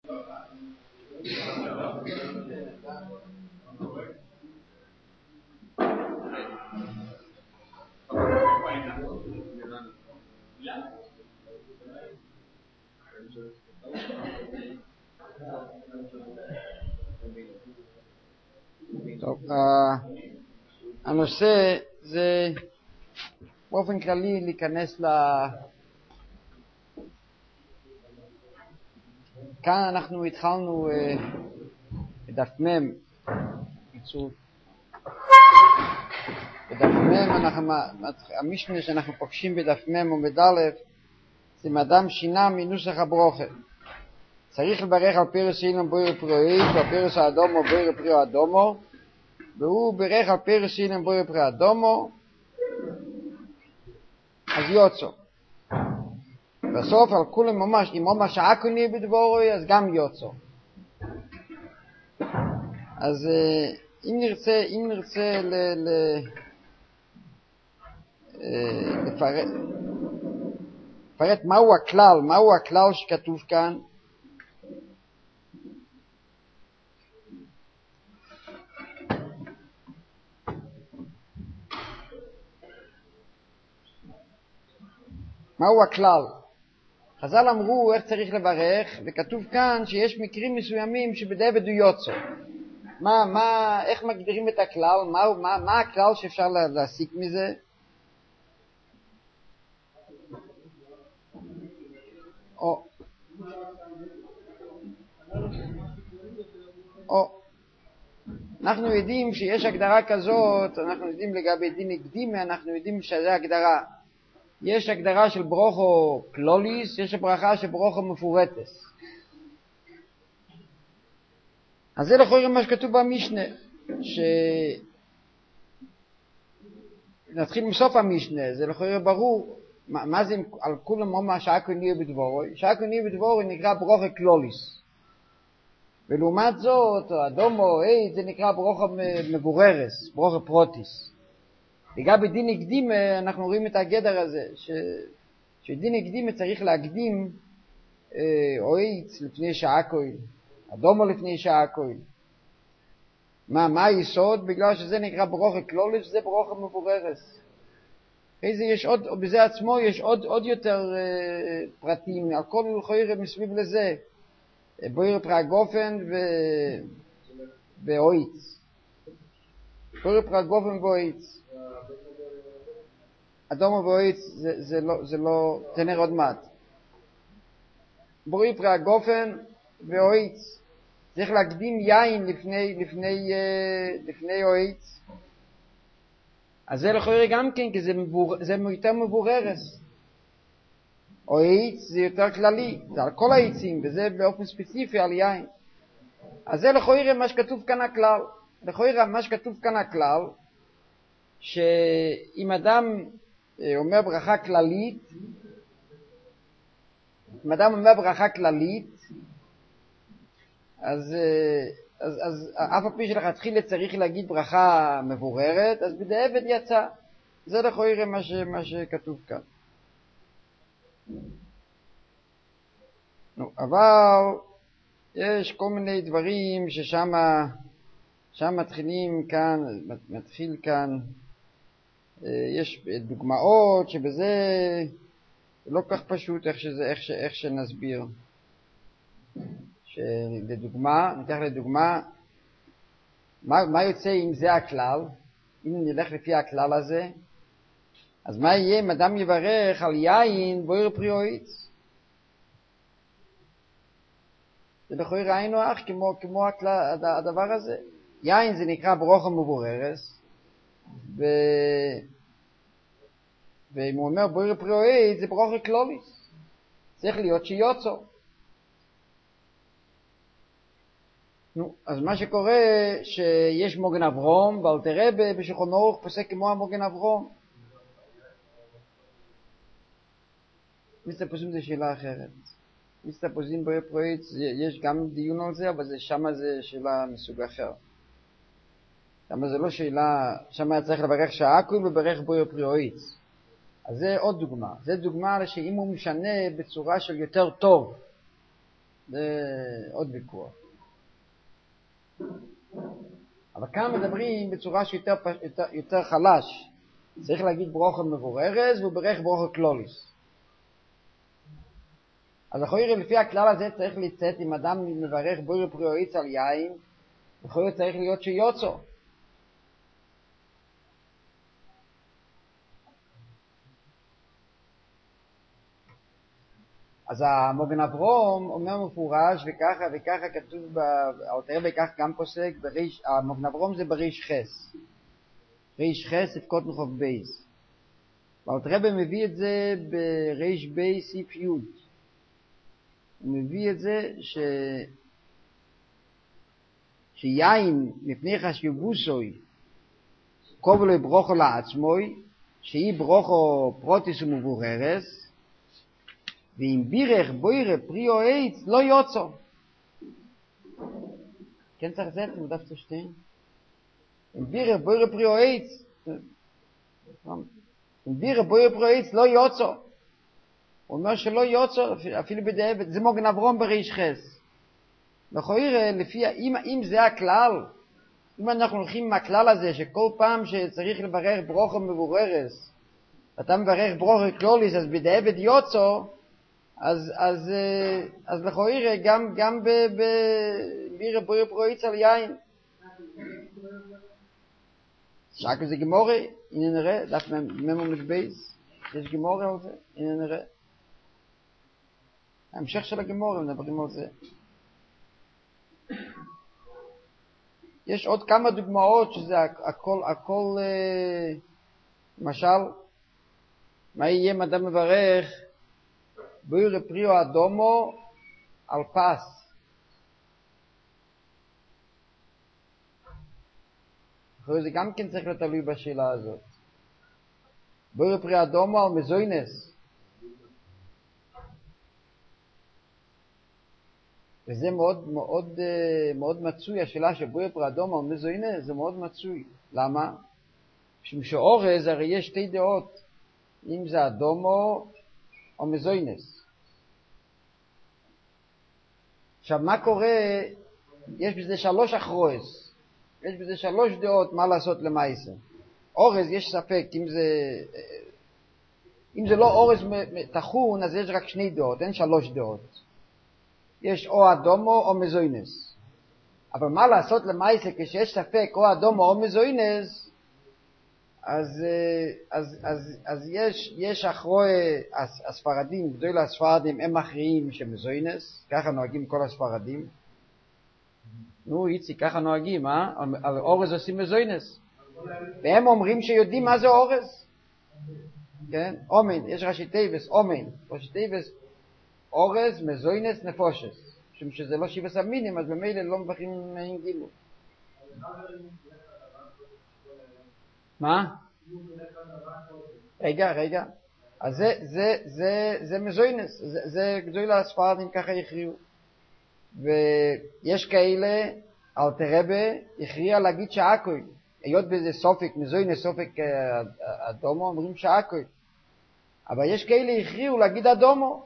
טוב, הנושא זה באופן כללי להיכנס כאן אנחנו התחלנו בדף מ' בדף מ' המשנה שאנחנו פוגשים בדף מ' עמוד א' זה מאדם שינה מנוסח הברוכה. צריך לברך על פרס אילן בויר פריאית ועל פרס האדומו בויר פריאו אדומו, והוא ברך על פרס אילן בויר פריאו אדומו, אז יוצא. בסוף על כולם ממש, אם ממש עקוני בדבורוי, אז גם יוצא. אז אם נרצה לפרט מהו הכלל שכתוב כאן, מהו הכלל? חז"ל אמרו איך צריך לברך, וכתוב כאן שיש מקרים מסוימים שבדיעבד הוא יוצא. איך מגדירים את הכלל? מה הכלל שאפשר להסיק מזה? אנחנו יודעים שיש הגדרה כזאת, אנחנו יודעים לגבי דין הקדימה, אנחנו יודעים שזה הגדרה. יש הגדרה של ברוכו קלוליס, יש ברכה של ברוכו מפורטס. אז זה לכאורה מה שכתוב במשנה, נתחיל מסוף המשנה, זה לכאורה ברור, מה זה על כולם מה שעקו נהיה בדבורוי? שעקו נהיה בדבורוי נקרא ברוכו קלוליס. ולעומת זאת, אדומו, זה נקרא ברוכו מבוררס, ברוכו פרוטיס. לגבי דין הקדים אנחנו רואים את הגדר הזה, שדין הקדים צריך להקדים אויץ לפני שעה כהל, אדומו לפני שעה כהל. מה היסוד? בגלל שזה נקרא ברוכו קלוליס, זה ברוכו מבוררס. אחרי זה יש עוד, בזה עצמו יש עוד יותר פרטים, על כל חויר מסביב לזה, בויר פרגופן ואויץ. בויר פרגופן ואויץ. אדומו ואויץ זה נראה עוד מעט. בויר פרגופן ואויץ. צריך להקדים יין לפני אויץ. אז זה לכאורה גם כן, כי זה יותר מבוררס. אויץ זה יותר כללי, זה על כל העצים, וזה באופן ספציפי על יין. אז זה לכאורה מה שכתוב כאן הכלל. לכאורה מה שכתוב כאן הכלל, שאם אדם אומר ברכה כללית, אז אף הפי שלכתחילה צריך להגיד ברכה מבוררת, אז בדיעבד יצא. זה לכאורה מה שכתוב כאן. אבל יש כל מיני דברים ששם מתחיל כאן, יש דוגמאות שבזה לא כך פשוט איך שנסביר. ניקח לדוגמה, מה יוצא אם זה הכלל? אם נלך לפי הכלל הזה, אז מה יהיה אם אדם יברך על יין בויר פריאויץ? זה לכאורה היינו אח כמו הדבר הזה. יין זה נקרא ברוכו מבוררס, ואם הוא אומר בויר פריאויץ זה ברוכו קלוליס. צריך להיות שיוצא. אז מה שקורה שיש מוגן אברום, ואלתר רבי בשולחן ערוך פוסק כמו המוגן אברום. מסתפוזים זה שאלה אחרת. מסתפוזים בויר פריאויץ, יש גם דיון על זה, אבל שמה זה שאלה מסוג אחר. שמה זה לא שאלה, שמה צריך לברך שעקוי וברך בויר פריאויץ. אז זה עוד דוגמה. זה דוגמה שאם הוא משנה בצורה של יותר טוב, זה עוד ויכוח. אבל כאן מדברים בצורה שיותר חלש. צריך להגיד ברוכה מבוררס, והוא ברך ברוכה קלוליס. אז לכאורה לפי הכלל הזה צריך לצאת, אם אדם מברך בורא פריאויץ על יין, לכאורה צריך להיות שיוצו. אז המוגן אברום אומר מפורש, וככה כתוב, האלתר רבי כך גם פוסק, המוגן אברום זה בריש חס. ריש חס את קוטן חוב בייס. והאלתר רבי מביא את זה בריש בייס סיף יוד. הוא מביא את זה שיין מפני חשיבוסוי קובלוי ברוכו לעצמוי, שהיא ברוכו פרוטיס ומבוררס, ואם בירך בוירה פריו עץ לא יוצא. כן צריך זה, אתם דף תשתין. אם בירך בוירה פריו עץ, אם בירך בוירה פריו עץ לא יוצא. הוא אומר שלא יוצא, אפילו בדיעבד, זה מוגן אברום בריש חס. לכאורה, לפי, אם זה הכלל, אם אנחנו הולכים עם הכלל הזה, שכל פעם שצריך לברך ברוכו מבוררס, אתה מברך ברוכו קלוליס, אז בדיעבד יוצא, אז לכאורה גם בבירה בוירה פריאויץ על יין. שקל זה גמורי, הנה נראה, דף ממומש בייס, יש גמורי על זה, הנה נראה. ההמשך של הגמורי, מדברים על זה. יש עוד כמה דוגמאות שזה הכל למשל, מה יהיה אם אדם מברך בוירה פריו אדומו על פס. אחרי זה גם כן צריך לתלוי בשאלה הזאת. בוירה פריו אדומו על מזוינס. וזה מאוד מצוי, השאלה של בוירה פריו אדומו על מזוינס, זה מאוד מצוי. למה? משום שאורז הרי יש שתי דעות, אם זה אדומו או מזוינס. עכשיו, מה קורה? יש בזה 3 אחרוס. יש בזה 3 דעות מה לעשות למעשה. אורז, יש ספק, אם זה לא אורז תחון, אז יש רק 2 דעות, אין 3 דעות. יש או אדומו או מזוינס. אבל מה לעשות למעשה כשיש ספק או אדומו או מזוינס, אז יש אחרי הספרדים, גדול הספרדים, הם מכריעים שמזוינס, ככה נוהגים כל הספרדים. נו, איצי, ככה נוהגים, על אורז עושים מזוינס. והם אומרים שיודעים מה זה אורז. כן? אומן, יש ראשי תיבס, אומן. ראשי תיבס, אורז, מזוינס, נפושס. משום שזה לא 7 המינים, אז במילא לא מברכים עם גילו. מה? רגע. אז זה מזוינס, זה גדול הספרדים ככה יכריעו. ויש כאלה, אלתר רבי הכריע להגיד שעקוי. היות בזה סופק מזוינס, סופק אדומו, אומרים שעקוי. אבל יש כאלה הכריעו להגיד אדומו.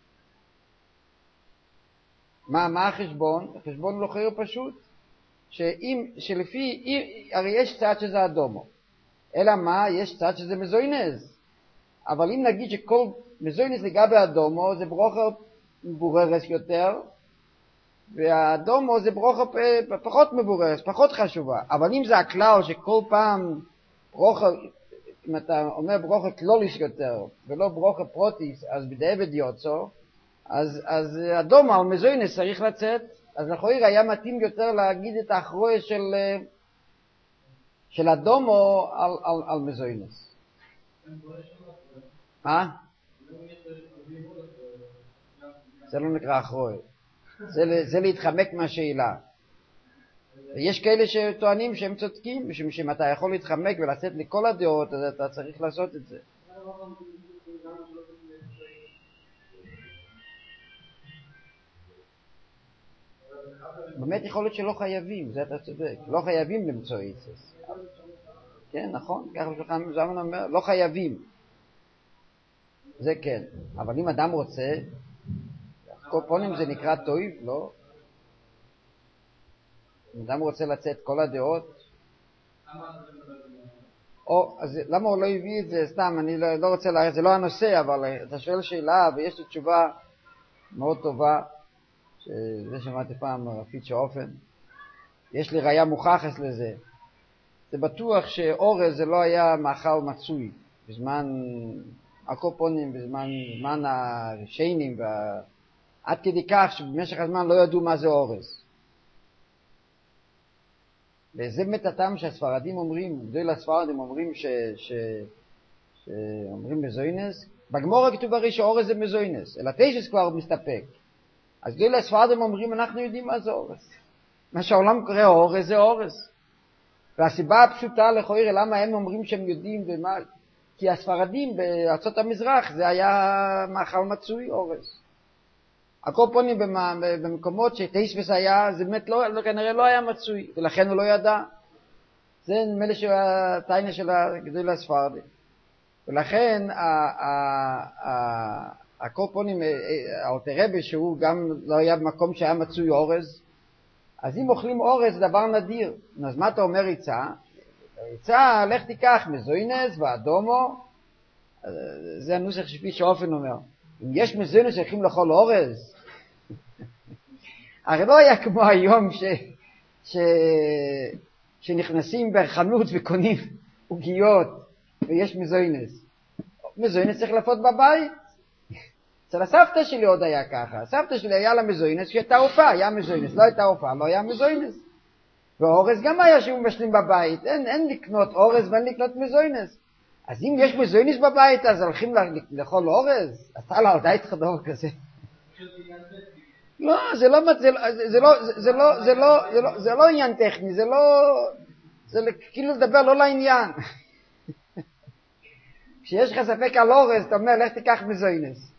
מה החשבון? החשבון הוא לא חיר פשוט. שלפי, הרי יש צד שזה אדומו. אלא מה? יש צד שזה מזוינס. אבל אם נגיד שכל מזוינס לגבי אדומו זה ברוכה מבוררס יותר, והאדומו זה ברוכה פחות מבוררס, פחות חשובה. אבל אם זה הכלל שכל פעם ברוכה, אם אתה אומר ברוכה קלוליס יותר, ולא ברוכה פרוטיס, אז בדיעבד יוצא, אז אדומו על מזוינס צריך לצאת. אז לכאורה היה מתאים יותר להגיד את האחרוי של אדומו על מזוינס. מה? זה לא נקרא אחרוי. זה להתחמק מהשאלה. ויש כאלה שטוענים שהם צודקים, משום שאם אתה יכול להתחמק ולצאת לכל הדעות, אז אתה צריך לעשות את זה. באמת יכול להיות שלא חייבים, זה אתה צודק. לא חייבים למצוא איצס. כן, נכון? ככה שולחן זמן אומר, לא חייבים. זה כן. אבל אם אדם רוצה, הקופונים זה נקרא טויב, לא? אדם רוצה לצאת כל הדעות. אז למה הוא לא הביא את זה? סתם, אני לא רוצה להגיד, זה לא הנושא, אבל אתה שואל שאלה, ויש לי תשובה מאוד טובה, שזה שמעתי פעם רפיצ'ה אופן. יש לי ראיה מוכחת לזה. זה בטוח שאורז זה לא היה מאכל מצוי בזמן הקופונים, בזמן השיינים, עד כדי כך שבמשך הזמן לא ידעו מה זה אורז. וזה באמת הטעם שהספרדים אומרים, גדול הספרדים אומרים שאומרים מזוינס, בגמורה כתוב הרי שאורז זה מזוינס, אלא תשס כבר מסתפק. אז גדול הספרדים אומרים, אנחנו יודעים מה זה אורז. מה שהעולם קורא אורז זה אורז. והסיבה הפשוטה לכאורה למה הם אומרים שהם יודעים ומה, כי הספרדים בארצות המזרח זה היה מאכל מצוי אורז. הקופונים במקומות שטייסבס היה, זה באמת כנראה לא היה מצוי, ולכן הוא לא ידע. זה נדמה לי שהטיינה של הגדול הספרדים. ולכן הקופונים, האלטר רבי, שהוא גם לא היה במקום שהיה מצוי אורז, אז אם אוכלים אורז זה דבר נדיר. אז מה אתה אומר יצא? יצא, לך תיקח מזוינס ואדומו, זה הנוסח שפי שאופן אומר. אם יש מזוינס שהולכים לאכול אורז, הרי לא היה כמו היום שנכנסים בחנות וקונים עוגיות ויש מזוינס. מזוינס צריך לפות בבית. אצל הסבתא שלי עוד היה ככה. הסבתא שלי היה לה מזוינס שהייתה הופעה, היה מזוינס, לא הייתה הופעה, לא היה מזוינס. ואורז גם היה שהוא משלים בבית. אין לקנות אורז ואין לקנות מזוינס. אז אם יש מזוינס בבית, אז הולכים לאכול אורז? אתה לא יודע איתך דבר כזה. לא, זה לא עניין טכני, זה כאילו לדבר לא לעניין. כשיש לך ספק על אורז, אתה אומר, לך תיקח מזוינס.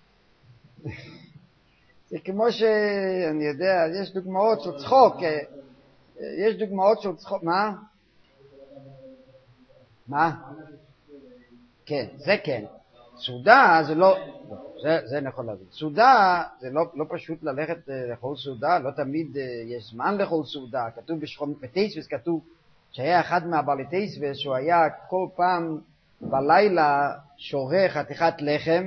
זה כמו שאני יודע, יש דוגמאות של צחוק, מה? כן, זה כן. סעודה זה לא, זה נכון להגיד. סעודה זה לא פשוט ללכת לאכול סעודה, לא תמיד יש זמן לאכול סעודה. כתוב בתייסבס, כתוב שהיה אחד מהבעלי תייסבס, שהוא היה כל פעם בלילה שורה חתיכת לחם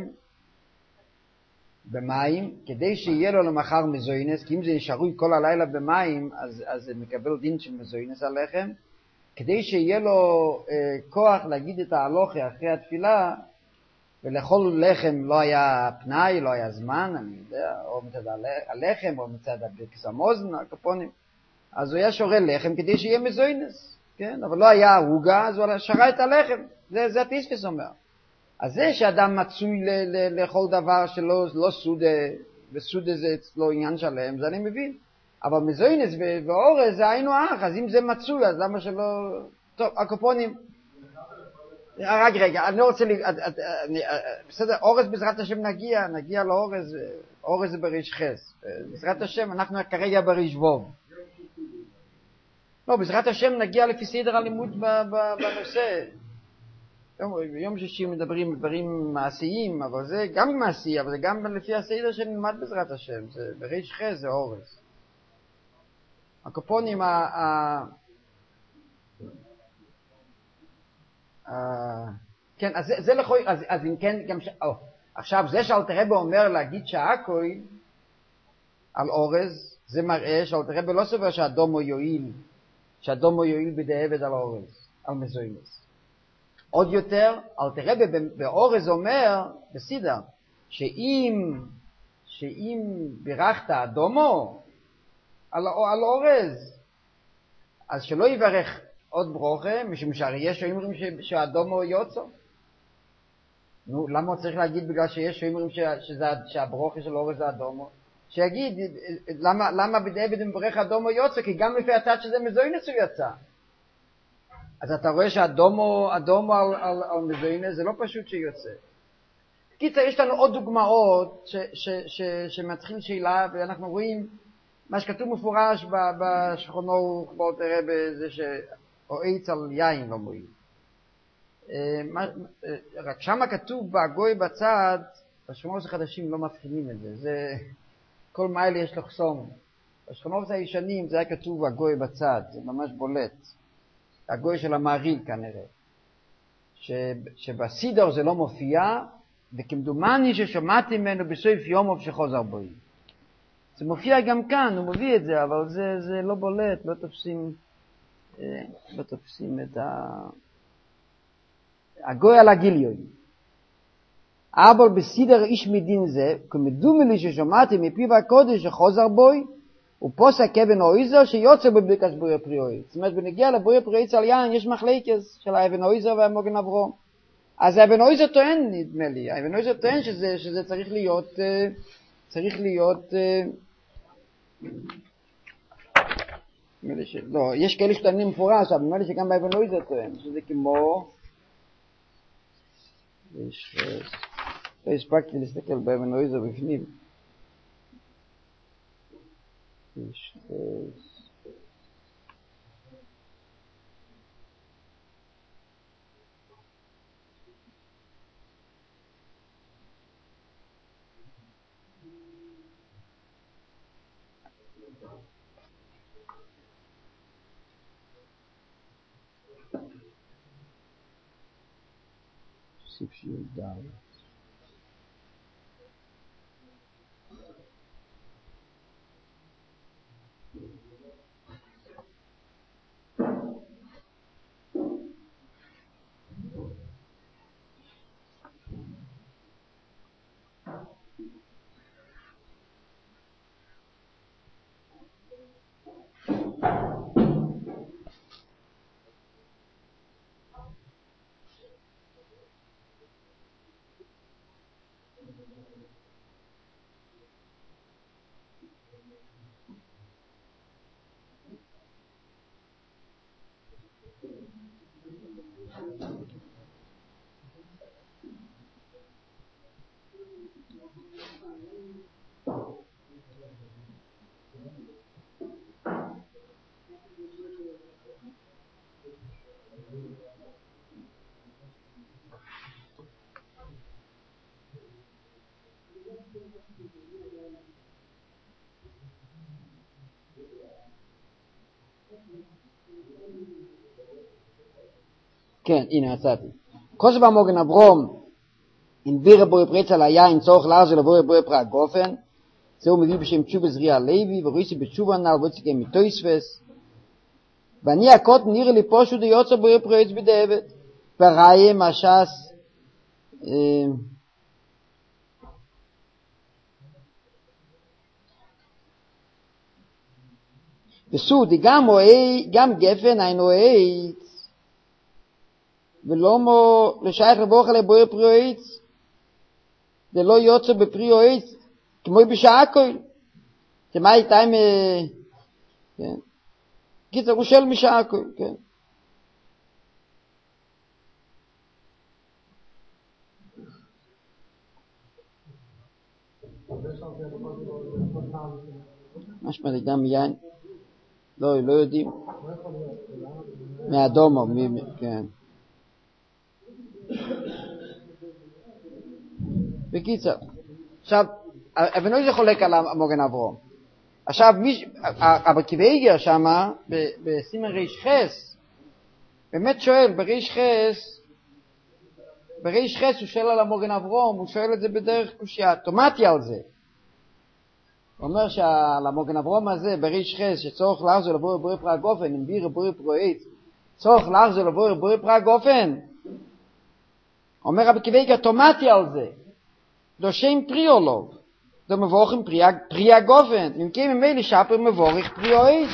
במים, כדי שיהיה לו למחר מזוינס, כי אם זה נשארו כל הלילה במים, אז זה מקבל דין של מזוינס על לחם, כדי שיהיה לו כוח להגיד את ההלוכה אחרי התפילה, ולאכול לחם לא היה פנאי, לא היה זמן, אני יודע, או מצד הלחם, או מצד הברכס המוזן, הקופונים, אז הוא היה שורה לחם כדי שיהיה מזוינס, כן? אבל לא היה הוגה, אז הוא שרה את הלחם, זה התייסבס אומר. אז זה שאדם מצוי לאכול דבר שלא סודה, וסודה זה אצלו עניין שלם, זה אני מבין. אבל מזוינס ואורז זה היינו אח, אז אם זה מצוי, אז למה שלא... טוב, הקופונים... רק רגע, אני לא רוצה... בסדר, אורז בעזרת השם נגיע לאורז, אורז זה בריש חס. בעזרת השם, אנחנו כרגע בריש ווב. לא, בעזרת השם נגיע לפי סדר הלימוד בנושא. ביום שישי מדברים דברים מעשיים, אבל זה גם מעשי, אבל זה גם לפי הסדר שנלמד בעזרת השם. זה בריש חס, זה אורז. הקופונים, כן, אז זה לכוי, אז אם כן, גם עכשיו, זה שאלתר רבי אומר להגיד שהכוי על אורז, זה מראה שאלתר רבי לא סובר שהאדומו יועיל בדיעבד על אורז, על מזוינס. עוד יותר, אלתר רבי באורז אומר, בסידר, שאם בירכת אדומו על אורז, אז שלא יברך עוד ברוכה, משום שיש שאומרים שהאדומו יוצא. נו, למה הוא צריך להגיד בגלל שיש שאומרים שהברוכה של אורז זה אדומו? שיגיד, למה בדיעבד מברך אדומו יוצא? כי גם לפי הצד שזה מזוינס הוא יצא. אז אתה רואה שהאדומו על מזוינס זה לא פשוט שיוצא. קיצר, יש לנו עוד דוגמאות שמתחיל שאלה, ואנחנו רואים מה שכתוב מפורש בשכונו באלתר רבי, זה שאועץ על יין לא מועיל. רק שמה כתוב בגוי בצד, בשכונות החדשים לא מבחינים את זה. כל מיילה יש לחסום. בשכונות הישנים זה היה כתוב הגוי בצד, זה ממש בולט. הגוי של המעריל כנראה. שבסידר זה לא מופיע, וכמדומני ששמעתי ממנו בסוף יומוב שחוזר בוי. זה מופיע גם כאן, הוא מביא את זה, אבל זה לא בולט, לא תופסים את הגוי על הגיליון. אבל בסידר איש מדין זה, כמדומי לי ששמעתי מפיו הקודש שחוזר בוי, הוא פוסק אבן אויזר שיוצא בבדיקת בורא פריאוי. זאת אומרת, בנגיע לבורא פריאוי על יין, יש מחלקס של האבן אויזר והמוגן אברום. אז האבן אויזר טוען, נדמה לי, האבן אויזר טוען שזה צריך להיות, לא, יש כאלה שטוענים מפורש, אבל נדמה לי שגם באבן אויזר טוען, שזה כמו, לא הספקתי להסתכל באבן אויזר בפנים. See if she is down. כן, הנה מצאתי. כוסף המוגן אברום, אין בירה בורא פרץ על היין, צורך לעזור לבורא בורא פרק גופן, זהו מביא בשם תשובה זריע לוי, ורויסי בתשובה נל, וציקי מתויספס, ואני הקוט נראה לי פושו די יוצא בורא פרץ בדאבת, וראיה משס, וסודי גם גפן אין אוהית, ולא מו לשייך לבוח עלי בורא פריאויץ, זה לא יוצא בפריאויץ, כמו בשעה כל. זה מה הייתה עם, כן. קיצר, הוא של משעה כל, כן. משמע לי גם יין, לא יודעים. מהדומו, כן. בקיצר, עכשיו, אבן אויזר חולק על המוגן אברום. עכשיו, אבל כבייגר שמה, בסימן ריש חס, באמת שואל, בריש חס הוא שואל על המוגן אברום, הוא שואל את זה בדרך קושיה, תומטי על זה. הוא אומר שעל המוגן אברום הזה, בריש חס, שצורך לחזור לבורא בורא פרק גופן, עם בירה בורא פרואית, צורך לחזור לבורא בורא פרק גופן, אומר רבי כבייגר, תומטי על זה. דו שם פריאולוב, דו מבורכם פריאה גופן, ממקיים ממילא שפר מבורך פריאוית.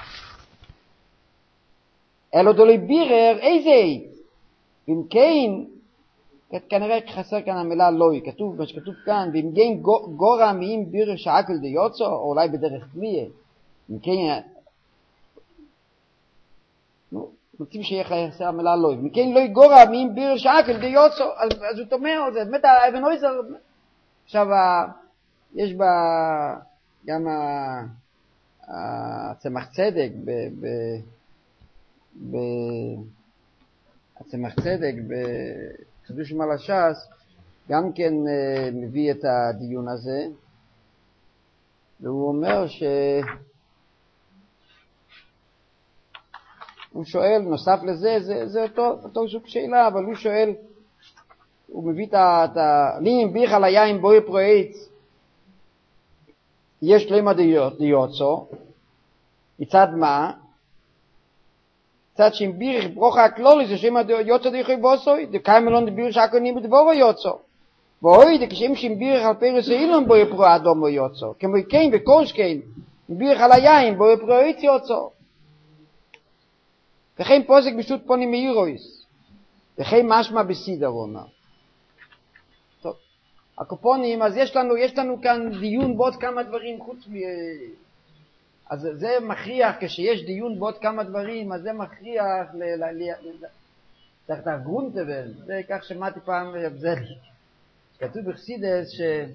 אלו דולי בירר איזה אית. ומקיים, כנראה חסר כאן המילה לוי, כתוב, מה שכתוב כאן, ומקיים גורה מיים בירר שעקל די יוצא, או אולי בדרך כליה. ממקיים, רוצים שיהיה חסר המילה לוי. ומקיים לוי גורה מיים בירר שעקל די יוצא, אז הוא תומר על זה, באמת האבן אויזר, עכשיו, יש בה גם הצמח צדק הצמח צדק בחידוש מלש"ס גם כן מביא את הדיון הזה, והוא אומר הוא שואל, נוסף לזה, זה אותו סוג שאלה, אבל הוא שואל, הוא מביא את לי אם ביך על היין בוי פרועץ, יש למה דיוצו, מצד מה? מצד שאם ביך ברוכה הכלולי, זה שאם יוצו דיכוי בוסוי, דקאי מלון דביר שהקונים בדבורו יוצו. ואוי, דקשים שאם ביך על פירוס אילון בוי פרוע אדום בו יוצו, כמו כן וקוש כן, אם ביך על היין בוי פרועץ יוצו. וכן פוסק בשוט פונים מאירויס, וכן משמע בסידר, הוא אומר. טוב, הקופונים, אז יש לנו כאן דיון בעוד כמה דברים חוץ אז זה מכריח, כשיש דיון בעוד כמה דברים, אז זה מכריח צריך את הגרונטבן, זה כך שמעתי פעם בזלי. כתוב בחסידס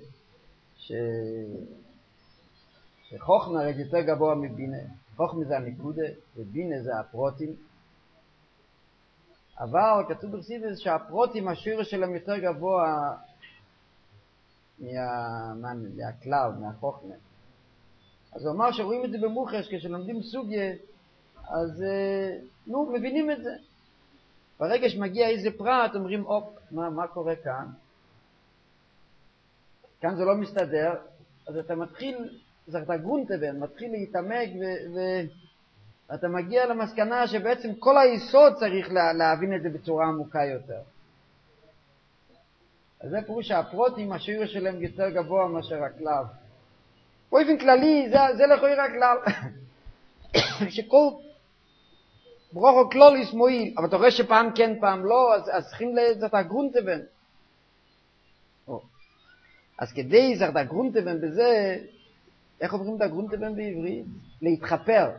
שחוכמה זה יותר גבוה מבינה. חוכמה זה הנקודה, ובינה זה הפרוטים. אבל כתוב בחסידס שהפרוטים, השורש שלהם יותר גבוה מהכלל, מהחוכמה. אז הוא אמר שרואים את זה במוחש, כשלומדים סוגיה, אז מבינים את זה. ברגע שמגיע איזה פרט, אומרים, מה קורה כאן? כאן זה לא מסתדר, אז אתה מתחיל, זה אתה גרונטבן, מתחיל להתעמק, ואתה מגיע למסקנה שבעצם כל היסוד צריך להבין את זה בצורה עמוקה יותר. אז זה פירוש שהפרוטים, השורש שלהם יותר גבוה מאשר הכלל. באופן כללי, זה לכאורה רק כלל. שכל ברוכו כלוליס מועיל, אבל אתה רואה שפעם כן, פעם לא, אז צריכים לזאת הגרונטבן. אז כדי לזאת הגרונטבן בזה, איך אומרים את הגרונטבן בעברית? להתחפר,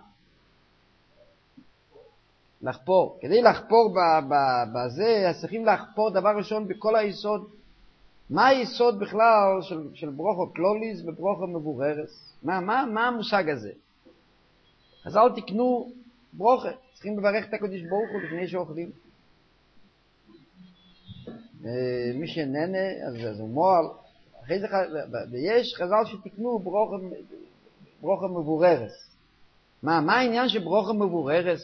לחפור. כדי לחפור בזה, אז צריכים לחפור דבר ראשון בכל היסוד. מה היסוד בכלל של ברוכו כלוליס וברוכו מבוררס? מה המושג הזה? אז אל תקנו ברוכה, צריכים לברך את הקדוש ברוך הוא לפני שאוכלים. מי שנהנה, אז הוא מועל. אחרי זה, ויש חז"ל שתקנו ברוכו מבוררס. מה העניין של ברוכו מבוררס?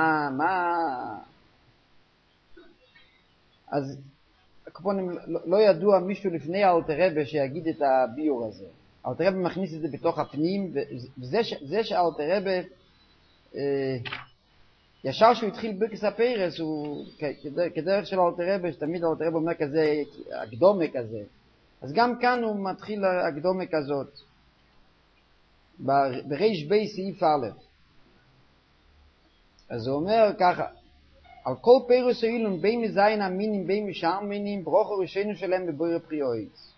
אז הקופונים, לא ידוע מישהו לפני אלתר רבי שיגיד את הביור הזה. אלתר רבי מכניס את זה בתוך הפנים, וזה שאלתר רבי, ישר שהוא התחיל ברכס הפרס, הוא כדרך של אלתר רבי, שתמיד אלתר רבי אומר כזה, הקדומה כזה. אז גם כאן הוא מתחיל הקדומה כזאת, בריש בי סעיף א'. אז הוא אומר ככה, על כל פירוס אילון בין מזיין המינים בין משאר מינים ברוך הראשנו שלהם בבויר פריאויץ.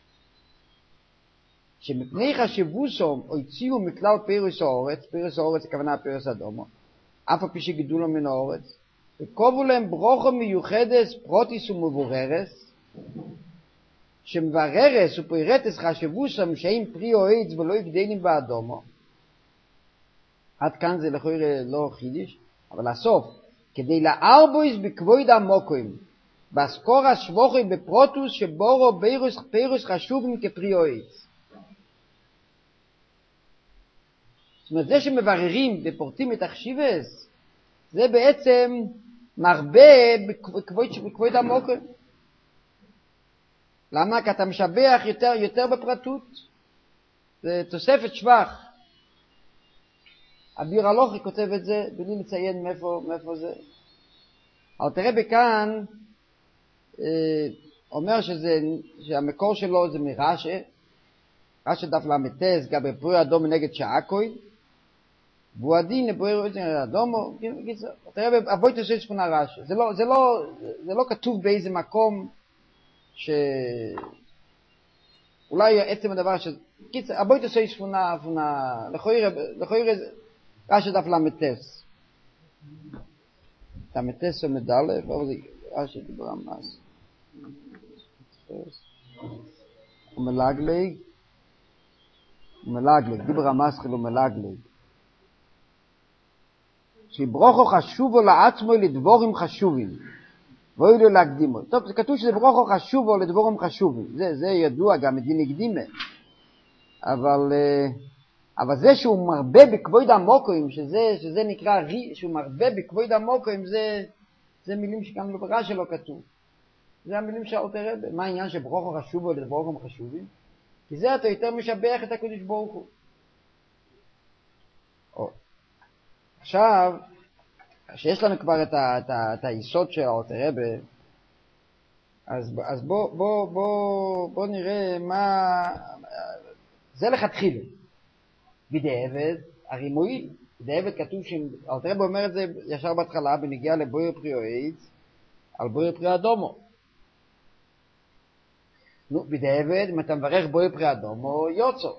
שמפני חשיבוסום הוציאו מכלל פירוס האורץ הכוונה פירוס אדומו, אף על פי שגידולו מן האורץ, וקובו להם ברוכו מיוחדס פרוטיס ומבוררס, שמבררס ופרירטס חשיבוסום שהם פריאויץ ולא יגדלים באדומו. עד כאן זה לכאורה לא חידיש, אבל הסוף, כדי לארבויס בכבוד המוקוים, באסקורה שבוכי בפרוטוס שבורו פירוס חשובים כפריאויץ. זאת אומרת, זה שמבררים ופורטים את החשיבס, זה בעצם מרבה בכבוד המוקוים. למה? כי אתה משבח יותר בפרטות. זה תוספת שבח. אביר הלוכי כותב את זה, בלי לציין מאיפה זה. אבל תראה בכאן, אומר שהמקור שלו זה מרש"י, רש"י דף למתס, גבי פרוי אדום נגד שעקוי, והוא הדין לפרוי אדום, תראה, אבוי תעשי שפונה רש"י. זה לא כתוב באיזה מקום, אולי עצם הדבר אבוי תעשי שפונה, לכוי רש"י דף למתס. למתס ומדלף, אבל זה רש"י דיבר המס. ומלגלג, דיבר המסחל ומלגלג. שברוכו חשובו לעצמו לדבורים חשובים, ואוי לו להקדימו. טוב, זה כתוב שזה ברוכו חשובו לדבורים חשובים. זה ידוע גם מדין הקדימה. אבל זה שהוא מרבה בכבוד המוקרים, שזה נקרא שהוא מרבה בכבוד המוקרים, זה מילים שגם לברא שלא כתוב. זה המילים שהאלטר רבי. מה העניין שברוכו חשוב או לדברוכם חשובים? כי זה אתה יותר משבח את הקדוש ברוך הוא. עכשיו, שיש לנו כבר את היסוד של האלטר רבי, אז בוא נראה מה... זה לכתחילה. בדיעבד, הרי מועיל. בדיעבד כתוב האלטר רבי אומר את זה ישר בהתחלה, בנגיעה לבויר פרי אוהץ, על בויר פרי אדומו. נו, בדיעבד, אם אתה מברך בויר פרי אדומו, יוצא.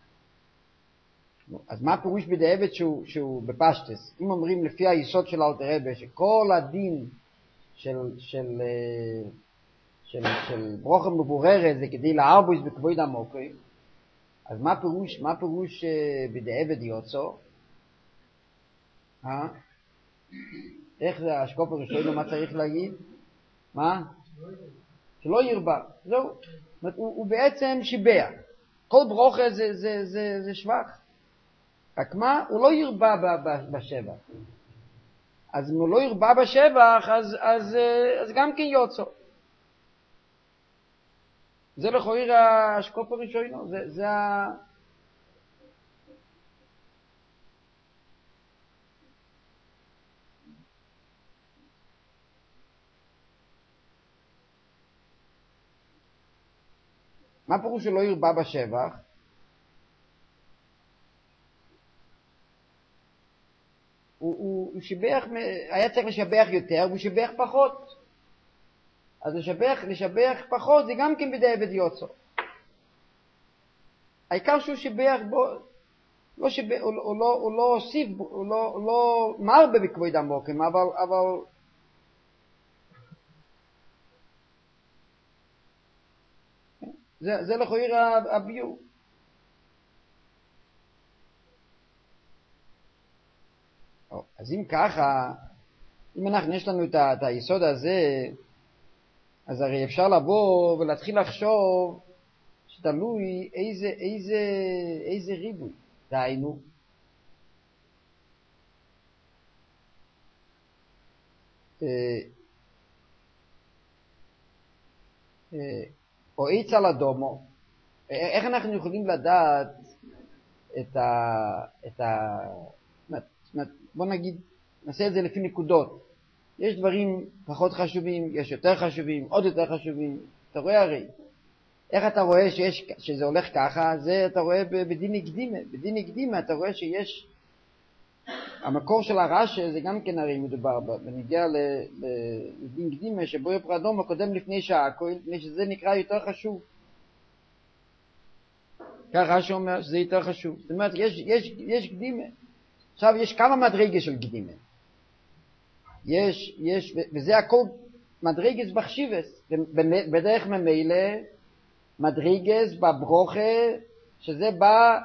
אז מה הפירוש בדיעבד שהוא בפשטס? אם אומרים לפי היסוד של האלטר רבי, שכל הדין של ברוכם מבוררת זה כדי להרבוס בכבוד המוקרים, אז מה פירוש בדיעבד יוצא? איך זה השקוף הראשון, מה צריך להגיד? מה? שלא ירבה. זהו. הוא בעצם שיבח. כל ברוכה זה שבח. רק מה? הוא לא ירבה בשבח. אז אם הוא לא ירבה בשבח, אז גם כן יוצא. זה לכאורה השקוף הראשון. זה מה פירוש שלא ירבה בשבח? הוא שיבח, היה צריך לשבח יותר, והוא שיבח פחות. אז לשבח פחות זה גם כן בדיעבד יוצא. העיקר שהוא שיבח בו, הוא לא הוסיף, הוא לא מרבה בכבוד המוקרים, אבל זה לכאורה הביור. אז אם ככה, אם יש לנו את היסוד הזה, אז הרי אפשר לבוא ולהתחיל לחשוב שתלוי איזה ריבוי. דהיינו, או עץ על אדומו. איך אנחנו יכולים לדעת בוא נגיד, נעשה את זה לפי נקודות. יש דברים פחות חשובים, יש יותר חשובים, עוד יותר חשובים. אתה רואה הרי. איך אתה רואה שזה הולך ככה? זה אתה רואה בדין הקדימה. בדין הקדימה אתה רואה שיש... המקור של הרש"י זה גם כן הרי מדובר בנגיע לדין הקדימה, שבויר פרי אדומו קודם לפני שעה, מפני שזה נקרא יותר חשוב. כך רש"י אומר שזה יותר חשוב. זאת אומרת, יש קדימה. עכשיו יש כמה מדרגות של קדימה. וזה הכל מדרגות בחשיבס. בדרך ממילא מדרגות בברוכה, שזה בא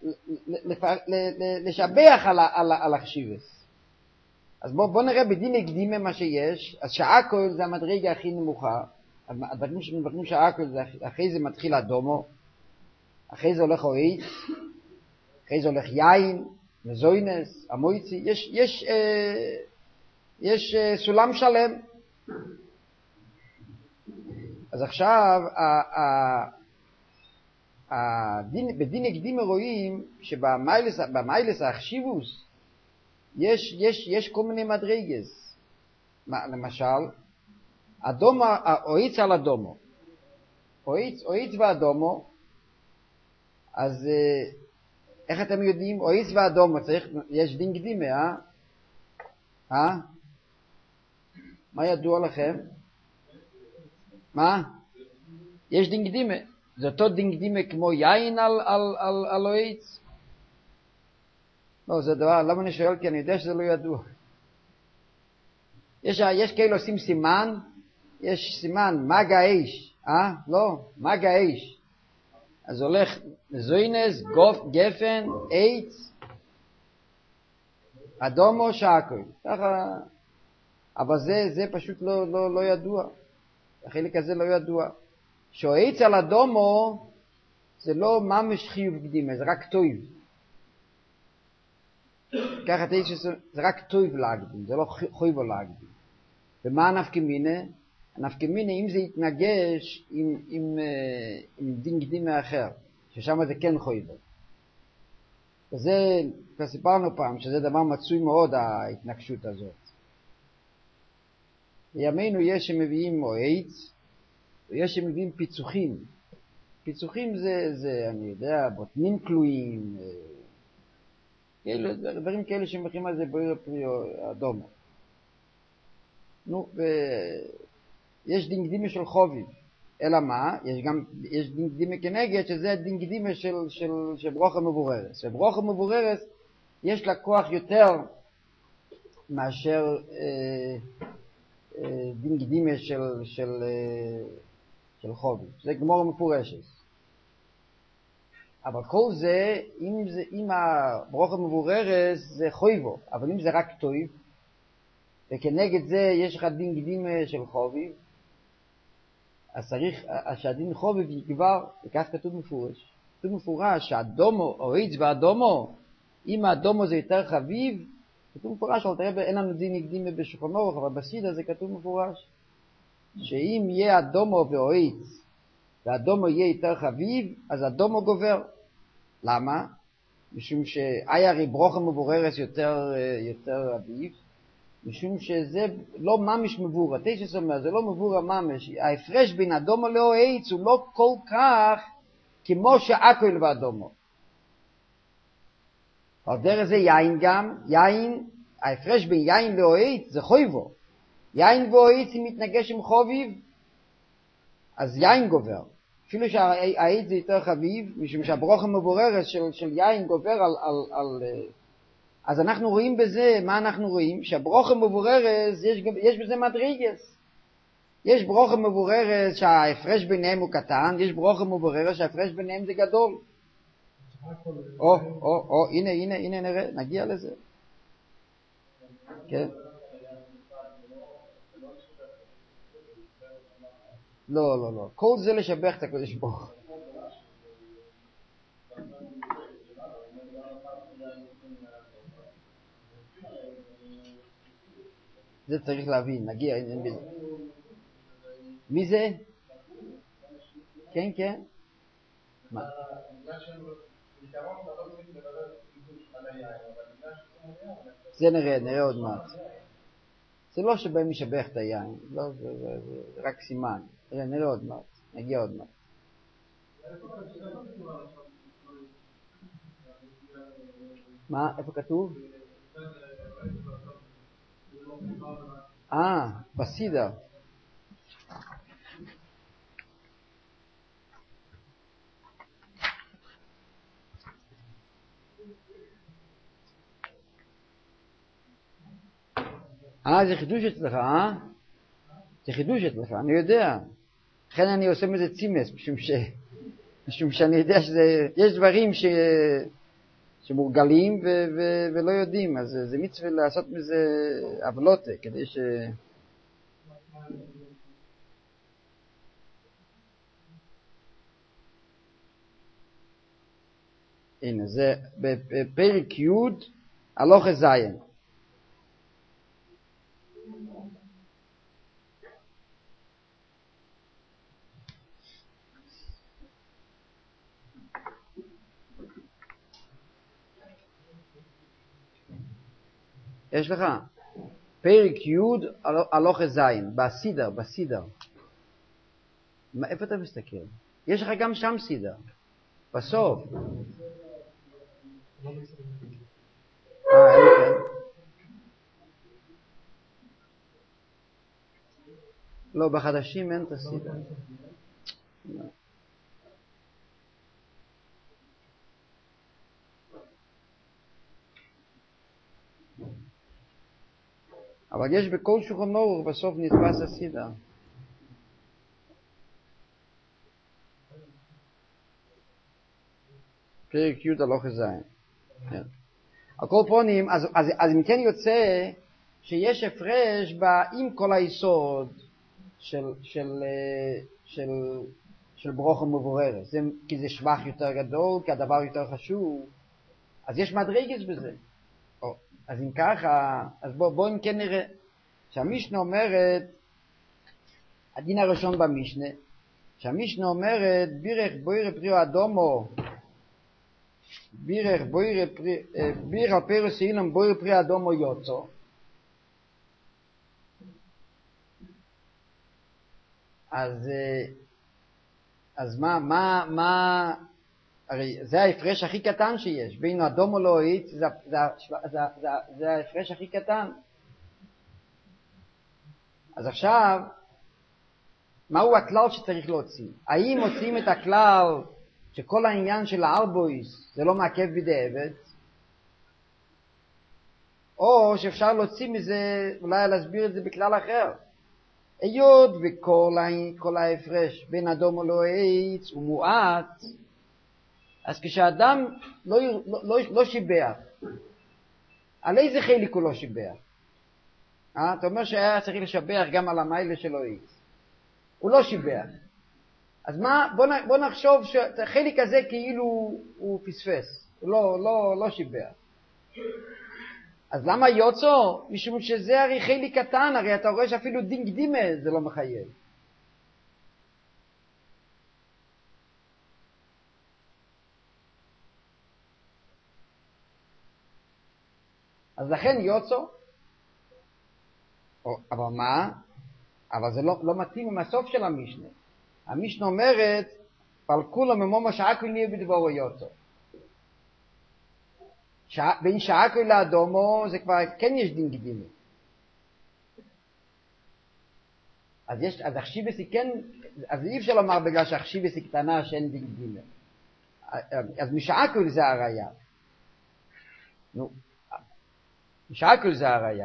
לשבח על החשיבס. אז בוא נראה בדין הקדימה מה שיש. אז שעה כל זה המדרגה הכי נמוכה. הדברים שמבקרים שעה כל זה אחרי זה מתחיל אדומו, אחרי זה הולך אוהץ, אחרי זה הולך יין, מזוינס, המויצי. יש סולם שלם. אז עכשיו בדין הקדימה רואים שבמיילס האחשיבוס יש כל מיני מדרגס. למשל, אדומו, אוהץ על אדומו. אוהץ ואדומו, אז איך אתם יודעים? אוהץ ואדומו, יש דין קדימה, מה ידוע לכם? מה? יש דין קדימה. זה אותו דין קדימה כמו יין על אוהץ? לא, זה דבר, למה אני שואל? כי אני יודע שזה לא ידוע. יש כאלה עושים סימן, יש סימן, מגע האש, לא, מגע האש. אז הולך זוינס, גפן, עץ, אדומו, שעקוי. ככה, אבל זה פשוט לא ידוע. החלק הזה לא ידוע. שעץ על אדומו, זה לא ממש חיוב קדימה, זה רק טוב. ככה זה רק טוב להקדים, זה לא חייב להקדים. ומה הנפקא מינה? הנפקא מינה אם זה יתנגש עם דין קדימה אחר, ששם זה כן חייב. וזה, כבר סיפרנו פעם, שזה דבר מצוי מאוד ההתנגשות הזאת. בימינו יש שמביאים מועץ, ויש שמביאים פיצוחים. פיצוחים זה אני יודע, בוטנים כלואים, דברים כאלה שמביאים על זה בויר פרי אדום. נו, ויש דין קדימה של חובים. אלא מה? יש דין קדימה כנגד, שזה דין קדימה של ברוכה מבוררס. וברוכה מבוררס יש לה כוח יותר מאשר דין קדימה של חובים. זה גמור מפורשת. אבל כל זה, אם הברוכה מבוררס זה חויבו, אבל אם זה רק טוב, וכנגד זה יש לך דין קדימה של חובים, אז צריך שהדין חוביב יגבר, וכך כתוב מפורש. כתוב מפורש שהאדומו, או עץ והאדומו, אם האדומו זה יותר חביב, כתוב מפורש, אבל תראה, אין לנו דין קדימה בשולחן אורוך, אבל בסידה זה כתוב מפורש. שאם יהיה אדומו ועץ, והאדומו יהיה יותר חביב, אז אדומו גובר. למה? משום שהרי ברוכה מבוררס יותר אביב, משום שזה לא ממש מבורר. תשע אומר, זה לא מבורר ממש. ההפרש בין אדומו לעץ הוא לא כל כך כמו שהכל ואדומו. על דרך זה יין גם, יין, ההפרש בין יין לעץ זה חויבו. יין ועץ אם מתנגש עם חוביב, אז יין גובר. אפילו שהעץ זה יותר חביב, משום שהברוכה מבוררת של יין גובר על אז אנחנו רואים בזה, מה אנחנו רואים? שהברוכה מבוררת, יש בזה מדרגס. יש ברוכה מבוררת שההפרש ביניהם הוא קטן, יש ברוכה מבוררת שההפרש ביניהם זה גדול. הנה נראה, נגיע לזה. כן. לא. כל זה לשבח את הקדוש ברוך הוא. זה צריך להבין, נגיע. מי זה? כן. מה? זה נראה עוד מעט. זה לא שבהם משבח את היין, זה רק סימן. נראה עוד מעט, נגיע עוד מעט. מה? איפה כתוב? בסידר. זה חידוש אצלך, זה חידוש אצלך, אני יודע. לכן אני עושה מזה צימס, משום שאני יודע יש דברים שמורגלים ולא יודעים, אז זה מצווה לעשות מזה עבלותה, כדי ש... הנה, זה בפרק י' הלכה זין. יש לך פרק י' הלכה זין, בסידר. איפה אתה מסתכל? יש לך גם שם סידר. בסוף. כן. לא, בחדשים אין את הסידר. לא. אבל יש בכל שולחן אורוך בסוף נתפס הסידר. פרק י' הלכה זין. כן. על כל פונים, אז אם כן יוצא שיש הפרש עם כל היסוד של של ברוך מבוררת, כי זה שבח יותר גדול, כי הדבר יותר חשוב, אז יש מדרגס בזה. אז אם ככה, אז בואו אם כן נראה, שהמשנה אומרת, הדין הראשון במשנה, שהמשנה אומרת, בירך בוירה פריו אדומו, בירך על פירוס אילם בוירה פריו אדומו יוצו, אז מה, הרי זה ההפרש הכי קטן שיש, בין אדומו לאוהית, זה ההפרש הכי קטן. אז עכשיו, מהו הכלל שצריך להוציא? האם מוצאים את הכלל שכל העניין של הארבויס זה לא מעכב בידי עבד? או שאפשר להוציא מזה, אולי להסביר את זה בכלל אחר. היות וכל ההפרש בין אדום לאוהית הוא מועט, אז כשאדם לא שיבח, על איזה חלק הוא לא שיבח? אתה אומר שהיה צריך לשבח גם על המיילה של אוהית. הוא לא שיבח. אז בוא נחשוב שהחלק הזה כאילו הוא פספס, הוא לא שיבח. אז למה יוצא? משום שזה הרי חלק קטן, הרי אתה רואה שאפילו דין קדימה זה לא מחייב. אז לכן יוצא, אבל מה? אבל זה לא מתאים עם הסוף של המשנה. המשנה אומרת, פעל כולה ממומה שעקו נהיה בדברו יוצא. בין שעקו לאדומו זה כבר כן יש דין קדימה. אז החשיבס היא כן, אז אי אפשר לומר בגלל שהחשיבס היא קטנה שאין דין קדימה. אז משעקו זה הראיה. משעקו זה הראיה.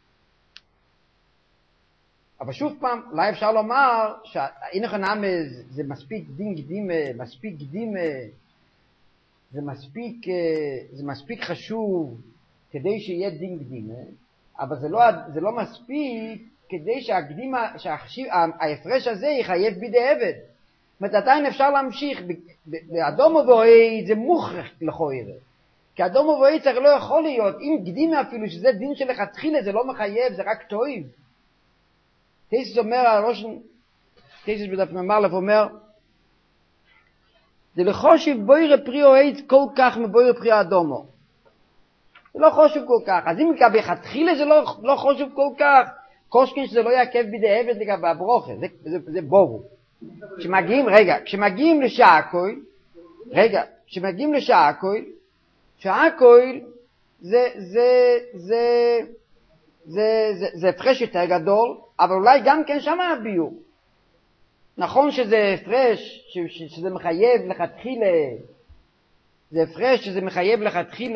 אבל שוב פעם, אולי אפשר לומר שהנה חנם זה מספיק דין קדימה, מספיק קדימה, זה מספיק חשוב כדי שיהיה דין קדימה, אבל זה לא מספיק כדי ההפרש הזה יחייב בידי עבד. זאת אומרת, עדיין אפשר להמשיך, באדום ובואי זה מוכרח לכוירה. כי אדום ובואי צריך לא יכול להיות, אם קדימה אפילו שזה דין שלכתחילה זה לא מחייב, זה רק טויב. תייסס אומר, תייסס בדף ממלף אומר, זה לא חושב בוירה פרי אוהד כל כך מבוירה פרי אדומו. זה לא חושב כל כך. אז אם לגבי חתחילה זה לא חושב כל כך, קושקין שזה לא יעכב בידי עבד לגבי הברוכה. זה בורו. כשמגיעים לשעקויל, שעקויל זה הפרש יותר גדול, אבל אולי גם כן שם הביור. נכון שזה הפרש שזה מחייב לכתחילה, זה הפרש שזה מחייב לכתחילה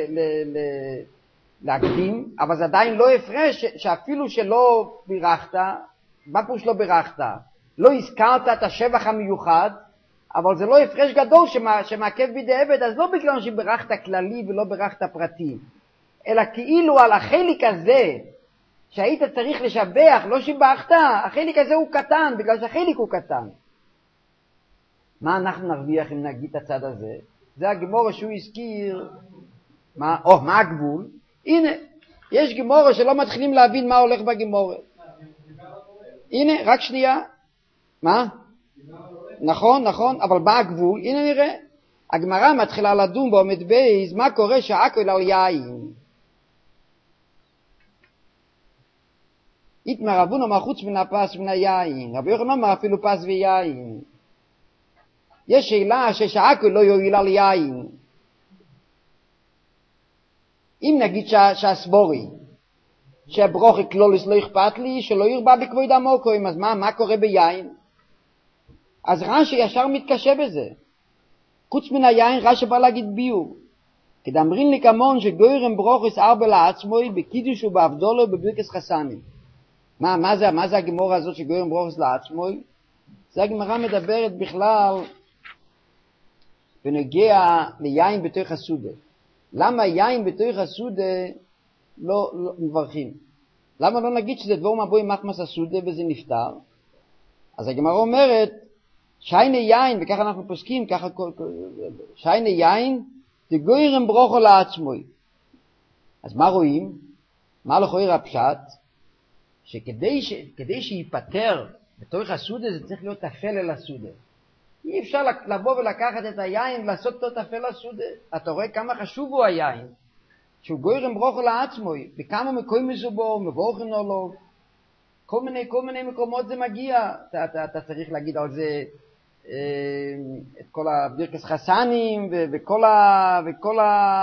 להקדים, אבל זה עדיין לא הפרש שאפילו שלא בירכת, מה פירוש לא בירכת? לא הזכרת את השבח המיוחד, אבל זה לא הפרש גדול שמעכב בידי עבד, אז לא בגלל שבירכת כללי ולא בירכת פרטים, אלא כאילו על החלק הזה, שהיית צריך לשבח, לא שיבחת, החלק הזה הוא קטן, בגלל שהחלק הוא קטן. מה אנחנו נרוויח אם נגיד את הצד הזה? זה הגמורה שהוא הזכיר, מה הגבול? הנה, יש גמורה שלא מתחילים להבין מה הולך בגמורה. הנה, רק שנייה. מה? נכון, אבל מה הגבול? הנה נראה. הגמרא מתחילה לדון בעומד בייז, מה קורה שעקל על יין? איתמר רבון אמר חוץ מן הפס מן היין, רבי יוחנן אמר אפילו פס ויין. יש שאלה ששעקל לא יועיל על יין. אם נגיד שהסבורי, שהברוכי כלולס לא אכפת לי, שלא ירבה בכבוד המוקוים, אז מה קורה ביין? אז רש"י ישר מתקשה בזה. חוץ מן היין רש"י בא להגיד ביור. כדאמרין לי כמון שגוירם ברוכס ארבע לעצמוי בקידוש ובאבדולו ובברכס חסנים. מה זה הגמורה הזאת שגוירם ברוכס לעצמוי? זה הגמרא מדברת בכלל ונגיע ליין בתוך הסודה. למה יין בתוך הסודה לא מברכים? למה לא נגיד שזה דבר מבוי מחמס הסודה וזה נפטר? אז הגמרא אומרת שיינה יין, וככה אנחנו פוסקים, ככה שיינה יין, זה גוירם ברוכו לעצמוי. אז מה רואים? מה לכויר הפשט? שכדי שיפטר בתוך הסודה, זה צריך להיות תפל אל הסודה. אי אפשר לבוא ולקחת את היין ולעשות אותו תפל הסודה. אתה רואה כמה חשוב הוא היין, שהוא גוירם ברוכו לעצמוי, וכמה מקוים מזובו, מבורכן לו, כל מיני מקומות זה מגיע. אתה צריך להגיד על זה את כל הבירקס חסנים וכל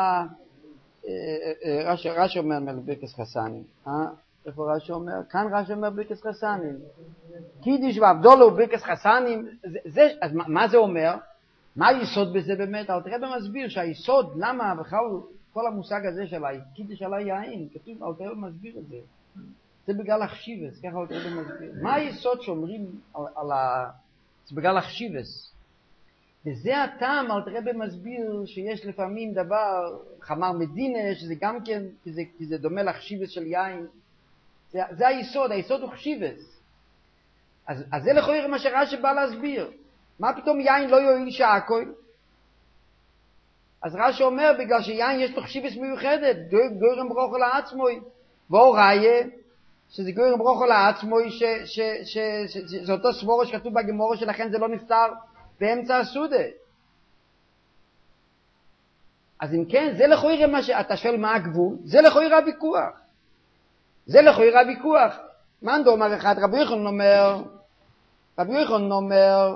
רש"י אומר בירקס חסנים. איפה רש"י אומר? כאן רש"י אומר בירקס חסנים. קידיש ועבדולה ובירקס חסנים. אז מה זה אומר? מה היסוד בזה באמת? אבל תראה במסביר שהיסוד, למה בכלל כל המושג הזה של קידיש על היין, כתוב, אבל תראה במסביר את זה. זה בגלל החשיבס, ככה אבל תראה במסביר. מה היסוד שאומרים זה בגלל החשיבס. וזה הטעם, אל תראה במסביר שיש לפעמים דבר, חמר מדינה, שזה גם כן, כי זה דומה לחשיבס של יין. זה היסוד הוא חשיבס. אז זה לכאורה מה שרש"י בא להסביר. מה פתאום יין לא יועיל שהכל? אז רש"י אומר, בגלל שיין יש לו חשיבס מיוחדת, גוירם ברוכו לעצמוי. והוא ראיה, שזה גוירם ברוכו לעצמוי, שזה אותו סבורו שכתוב בגמורה, שלכן זה לא נפטר באמצע הסודה. אז אם כן, זה לכאורה מה שאתה שואל מה הגבול, זה לכאורה הוויכוח. זה לכאורה הוויכוח. מאן דאמר אחד, רבי יוחנן אומר,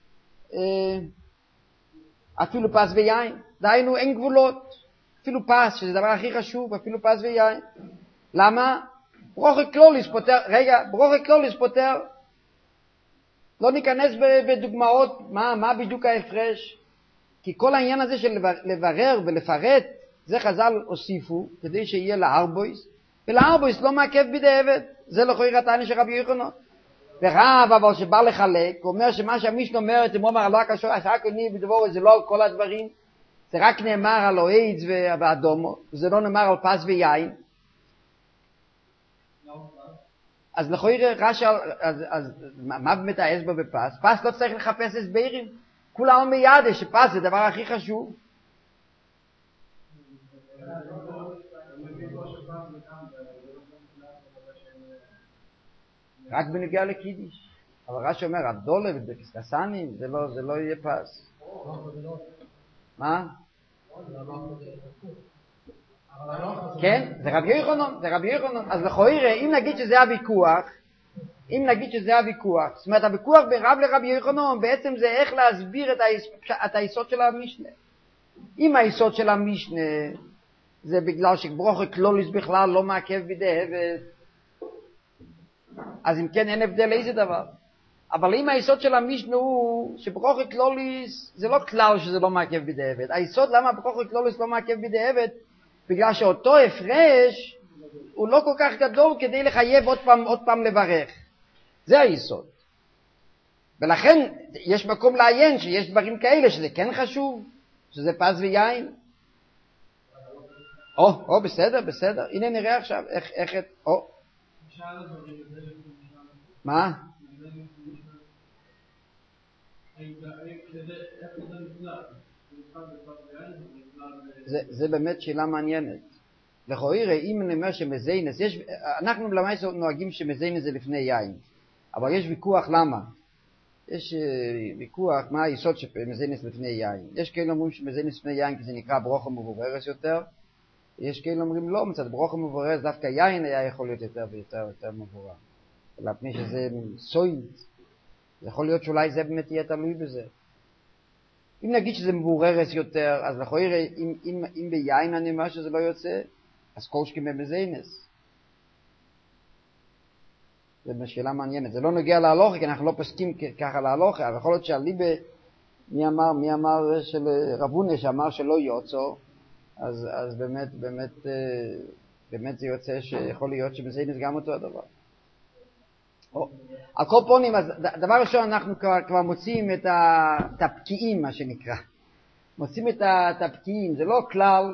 אפילו פס ויין, דהיינו אין גבולות, אפילו פס, שזה דבר הכי חשוב, אפילו פס ויין. למה? ברוכי קלוליס פותר, לא ניכנס בדוגמאות מה בדיוק ההפרש, כי כל העניין הזה של לברר ולפרט, זה חז"ל הוסיפו, כדי שיהיה לארבויס, ולארבויס לא מעכב בידי עבד, זה לכאורה הטענה של רבי יוחנן. ורב אבל שבא לחלק, הוא אומר שמה שהמשנה אומרת, אם הוא אומר לא קשור, רק אני בדבורת, זה לא על כל הדברים, זה רק נאמר על אוהיץ ואדומו, זה לא נאמר על פס ויין. אז לכאורה רש"י, אז מה באמת ההסבר בפס? פס לא צריך לחפש הסברים, כולם מיד שפס זה הדבר הכי חשוב. רק בנגיע לקידיש. אבל רש"י אומר, הבדולה ובקסקסנים, זה לא יהיה פס. מה? כן, זה רבי יוחנן. אז לכאורה, אם נגיד שזה הוויכוח, זאת אומרת, הוויכוח בין רב לרבי יוחנן, בעצם זה איך להסביר את היסוד של המשנה. אם היסוד של המשנה, זה בגלל שברוכי קלוליס בכלל לא מעכב בידי עבד, אז אם כן אין הבדל איזה דבר. אבל אם היסוד של המשנה הוא שברוכי קלוליס זה לא כלל שזה לא מעכב בידי עבד. היסוד למה ברוכי קלוליס לא מעכב בידי עבד, בגלל שאותו הפרש הוא לא כל כך גדול כדי לחייב עוד פעם לברך. זה היסוד. ולכן יש מקום לעיין שיש דברים כאלה שזה כן חשוב, שזה פס ויין. בסדר. הנה נראה עכשיו איך מה? זה באמת שאלה מעניינת. לכאורה, אם נאמר שמזיינס, אנחנו למעשה נוהגים שמזיינס זה לפני יין, אבל יש ויכוח למה. יש ויכוח מה היסוד שמזיינס לפני יין. יש כאלה אומרים שמזיינס לפני יין כי זה נקרא ברוכו מבוררס יותר, יש כאלה אומרים לא, מצד ברוכו מבוררס דווקא יין היה יכול להיות יותר ויותר מבורר. אלא פני שזה סויד, זה יכול להיות שאולי זה באמת יהיה תלוי בזה. אם נגיד שזה מבוררס יותר, אז לכאורה, אם ביין אני אומר שזה לא יוצא, אז כל שכם במזיינס. זו שאלה מעניינת. זה לא נוגע להלוכה, כי אנחנו לא פסקים ככה להלוכה, אבל יכול להיות שהליבה, מי אמר של רבונה שאמר שלא יוצא, אז באמת זה יוצא שיכול להיות שמזיינס גם אותו הדבר. על כל פונים, אז דבר ראשון אנחנו כבר מוצאים את הפקיעים, מה שנקרא. מוצאים את הפקיעים, זה לא כלל,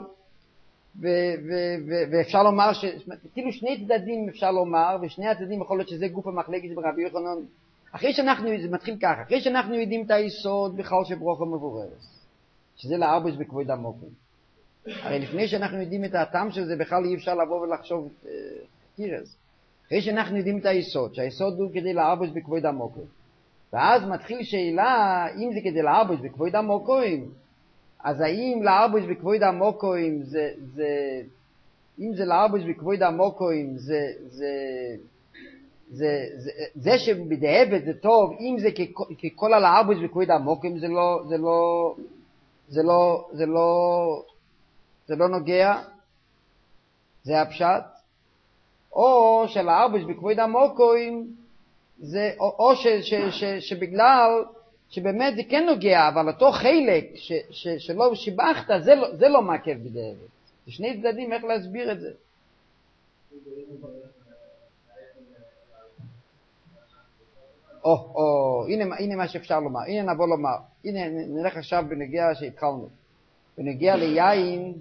ואפשר לומר, כאילו שני צדדים אפשר לומר, ושני הצדדים יכול להיות שזה גוף המחלקת ברבי יוחנן, אחרי שאנחנו, זה מתחיל ככה, אחרי שאנחנו יודעים את היסוד בכלל שברוכו מבוררת, שזה לארבוס בכבוד המוקרים. הרי לפני שאנחנו יודעים את הטעם של זה, בכלל אי אפשר לבוא ולחשוב תירס. אחרי שאנחנו יודעים את היסוד, שהיסוד הוא כדי לארבוס בכבוד המוקרים. ואז מתחיל שאלה, אם זה כדי לארבוס בכבוד המוקרים, אז האם לארבוס בכבוד המוקרים אם זה לארבוס בכבוד המוקרים, זה שבדאבת זה טוב, אם זה ככל על הארבוס בכבוד המוקרים, זה לא נוגע, זה הפשט, או של הארבוס בכבוד המוקרים, או שבגלל שבאמת זה כן נוגע, אבל אותו חלק שלא שיבחת, זה לא מעכב בדאבת. זה שני צדדים איך להסביר את זה. הנה מה שאפשר לומר, הנה נבוא לומר, הנה נלך עכשיו בנגיע שהתחלנו, בנגיע ליין,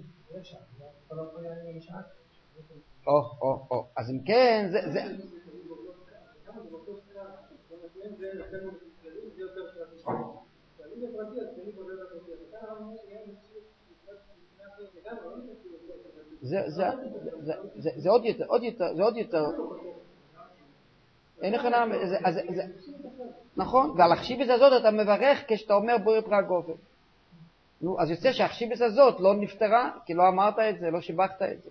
אז אם כן, זה זה עוד יותר, אין לך נעם, נכון, ועל החשיבס הזאת אתה מברך כשאתה אומר בורא פרגופן. נו, אז יוצא שהחשיבס הזאת לא נפטרה, כי לא אמרת את זה, לא שיבחת את זה.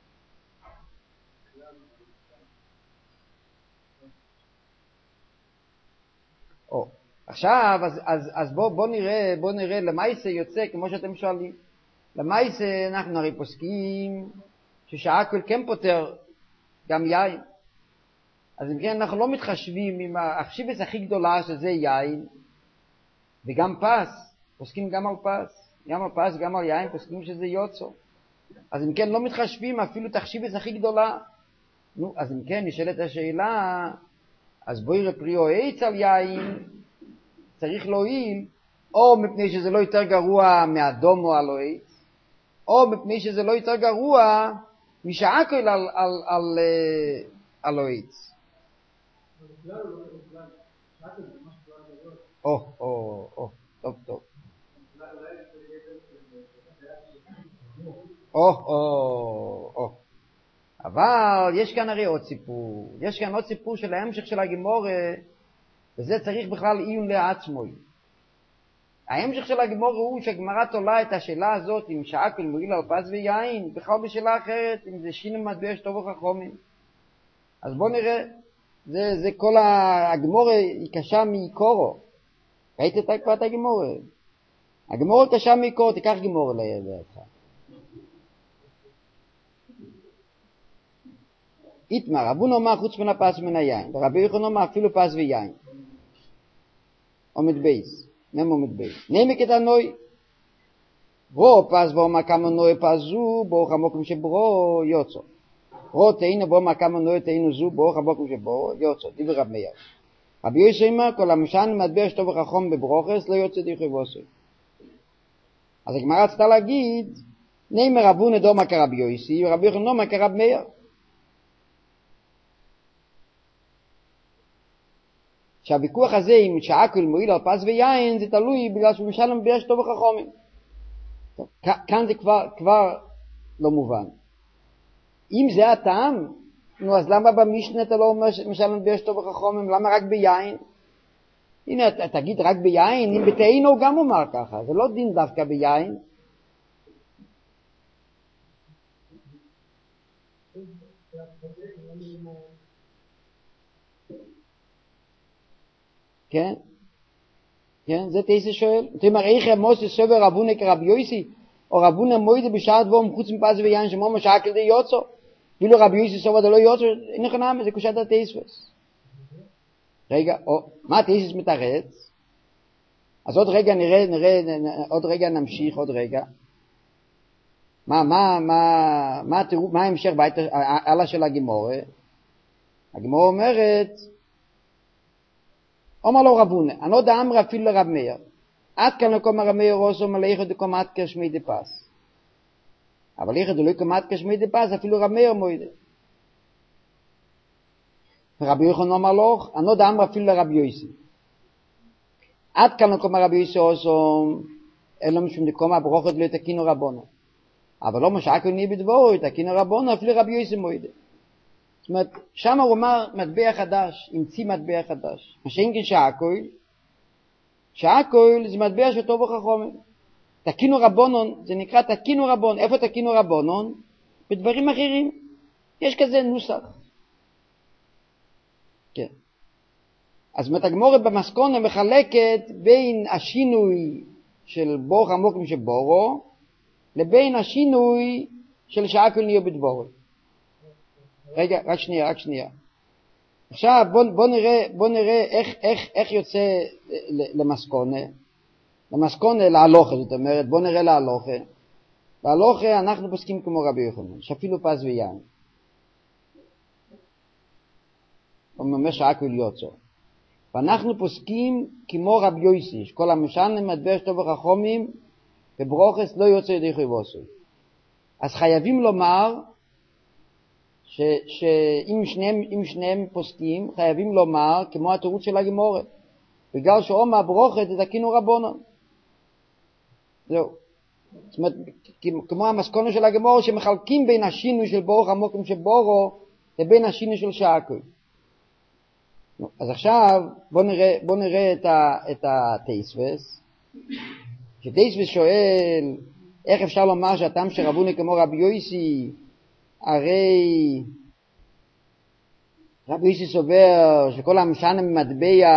עכשיו, אז בוא נראה למעשה יוצא, כמו שאתם שואלים. למעשה אנחנו הרי פוסקים ששעקל כן פותר גם יין. אז אם כן אנחנו לא מתחשבים עם החשיבס הכי גדולה שזה יין, וגם פס, פוסקים גם על פס, גם על פס, גם על יין, פוסקים שזה יוצו. אז אם כן לא מתחשבים אפילו את החשיבס הכי גדולה. נו, אז אם כן נשאלת השאלה, אז בוירא פריו עץ על יין, צריך להועיל, או מפני שזה לא יותר גרוע מהדום או על עץ, או מפני שזה לא יותר גרוע משעקל על עץ. טוב. אבל יש כאן הרי עוד סיפור. יש כאן עוד סיפור של ההמשך של הגמורה, וזה צריך בכלל עיון לעצמו. ההמשך של הגמורה הוא שהגמרא תולה את השאלה הזאת אם שעקל מועיל על פס ויין, בכלל בשאלה אחרת, אם זה שינם מטבע שטוב וחכמים. אז בוא נראה, זה כל הגמורה היא קשה מעיקורו. ראית את כבר את הגמורה? הגמורה קשה מעיקורו, תיקח גמורה לידך. איתמר, רבו נאמר חוץ מן הפס ומן היין, ורבי יוחנן נאמר אפילו פס ויין. עומד בייס, עומד בייס. נעמק את הנוי. רו פס ואומר כמה נוי פס זו, ברוך המוקם שברו יוצא. רו תאינו ואומר כמה נוי תאינו זו, ברוך המוקם שברו יוצא. דיבר רב מאיר. רבי יוסי אומר, כל המשען מטבע שטוב וחכם בברוכס, לא יוצא דיחי בוסי. אז הגמרא רצתה להגיד, נאמר רבו נדומה כרבי יוסי, ורבי יוחנן נאמר כרב מאיר. שהוויכוח הזה עם שעקל מועיל על פס ויין, זה תלוי בגלל שהוא משלם ביש טוב וחכמים. כאן זה כבר לא מובן. אם זה הטעם, נו אז למה במשנה אתה לא משלם ביש טוב וחכמים? למה רק ביין? הנה, תגיד רק ביין, אם בתאינו הוא גם אומר ככה, זה לא דין דווקא ביין. כן? כן, זה תייסה שואל. אתה אומר, איך המוסי סובר רבונה כרבי יוסי, או רבונה מוידה בשעת בום חוץ מפס ויין שמומו שעקל די יוצא, ואילו רבי יוסי סובר זה לא יוצא, אין לך נאמה, זה קושת התייספס. רגע, מה התייספס מתרץ? אז עוד רגע נראה, עוד רגע נמשיך, עוד רגע. מה ההמשך הלאה של הגמורה? הגמורה אומרת, אומר לו רבונה, אני לא אמר אפילו לרב מאיר. עד כאן לא קום הרב מאיר רוסו מלאכת דקומת כשמי דפס. אבל לכת דלוי קומת כשמי דפס, אפילו רב מאיר מוידה. רבי יוחנן אמר לו, אני לא יודע אמר אפילו לרבי יוסי. עד כאן לא קומה רבי יוסי עושום, אין לו משום דקומה ברוכות לא יתקינו רבונו. אבל לא משעקו נהיה בדבורו, יתקינו רבונו, אפילו רבי יוסי מוידה. זאת אומרת, שם הוא אמר מטבע חדש, המציא מטבע חדש. מה שאין כן שעקויל זה מטבע של טוב וחכמים. תקינו רבונון, זה נקרא תקינו רבון. איפה תקינו רבונון? בדברים אחרים. יש כזה נוסח. כן. אז הגמרא במסכונה מחלקת בין השינוי של בור המוקים שבורו, לבין השינוי של שעקויל נהיה בדבורו. רגע, רק שנייה. עכשיו בוא נראה איך יוצא למסכונה. למסכונה להלוכה, זאת אומרת, בוא נראה להלוכה. להלוכה אנחנו פוסקים כמו רבי יוחנן, שאפילו פס ויין. הוא אומר שעקויל יוצא. ואנחנו פוסקים כמו רבי יוסי, שכל המשנה מטבע שטוב וחכמים, וברוכס לא יוצא ידי חייבוסו. אז חייבים לומר, שאם שניהם פוסקים, חייבים לומר כמו התירוץ של הגמרא. בגלל שאומר ברוכת זה תקינו רבונון. זהו. זאת אומרת, כמו המסכונה של הגמרא, שמחלקים בין השינוי של ברוך המוקים של בורו, לבין השינוי של שעקויל. אז עכשיו בוא נראה את התייסבס. שתייסבס שואל, איך אפשר לומר שהטעם של רבוני כמו רבי יוסי, הרי רבי יוסי סובר שכל המשנה ממטבע,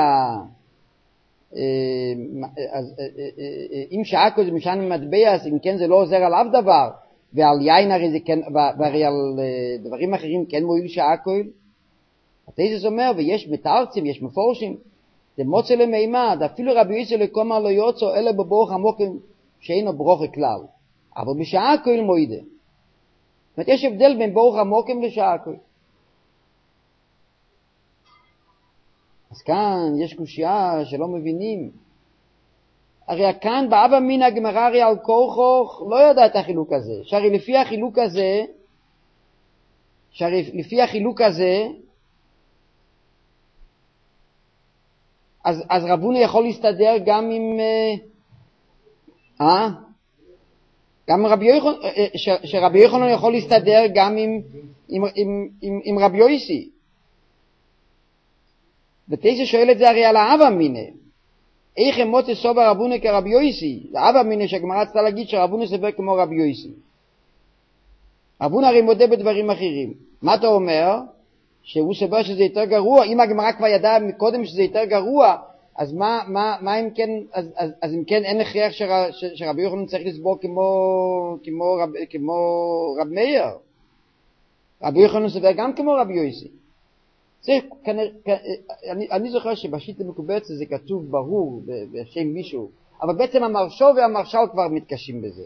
אם שעקויל זה משנה ממטבע, אז אם כן זה לא עוזר על אף דבר, ועל יין הרי זה כן, והרי על דברים אחרים כן מועיל שעקויל. התייסבס אומר, ויש מתרצים, יש מפורשים, זה מוצא למימד, אפילו רבי יוסי לקומר לא יוצא, אלא בברוך המוקים שאינו ברוכה כלל, אבל בשעקויל מועידה. זאת אומרת, יש הבדל בין ברוך המוקים לשעקויל. אז כאן יש קושיה שלא מבינים. הרי כאן באבא מן הגמרא הרי על כורחוך לא יודע את החילוק הזה. שהרי לפי החילוק הזה, אז רבוני יכול להסתדר גם עם גם שרבי יוחנן יכול להסתדר גם עם רבי יוסי. ותייסבס שואל את זה הרי על האבא מיניה. איך מוצא סובר רבוני כרבי יוסי? זה אבא מיניה שהגמרא רצתה להגיד שרבוני סובר כמו רבי יוסי. רבוני הרי מודה בדברים אחרים. מה אתה אומר? שהוא סובר שזה יותר גרוע. אם הגמרא כבר ידעה מקודם שזה יותר גרוע, אז מה אם כן, אז אם כן אין הכרח שרבי יוחנן צריך לסבור כמו רב מאיר. רבי יוחנן סובר גם כמו רבי יוסי. אני זוכר שבשיטה מקובצת זה כתוב ברור בשם מישהו, אבל בעצם המרשו והמרשל כבר מתקשים בזה.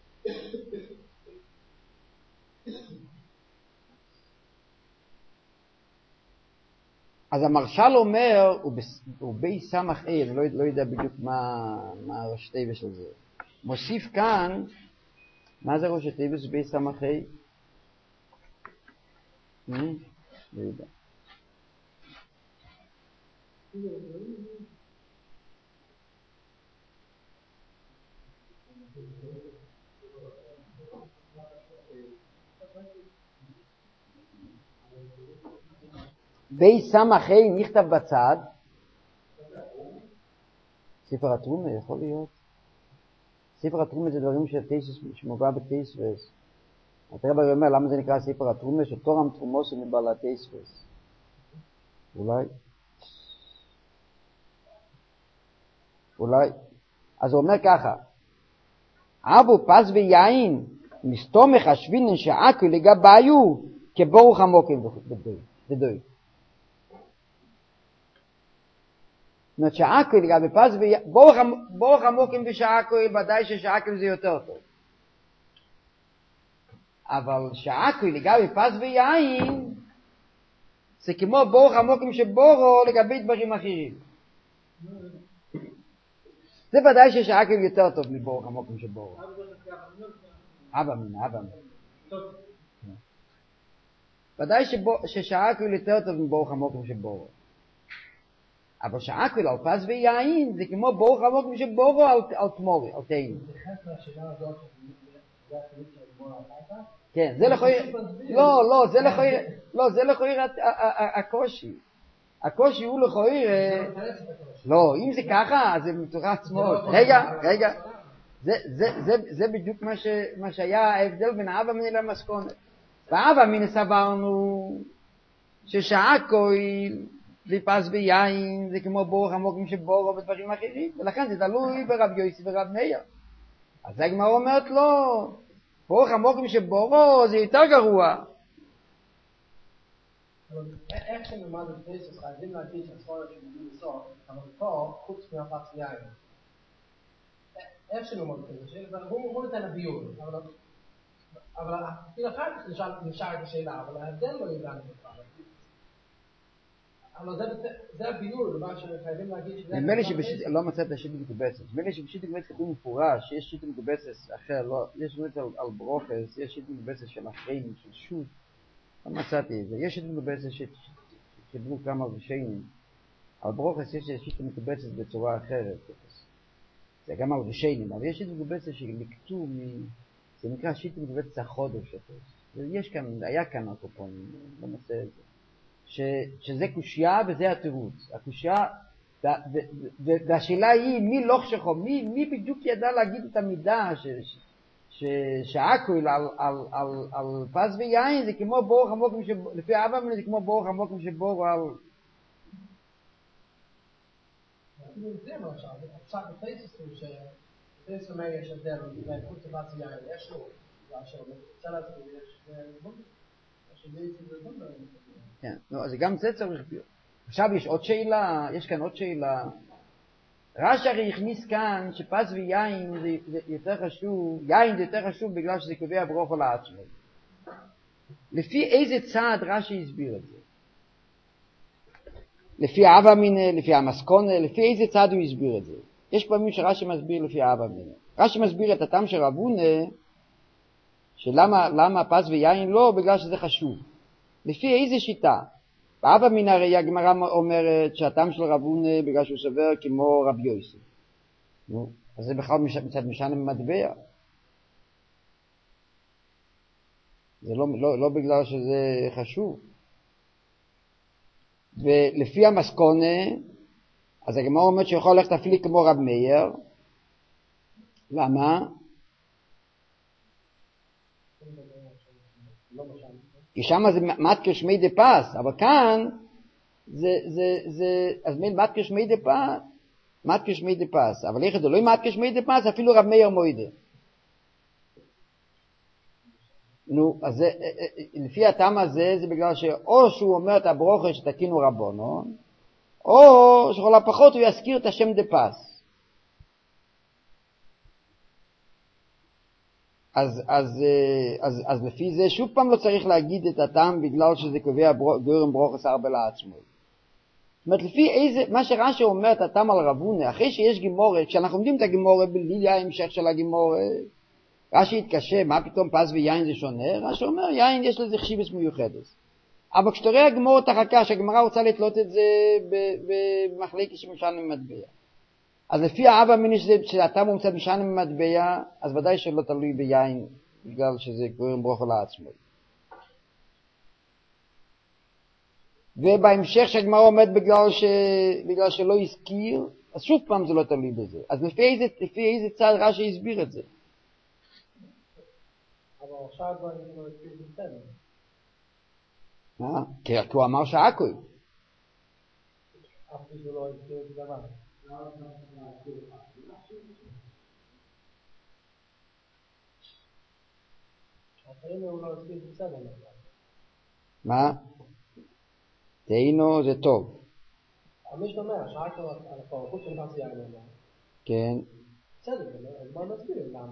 אז המרשל אומר, הוא בי סמך אי, אני לא יודע בדיוק מה ראש תיבס של זה. מוסיף כאן, מה זה ראש תיבס בי סמך אי? לא יודע. בי סמכי נכתב בצד, ספר התרומה יכול להיות. ספר התרומה זה דברים שמובא בתייסבס. הרב אומר למה זה נקרא ספר התרומה, שתורם תרומוס מבעל התייסבס. אולי. אז הוא אומר ככה, אבו פס ויין מסתומך השבינן שעקויל לגביו כברוך המוקים בדוי. זאת אומרת שעקויל לגבי פס ויין, ברוך המוקים בשעקויל, ודאי ששעקויל זה יותר טוב. אבל שעקויל לגבי פס ויין, זה כמו ברוך המוקים שבורו לגבי דברים אחרים. זה ודאי ששעקויל יותר טוב מברוך המוקים שבורו. אבא מן. ודאי ששעקל יותר טוב מברוך המוקם שבורו. אבל שעקל על פס ויין זה כמו ברוך המוקם שבורו על תמורי, על תאין. כן, זה לכויר הקושי. הקושי הוא לכויר, לא, אם זה ככה, אז זה מתורץ מאוד. רגע, זה בדיוק מה שהיה ההבדל בין האבא מינא למסקונה. באבא מינא סברנו ששעקל ופס ויין זה כמו ברוך המוקם שבורו ודברים אחרים, ולכן זה תלוי ברב יוסי ורב מאיר. אז הגמרא אומרת לו, ברוך המוקם שבורו זה יותר גרוע. איך שנלמד את פריסוס חייבים להגיד שהסבורה שמגיעים לסוף, אבל פה חוץ מהפס יין. איך שנלמד את פריסוס, הוא נותן הביור, אבל אפילו אחר כך נשאר את השאלה, אבל ההבדל לא ידענו בכלל. אבל זה הביור, דבר שחייבים להגיד שזה... נדמה לי שלא מצאת שיטה מקובצת. נדמה לי שבשיטה מקובצת כתוב מפורש שיש שיטה מקובצת אחר, לא, יש באמת על ברוכס, יש שיטה מקובצת של אחרים, של שוט. לא מצאתי את זה. יש שיטה מקובצת שכתבו כמה רשעים. על ברוכס יש שיטה מקובצת בצורה אחרת. זה גם על רשעים, אבל יש שיטה מקובצת שלקטו זה נקרא שיטה מקובצת החודש. יש כאן, היה כאן הקופונים, לא מצא את זה. שזה קושיה וזה התירוץ. הקושיה, והשאלה היא מי לא חשכו, מי בדיוק ידע להגיד את המידה שעקל על פס ויין זה כמו ברוך המוקם שבורו, לפי האבא מינא זה כמו ברוך המוקם שבורו על... זה למשל, עכשיו בפריסוס הוא שפריסוס אומר יש הבדל בין חוץ לפס ויין, יש לו, אפשר להסביר, כן, אז גם זה צריך ביור. עכשיו יש עוד שאלה, יש כאן עוד שאלה. רש"י הרי הכניס כאן שפס ויין זה יותר חשוב, יין זה יותר חשוב בגלל שזה קובע ברוך לעצמו. לפי איזה צעד רש"י הסביר את זה? לפי האבא מינא, לפי המסקונה, לפי איזה צעד הוא הסביר את זה? יש פעמים שרש"י מסביר לפי האבא מינא. רש"י מסביר את הטעם של רבונה, שלמה פס ויין לא, בגלל שזה חשוב. לפי איזה שיטה? באבא מינא הרי הגמרא אומרת שהטעם של רבונה בגלל שהוא סובר כמו רב יוסי. נו, אז זה בכלל מצד משנה ממטבע. זה לא בגלל שזה חשוב. ולפי המסקונה, אז הגמרא אומרת שיכול ללכת אפילו כמו רב מאיר. למה? כי שם זה מתקר שמי דה פס, אבל כאן אז מין מתקר שמי דה פס, מתקר שמי דה פס, אבל איך זה לא מתקר שמי דה פס, אפילו רב מאיר מוידה. נו, אז לפי הטעם הזה זה בגלל שאו שהוא אומר את הברוכה שתקינו רבונון, או שכל הפחות הוא יזכיר את השם דה פס. אז לפי זה שוב פעם לא צריך להגיד את הטעם בגלל שזה קובע גורם ברוכס הרבה לעצמו. זאת אומרת, לפי איזה, מה שרש"י אומר את הטעם על רבונה, אחרי שיש גימורה, כשאנחנו לומדים את הגימורה בלילי ההמשך של הגימורה, רש"י התקשה, מה פתאום פס ויין זה שונה? רש"י אומר, יין יש לזה חשיבות מיוחדת. אבל כשאתה רואה הגימורה תחכה, שהגמרא רוצה לתלות את זה במחלקת שמשנה ממטבע. אז לפי האבא מינא שהטעם הוא מצד משנה ממטבע, אז ודאי שלא תלוי ביין, בגלל שזה גורם ברכה לעצמו. ובהמשך שהגמרא עומד בגלל שלא הזכיר, אז שוב פעם זה לא תלוי בזה. אז לפי איזה צד רש"י הסביר את זה? אבל עכשיו כבר לא הסביר בסדר. כי הוא אמר שעקל. אף זה לא הסביר את דבר. מה? תהינו זה טוב. מי שאומר, שאלת על הפרחות של פס יין אומר. כן. בסדר, אז בואו נסביר למה.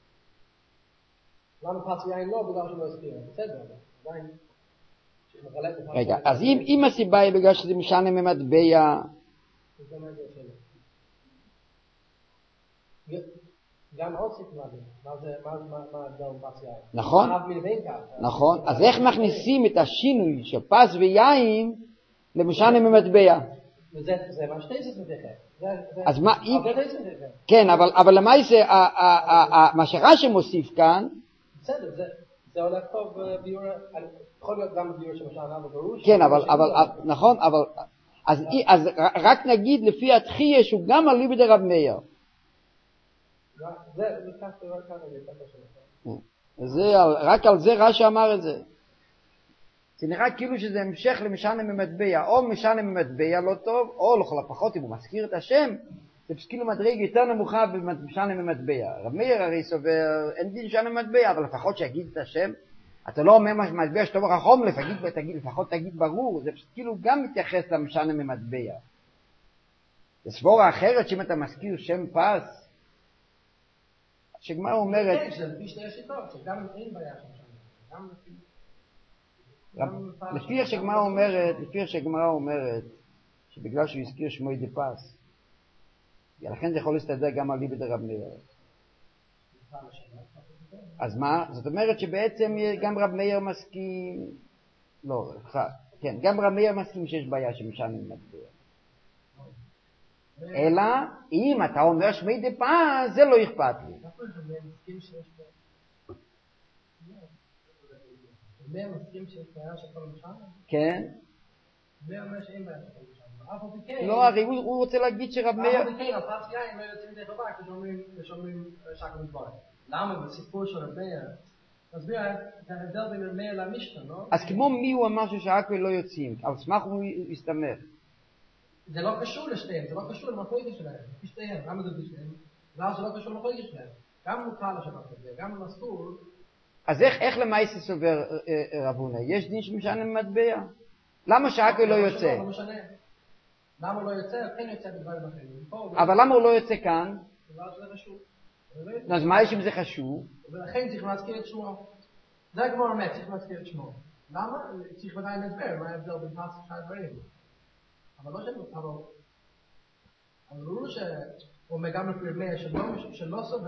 למה פס יין לא בגלל שלא הסביר? בסדר, עדיין. רגע, אז אם הסיבה היא בגלל שזה משנה ממטבע, גם עוד סיפורים, מה ההבדל בפס יין? נכון, נכון. אז איך מכניסים את השינוי של פס ויין למשנה ממטבע? זה מה שטייסס מתייחס. אז מה אם... כן, אבל למעשה מה שרש"י מוסיף כאן... בסדר, זה הולך טוב ביור... יכול להיות גם ביור שמשנה בגרוש. כן, אבל נכון, אבל... אז רק נגיד לפי התחייה שהוא גם על ליבד רב מאיר. רק על זה רש"י אמר את זה. זה נראה כאילו שזה המשך למשנה ממטבע, או משנה ממטבע לא טוב, או לכל הפחות אם הוא מזכיר את השם, זה כאילו מדרג יותר נמוכה במשנה ממטבע. רב מאיר הרי סובר, אין דין משנה ממטבע, אבל לפחות שיגיד את השם, אתה לא אומר מטבע שטוב רחום, לפחות תגיד ברור, זה כאילו גם מתייחס למשנה ממטבע. זה סבורה אחרת שאם אתה מזכיר שם פס, שגמרא אומרת... כן, שזה לפי שתי השיטות, שגם אין בעיה שם. לפי איך שגמרא אומרת, שבגלל שהוא הזכיר שמואל דפס, לכן זה יכול להסתדר גם על ליבד רב מאיר. אז מה? זאת אומרת שבעצם גם רב מאיר מסכים, לא, כן, גם רב מאיר מסכים שיש בעיה שמשנה ממטבע. אלא אם אתה אומר שמואל דפס, זה לא אכפת לי. מאיר מסכים שיש בעיה של כל משנה? כן. מאיר אומר שאין בעיה של כל משנה. לא, הרי הוא רוצה להגיד שרב מאיר... אף על כן, על פס יין לא יוצאים די חובה כשאומרים שק מדבר. למה בסיפור של רב מאיר? תסביר את ההבדל בין רב מאיר למשנה, לא? אז כמו מי הוא אמר ששק ולא יוצאים? על סמך הוא יסתמך. זה לא קשור לשתיהם, זה לא קשור למחלוקת שלהם. לפי שתיהם, למה זה בשתיהם? זה לא קשור למחלוקת שלהם. גם מותר לשבת את זה, גם למסור. אז איך למעשה סובר רב הונא? יש דין שמשנה ממטבע? למה שק ולא יוצא? לא משנה. למה הוא לא יוצא? כן יוצא בדברים אחרים. אבל למה הוא לא יוצא כאן? זה לא חשוב. אז מה יש אם זה חשוב? ולכן צריך להזכיר את שמו. זה כבר אומר, צריך להזכיר את שמו. למה? צריך ודאי לדבר, מה ההבדל בין פס ושאר דברים. אבל לא שלא, אבל ברור שהוא אומר גם לפי מאיר שלא סובר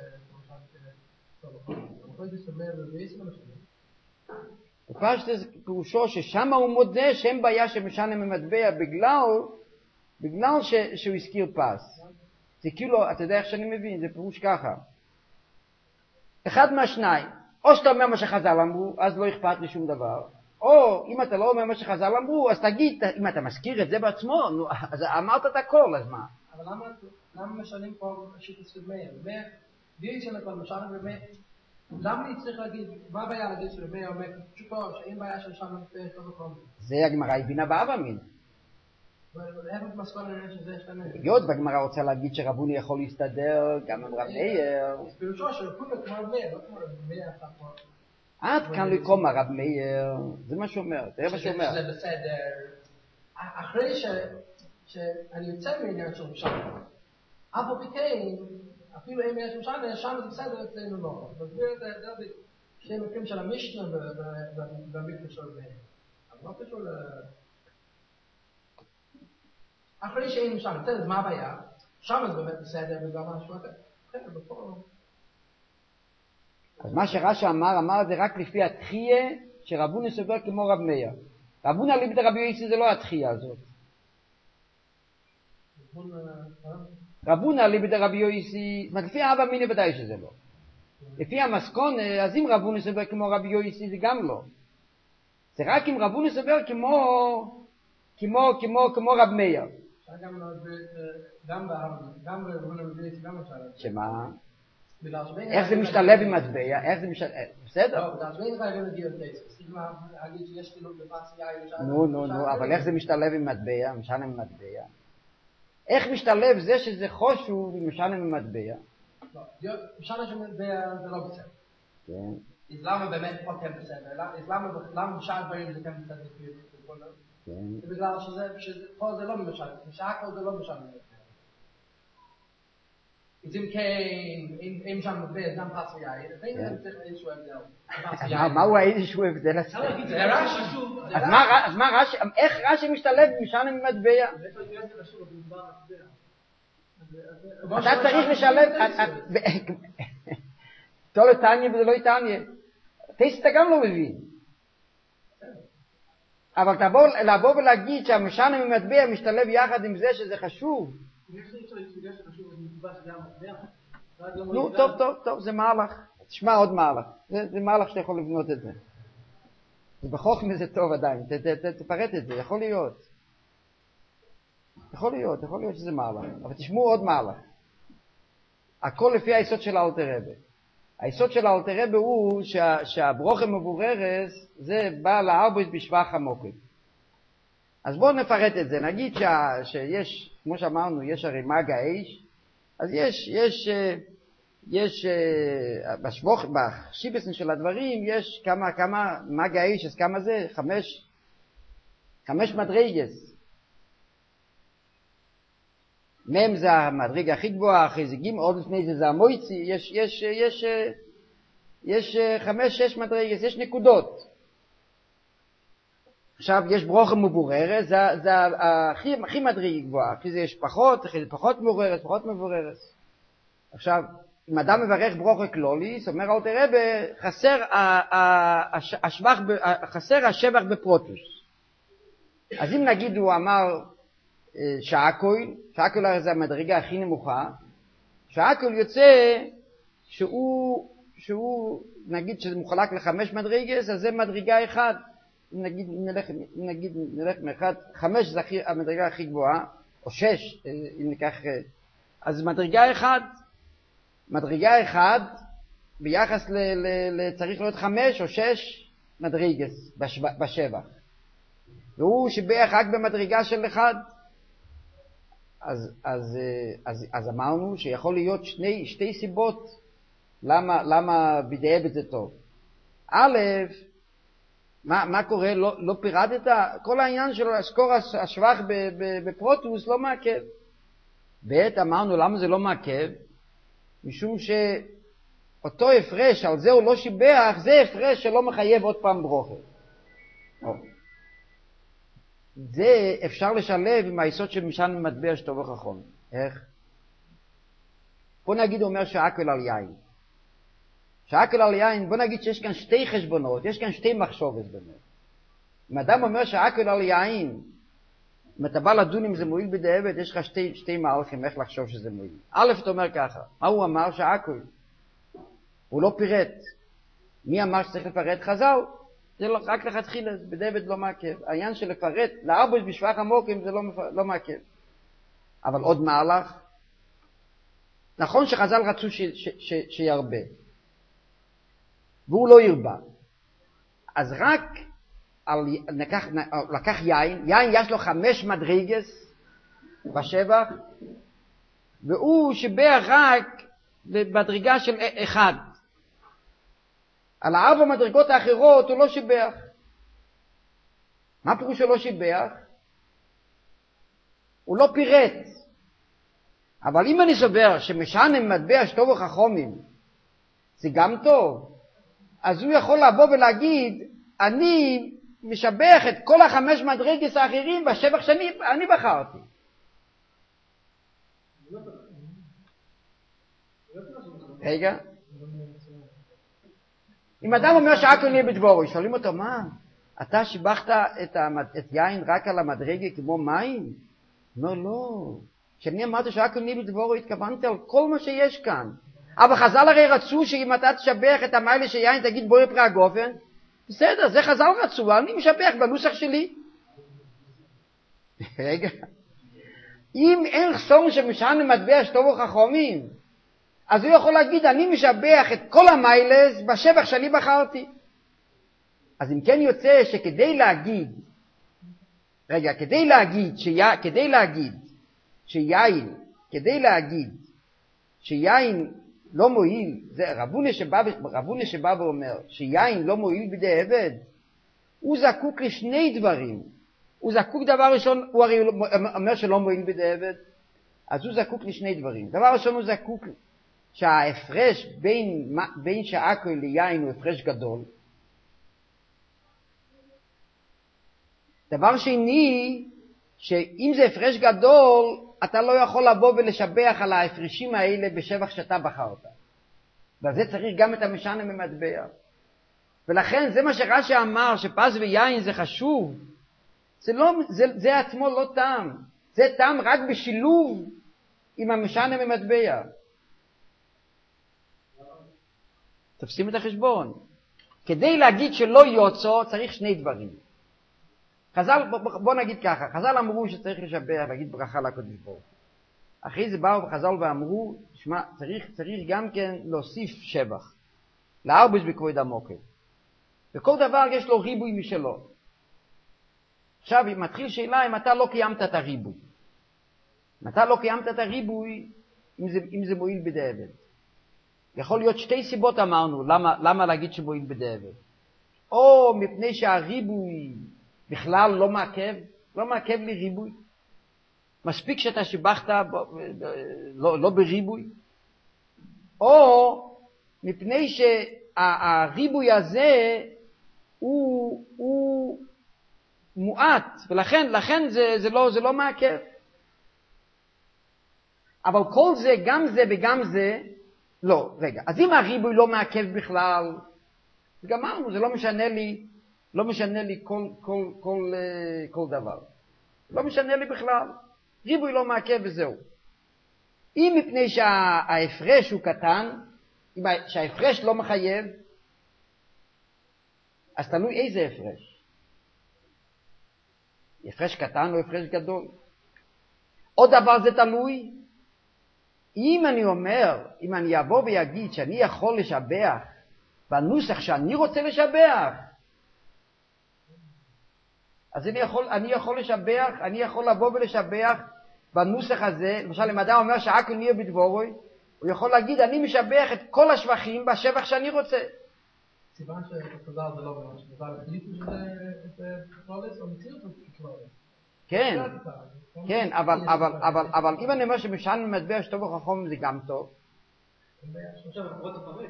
ופשט פירושו ששם הוא מודה שאין בעיה שמשנה ממטבע בגלל שהוא הזכיר פס. זה כאילו, אתה יודע איך שאני מבין, זה פירוש ככה. אחד מהשניים, או שאתה אומר מה שחז"ל אמרו, אז לא אכפת לי שום דבר. או אם אתה לא אומר מה שחז"ל אמרו, אז תגיד, אם אתה מזכיר את זה בעצמו, אז אמרת את הכל, אז מה? אבל למה משנים פה שיטה של מאיר? מאיר, בי של הכל משנה במאיר. למה אני צריך להגיד, מה הבעיה להגיד של מאיר אומר, פשוטו, שאין בעיה של משנה במאיר טוב וכל זה? זה הגמרא הבינה באב אמינא. איך את מסכון לראה שזה ישתנה? היות והגמרא רוצה להגיד שרב הונא יכול להסתדר גם עם רב מאיר. אז פירושו שרב הונא כמו רב מאיר, לא כמו רב מאיר עשה פה. עד כאן לא יקום הרב מאיר, זה מה שאומר, תראה מה שאומר. שזה בסדר. אחרי שאני יוצא מעניין של משנה, אף על פי כן, אפילו אם יש משנה, שם זה בסדר אצלנו לא. תסביר את ההבדל בשני מקרים של המשנה במקרה של מאיר. אבל לא קשור ל... אחרי שאין משנה, בסדר, אז מה הבעיה? שם זה באמת בסדר וגם משהו אחר. בסדר, בפורום. אז מה שרש"י אמר את זה רק לפי התחייה שרב הונא סובר כמו רב מאיר. רב הונא ליבד רבי יוסי זה לא התחייה הזאת. רב הונא ליבד רבי יוסי, לפי האב אמינא ודאי שזה לא. לפי המסכון, אז אם רב הונא סובר כמו רבי יוסי זה גם לא. זה רק אם רב הונא סובר כמו רב מאיר. גם ברב הונא רבי יוסי גם אפשר. שמה? איך זה משתלב עם מטבע? איך זה משתלב? בסדר? לא, בעצמי חייבים להגיע לטייס. צריך להגיד שיש כאילו בפס יין. נו, אבל איך זה משתלב עם מטבע? משנה ממטבע? איך משתלב זה שזה חושוב עם משנה ממטבע? לא, משנה שמטבע זה לא בסדר. כן. אז למה באמת פה כן בסדר? אז למה בשאר דברים זה כן בסדר? כן. זה בגלל שפה זה לא משנה. בשאר זה לא משנה. אז אם כן, אם שם מטבע, אז גם פס ויין, לפעמים צריך איזשהו הבדל. מהו איזשהו הבדל? זה רש"י חשוב. אז מה רש"י, איך רש"י משתלב משנה ממטבע? אתה צריך לשלב, תול איתניה וזה לא איתניה. טייס אתה גם לא מבין. אבל לבוא ולהגיד שהמשנה ממטבע משתלב יחד עם זה שזה חשוב. נו, טוב, זה מהלך. תשמע עוד מהלך. זה מהלך שאתה יכול לבנות את זה. בחוכמה זה טוב עדיין. תפרט את זה, יכול להיות. יכול להיות שזה מהלך. אבל תשמעו עוד מהלך. הכל לפי היסוד של האלטר רבי. היסוד של האלטר רבי הוא שהברוכם מבוררס זה בא לערבוס בשבח המוקד. אז בואו נפרט את זה. נגיד שיש, כמו שאמרנו, יש הרי מגה אש, אז יש בשיבסן של הדברים, יש כמה מגה אש, אז כמה זה? 5 מדרגס. מם זה המדרגה הכי גבוהה, אחרי זה ג' עוד לפני זה המויצי, יש 5-6 מדרגס, יש נקודות. עכשיו יש ברוכם מבוררס, זה הכי מדרגה גבוהה, אחרי זה יש פחות, אחרי זה פחות מבוררס. עכשיו, אם אדם מברך ברוכה כלוליס, אומר אלתר רבי, חסר השבח בפרוטוס. אז אם נגיד הוא אמר שעקויל זה המדרגה הכי נמוכה, שעקויל יוצא שהוא נגיד שזה מוחלק ל5 מדרגס, אז זה מדרגה אחד. אם נגיד נלך מאחד, 5 זה המדרגה הכי גבוהה, או 6, אם ניקח, אז מדרגה אחד ביחס צריך להיות 5 או 6 מדרגס בשבח. והוא שבח רק במדרגה של אחד. אז אמרנו שיכול להיות שתי סיבות למה בדיעבד זה טוב. א', מה קורה? לא פירטת? כל העניין של הסקור השבח בפרוטוס לא מעכב. ב', אמרנו למה זה לא מעכב? משום שאותו הפרש, על זה הוא לא שיבח, זה הפרש שלא מחייב עוד פעם ברוכה. זה אפשר לשלב עם היסוד של משען מטבע שטוב וחכם. איך? פה נגיד הוא אומר שעקל על יין. שעקל על יין, בוא נגיד שיש כאן 2 חשבונות, יש כאן 2 מחשבות באמת. אם אדם אומר שעקל על יין, אם אתה בא לדון אם זה מועיל בדיעבד, יש לך 2 מהלכים איך לחשוב שזה מועיל. א', אתה אומר ככה, מה הוא אמר שעקל? הוא לא פירט. מי אמר שצריך לפרט? חז"ל. זה רק לכתחילה, בדיעבד לא מעכב. העניין של לפרט, לערבוס בשבח המוקים זה לא מעכב. אבל עוד מהלך, נכון שחז"ל רצו שירבה, והוא לא ירבה. אז רק לקח יין יש לו 5 מדרגס בשבח, והוא שיבח רק במדרגה של 1. על 4 מדרגות האחרות הוא לא שיבח. מה פירוש הוא לא שיבח? הוא לא פירט. אבל אם אני סובר שמשען מטבע שטוב וחכמים זה גם טוב, אז הוא יכול לבוא ולהגיד, אני משבח את כל 5 מדרגס האחרים בשבח שאני בחרתי. רגע. אם אדם אומר שעקל נהיה בדבורו, שואלים אותו, מה? אתה שיבחת את יין רק על המדרגה כמו מים? לא, לא. כשאני אמרתי שעקל נהיה בדבורו, התכוונתי על כל מה שיש כאן. אבל חז"ל הרי רצו שאם אתה תשבח את המיילה של יין, תגיד בואי פרי הגופן. בסדר, זה חז"ל רצו, אני משבח בנוסח שלי. רגע. אם אין חסום שמשען מטבע שטוב וחכמים, אז הוא יכול להגיד, אני משבח את כל המיילס בשבח שאני בחרתי. אז אם כן יוצא שכדי להגיד, כדי להגיד שיין לא מועיל, זה רבונה שבא ואומר שיין לא מועיל בדיעבד, הוא זקוק לשני דברים. הוא זקוק דבר ראשון, הוא הרי אומר שלא מועיל בדיעבד, אז הוא זקוק לשני דברים. דבר ראשון הוא זקוק שההפרש בין שעקל ליין הוא הפרש גדול. דבר שני, שאם זה הפרש גדול, אתה לא יכול לבוא ולשבח על ההפרשים האלה בשבח שאתה בחרת. וזה צריך גם את המשנה ממטבע. ולכן זה מה שרש"י אמר, שפס ויין זה חשוב. זה עצמו לא טעם. זה טעם רק בשילוב עם המשנה ממטבע. תופסים את החשבון. כדי להגיד שלא יוצא צריך שני דברים. חז"ל, בוא נגיד ככה, חז"ל אמרו שצריך לשבח, להגיד ברכה לקדוש ברוך הוא. אחרי זה באו חז"ל ואמרו, שמע, צריך גם כן להוסיף שבח. להרבוש בכבוד המוקד. וכל דבר יש לו ריבוי משלו. עכשיו מתחיל שאלה אם אתה לא קיימת את הריבוי. אם אתה לא קיימת את הריבוי, אם זה מועיל בדיעבד. יכול להיות שתי סיבות אמרנו, למה להגיד שמועיל בדיעבד. או מפני שהריבוי בכלל לא מעכב לי ריבוי. מספיק שאתה שיבחת לא בריבוי. או מפני שהריבוי הזה הוא מועט, ולכן זה לא מעכב. אבל כל זה, גם זה וגם זה, לא, רגע. אז אם הריבוי לא מעכב בכלל, גמרנו, זה לא משנה לי כל דבר. לא משנה לי בכלל. ריבוי לא מעכב וזהו. אם מפני שההפרש הוא קטן, שההפרש לא מחייב, אז תלוי איזה הפרש. הפרש קטן או הפרש גדול. עוד דבר זה תלוי. אם אני אבוא ויגיד שאני יכול לשבח בנוסח שאני רוצה לשבח, אז אני יכול לבוא ולשבח בנוסח הזה. למשל, אם אדם אומר שהכל נהיה בדבורוי, הוא יכול להגיד, אני משבח את כל השבחים בשבח שאני רוצה. סיבה שחז"ל זה לא ממש, חז"ל החליטו שזה כלולס או מציאות ככלולס? כן, אבל אם אני אומר שמשנה ממטבע שטוב וחכם זה גם טוב. עכשיו, אנחנו רואים את הפרק.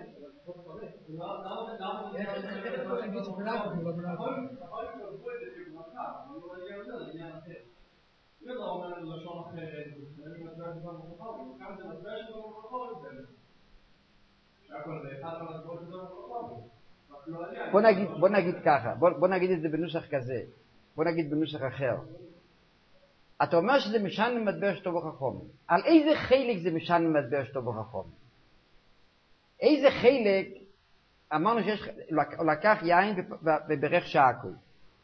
בוא נגיד ככה, בוא נגיד את זה בנוסח כזה, בוא נגיד בנוסח אחר. אתה אומר שזה משנה ממטבע שטוב וחכם. על איזה חלק זה משנה ממטבע שטוב וחכם? איזה חלק, אמרנו הוא לקח יין וברך שעקוי.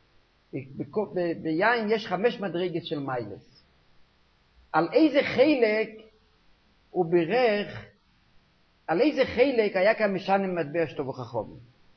ביין יש 5 מדרגות של מיילס. על איזה חלק הוא בירך, על איזה חלק היה כאן משנה ממטבע שטוב וחכם?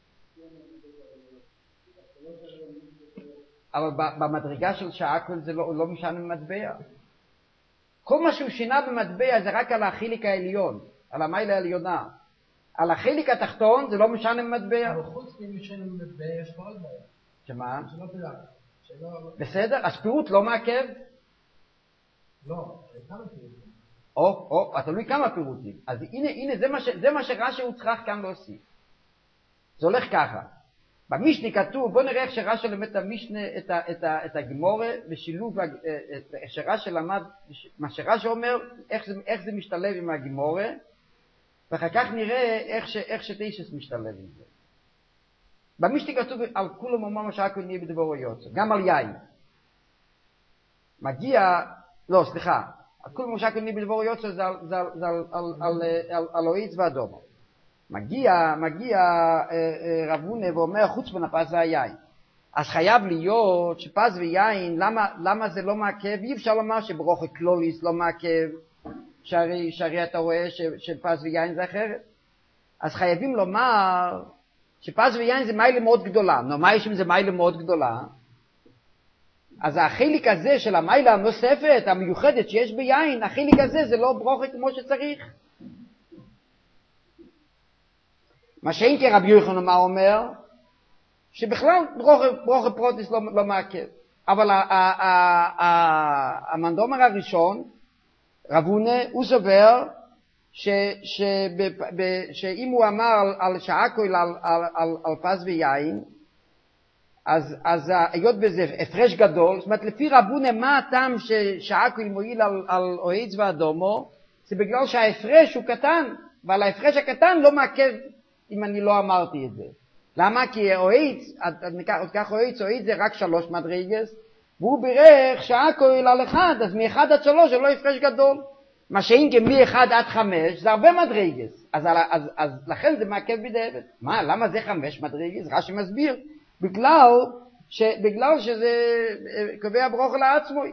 אבל במדרגה של שעקוי זה לא משנה ממטבע. כל מה שהוא שינה במטבע זה רק על החלק העליון, על המיילה העליונה. על החלק התחתון זה לא משנה ממטבע. אבל חוץ ממשנה ממטבע יש פה עוד בעיה. שמה? שלא פירט. בסדר? אז פירוט לא מעכב? לא, כמה פירוטים. תלוי כמה פירוטים. אז הנה זה מה שרש"י הוא צריך כאן להוסיף. זה הולך ככה. במשנה כתוב, בוא נראה איך שרש"י למד את המשנה, את הגמורה, ושילוב, שרש"י למד, מה שרש"י אומר, איך זה משתלב עם הגמורה, ואחר כך נראה איך שתשס משתלב עם זה. במשנה כתוב על כולם אומר מה שהכל נהיה בדברו יוצא, גם על יין. על כולם אומר שהכל נהיה בדברו יוצא זה על אויץ ואדומו. מגיע רב הונא ואומר חוץ מנפס והיין. אז חייב להיות שפס ויין, למה זה לא מעכב? אי אפשר לומר שברוכי כלוליס לא מעכב, שהרי אתה רואה שפס ויין זה אחרת. אז חייבים לומר שפס ויין זה מיילה מאוד גדולה. מה יש אם זה מיילה מאוד גדולה? אז החלק הזה של המיילה הנוספת, המיוחדת שיש ביין, החלק הזה זה לא ברוכי כמו שצריך. מה שאין כרבי יוחנן מה אומר? שבכלל ברוכי פרוטיס לא מעכב. אבל המנדומר הראשון, רב הונא, הוא סובר שאם הוא אמר על שעקוי על פס ויין, אז היות בזה הפרש גדול, זאת אומרת לפי רבונה מה הטעם שהעכויל מועיל על אוהץ ואדומו, זה בגלל שההפרש הוא קטן, ועל ההפרש הקטן לא מעכב אם אני לא אמרתי את זה. למה? כי אוהץ, אוהץ זה רק 3 מדרגס, והוא בירך שהעכויל על 1, אז מ1 עד 3 זה לא הפרש גדול. מה שאם כן מ1 עד 5 זה הרבה מדרגס, אז לכן זה מעכב בדיעבד. מה, למה זה 5 מדרגס? רש"י מסביר, בגלל שזה קובע ברוך לעצמו.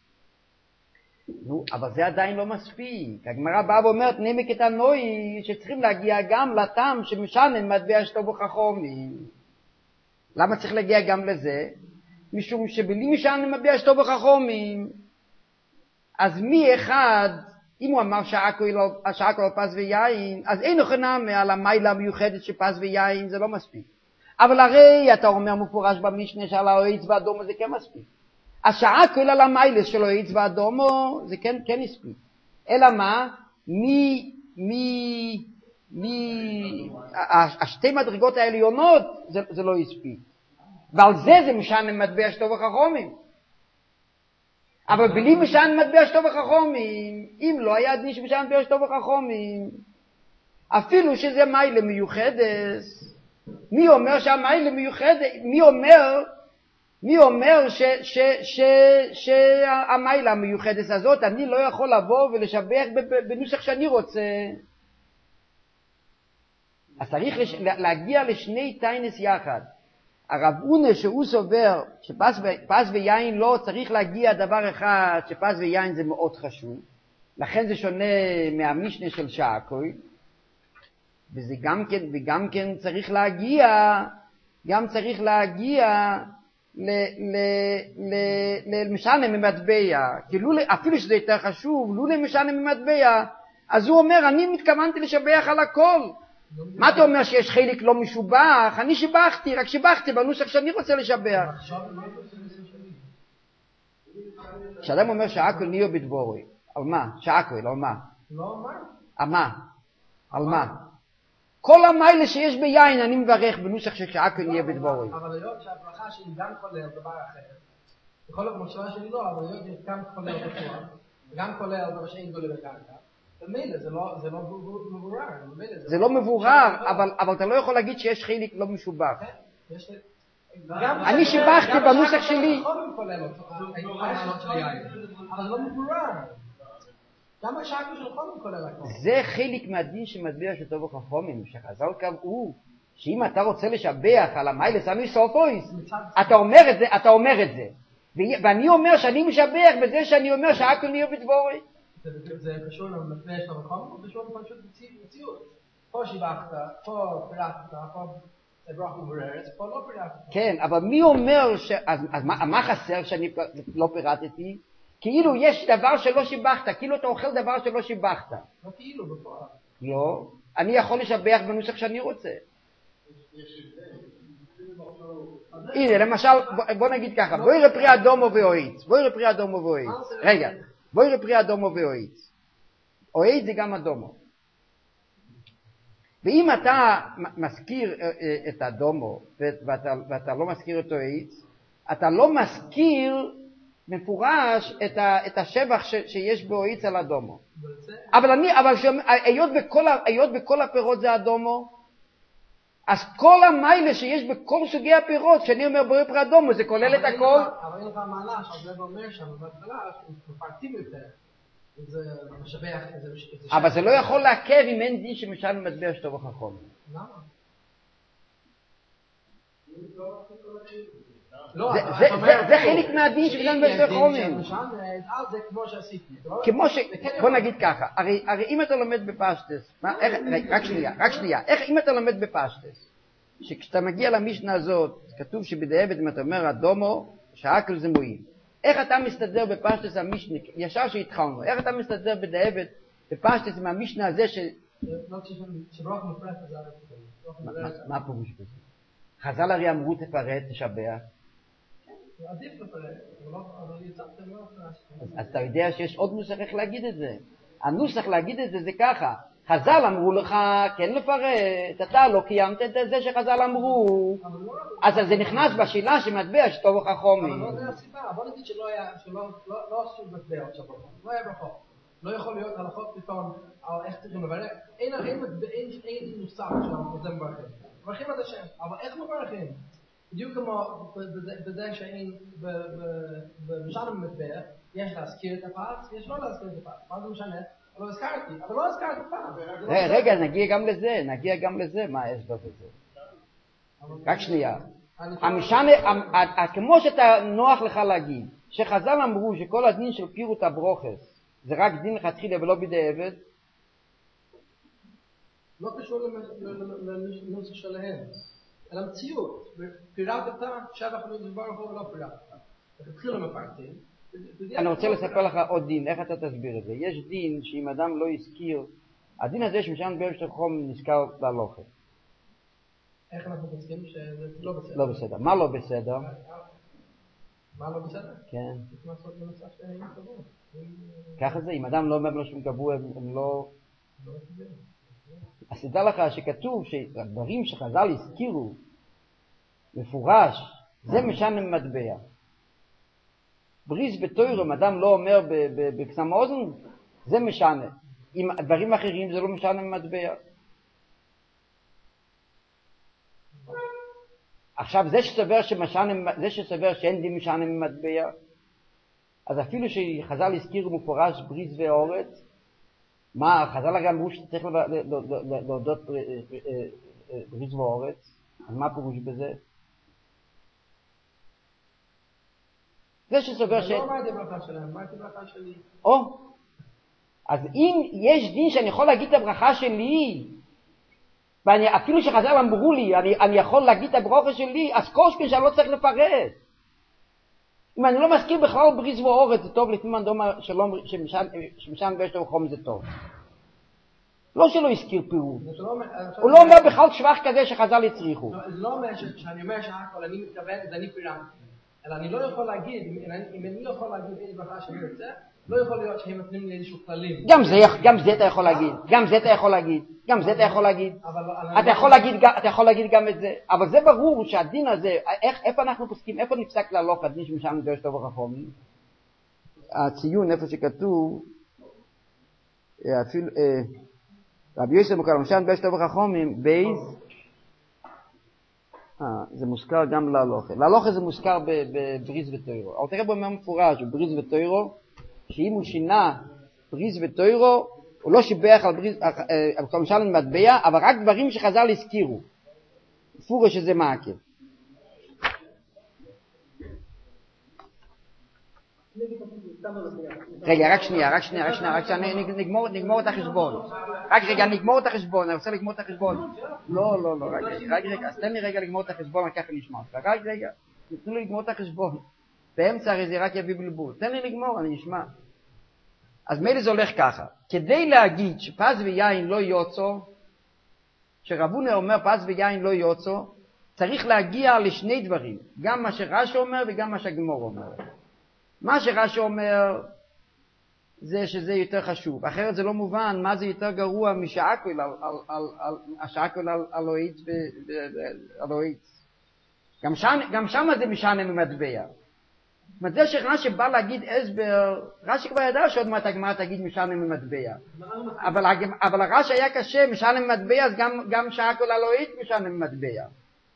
נו, אבל זה עדיין לא מספיק. הגמרא באה ואומרת, נמק את הנוי, שצריכים להגיע גם לטעם שמשנן מטבע שטוב וחכמים. למה צריך להגיע גם לזה? משום שבלי משנן מטבע שטוב וחכמים, אז מי אחד, אם הוא אמר שהעכויל על פס ויין, אז אין חינם על המיילה המיוחדת שפס ויין, זה לא מספיק. אבל הרי אתה אומר מפורש במשנה שעל האוהץ והאדומו זה כן מספיק. אז שהעכויל על המיילה של האוהץ והאדומו זה כן הספיק. אלא מה? השתי מדרגות העליונות זה לא הספיק. ועל זה משנה מטבע שטוב וחכמים. אבל בלי משנה מטבע שטוב וחכמים, אם לא היה דין שמשנה מטבע שטוב וחכמים, אפילו שזה מיילה מיוחדת, מי אומר שהמיילה מיוחדת, מי אומר שהמיילה המיוחדת הזאת, אני לא יכול לבוא ולשבח בנוסח שאני רוצה. אז צריך להגיע לשני טיינס יחד. הרב אונה שהוא סובר שפס ויין לא, צריך להגיע דבר אחד, שפס ויין זה מאוד חשוב, לכן זה שונה מהמשנה של שעקוי, וזה גם כן צריך להגיע למשנה ממטבע, כי אפילו שזה יותר חשוב, לו למשנה ממטבע, אז הוא אומר, אני מתכוונתי לשבח על הכל. מה אתה אומר שיש חלק לא משובח? אני שיבחתי, רק שיבחתי בנוסח שאני רוצה לשבח. כשאדם אומר שהעכויל נהיה בדבורי, על מה? שהעכויל, על מה? לא מה? על מה? על מה? כל המיילה שיש ביין אני מברך בנוסח שהעכויל נהיה בדבורי. אבל היות שהברכה שלי גם כולל דבר אחר. בכל המחשבה שלי לא, אבל היות גם כולל בצורה, גם כולל דבר שאין גדול בקרקע. זה לא מבורר. זה לא מבורר, אבל אתה לא יכול להגיד שיש חלק לא משובח. אני שיבחתי בנוסח שלי. אבל לא מבורר. גם השעקו של חומים כולל הכל. זה חלק מהדין שמטבע שטוב וחכמים, שחז"ל קבעו, שאם אתה רוצה לשבח על המיילס אני סופויס, אתה אומר את זה. ואני אומר שאני משבח בזה שאני אומר שהעכויל נהיה בדבורי. זה קשור למטבע של המקום, או קשור לפשוט מציאות. פה שיבחת, פה פירטת, פה ברוך מבוררת, פה לא פירטת. כן, אבל מי אומר, אז מה חסר שאני לא פירטתי? כאילו יש דבר שלא שיבחת, כאילו אתה אוכל דבר שלא שיבחת. לא כאילו, בפועל. לא, אני יכול לשבח בנוסח שאני רוצה. הנה, למשל, בוא נגיד ככה, בואי רפרי אדומו ואוהץ. רגע. בואי רפרי אדומו ואוהץ. אוהץ זה גם אדומו. ואם אתה מזכיר את אדומו ואתה לא מזכיר את אוהץ, אתה לא מזכיר מפורש את השבח שיש באוהץ על אדומו. אבל היות בכל הפירות זה אדומו, אז כל המיילה שיש בכל סוגי הפירות, כשאני אומר בואי רפרי אדומו, זה כולל את הכל. אבל אין לך מעלה, שהרב אומר שם, בהתחלה, מפרטים יותר. אבל זה לא יכול לעכב אם אין דין שמשנה מטבע שטוב וחכמים. למה? זה חלק מהדין שמשנה מטבע שטוב וחכמים. זה כמו שעשיתי. בוא נגיד ככה, הרי אם אתה לומד בפשטס, רק שנייה, אם אתה לומד בפשטס, שכשאתה מגיע למשנה הזאת, כתוב שבדיעבד אם אתה אומר אדומו, שהעכויל זה מועיל. איך אתה מסתדר בפשטס המשנה, ישר שהתחלנו, איך אתה מסתדר בדיעבד בפשטס עם המשנה הזה שברוך מפרט זה מה פירוש בזה? חז"ל הרי אמרו תפרט, תשבח. עדיף לפרט, אבל יצאתם לא אחרי. אז אתה יודע שיש עוד נוסח איך להגיד את זה. הנוסח להגיד את זה זה ככה, חז"ל אמרו לך כן לפרט, אתה לא קיימת את זה שחז"ל אמרו, אז זה נכנס בשאלה שמטבע שטוב וחכומי. אבל לא זה הסיבה, בוא נגיד שלא עשו מטבע עכשיו בחוק, לא היה בחוק. לא יכול להיות הלכות פתאום על איך צריכים לברך, אין נוסח שלנו חוזה מברכים. מברכים על זה שם, אבל איך מברכים? בדיוק כמו בזה שאין במשל המטבע, יש להזכיר את הפס, יש לא להזכיר את הפס. מה זה משנה? אבל לא הזכרתי פעם. רגע, נגיע גם לזה, מה יש בזה? רק שנייה. כמו שאתה נוח לך להגיד, שחז"ל אמרו שכל הדין של פירוט הברוכס, זה רק דין לכתחילה ולא בידי עבד? לא קשור לנוסח שלהם, אלא המציאות. פירטת, שבח לדבר ולא פירטת. לכתחילה מפרטים. אני רוצה לספר לך עוד דין, איך אתה תסביר את זה? יש דין שאם אדם לא הזכיר, הדין הזה שמשען בערב של חום נזכר להלוכה. איך אנחנו מסכים שזה לא בסדר? לא בסדר. מה לא בסדר? מה לא בסדר? כן. צריך לעשות בנוסף שהם קבוע. ככה זה, אם אדם לא אומר לו שהם קבוע, הם לא... אז תדע לך שכתוב שהדברים שחז"ל הזכירו, מפורש, זה משען מטבע. בריס בתוירום, אדם לא אומר בקסם האוזן, זה משנה. עם דברים אחרים זה לא משנה מטבע. עכשיו, זה שסבר שאין דין משנה ממטבע, אז אפילו שחז"ל הזכירו מפורש בריס ואורץ, מה, חז"ל גם אמרו שצריך להודות בריס ואורץ, אז מה פירוש בזה? זה שסובר ש... לא אמרתי ברכה שלהם, אמרתי ברכה שלי. אז אם יש דין שאני יכול להגיד את הברכה שלי, אפילו שחז"ל אמרו לי, אני יכול להגיד את הברכה שלי, אז קושקין שאני לא צריך לפרט. אם אני לא מזכיר בכלל בריס ואורץ, זה טוב, לפעמים אני אומר שמשען בערב של חום זה טוב. לא שלא הזכיר פירוט. הוא לא אומר בכלל שבח כזה שחז"ל הצריכו. זה לא אומר שאני אומר שהכל, אני מתכוון, אז אני פירמתי. אלא אני לא יכול להגיד, אם אני לא יכול להגיד איזה ברכה שאני רוצה, לא יכול להיות שהם נותנים לי איזשהו כללים. גם זה אתה יכול להגיד, אתה יכול להגיד גם את זה, אבל זה ברור שהדין הזה, איפה אנחנו פוסקים, איפה נפסק להלוך הדין שמשען בערב טוב וחכום? הציון איפה שכתוב, אפילו, רבי יוסף מוכר, משען בערב טוב וחכום, בייז, זה מוזכר גם להלוכה. להלוכה זה מוזכר בבריס ותוירו. אבל תראה בו אומר מפורש, בבריס ותוירו, שאם הוא שינה בריס ותוירו, הוא לא שיבח על כל משל מטבע, אבל רק דברים שחז"ל הזכירו. פורה שזה מעקב. רגע, רק שנייה, נגמור את החשבון. נגמור את החשבון, אני רוצה לגמור את החשבון. לא, רגע, אז תן לי רגע לגמור את החשבון, ככה נשמע. רגע, תנו לי לגמור את החשבון. באמצע הרי זה רק יביא בלבול. תן לי לגמור, אני נשמע. אז מילא זה הולך ככה. כדי להגיד שפס ויין לא יוצא, שרבונה אומר פס ויין לא יוצא, צריך להגיע לשני דברים. גם מה שרש"י אומר וגם מה שהגמרא אומר. מה שרש"י אומר זה שזה יותר חשוב. אחרת זה לא מובן מה זה יותר גרוע משעקל על אוהיץ. גם שם זה משנה ממטבע. זאת אומרת, זה שרש"י בא להגיד הסבר, רש"י כבר ידע שעוד מעט הגמרא תגיד משנה ממטבע. אבל הרש"י היה קשה, משנה ממטבע, אז גם שעקל על אוהיץ משנה ממטבע.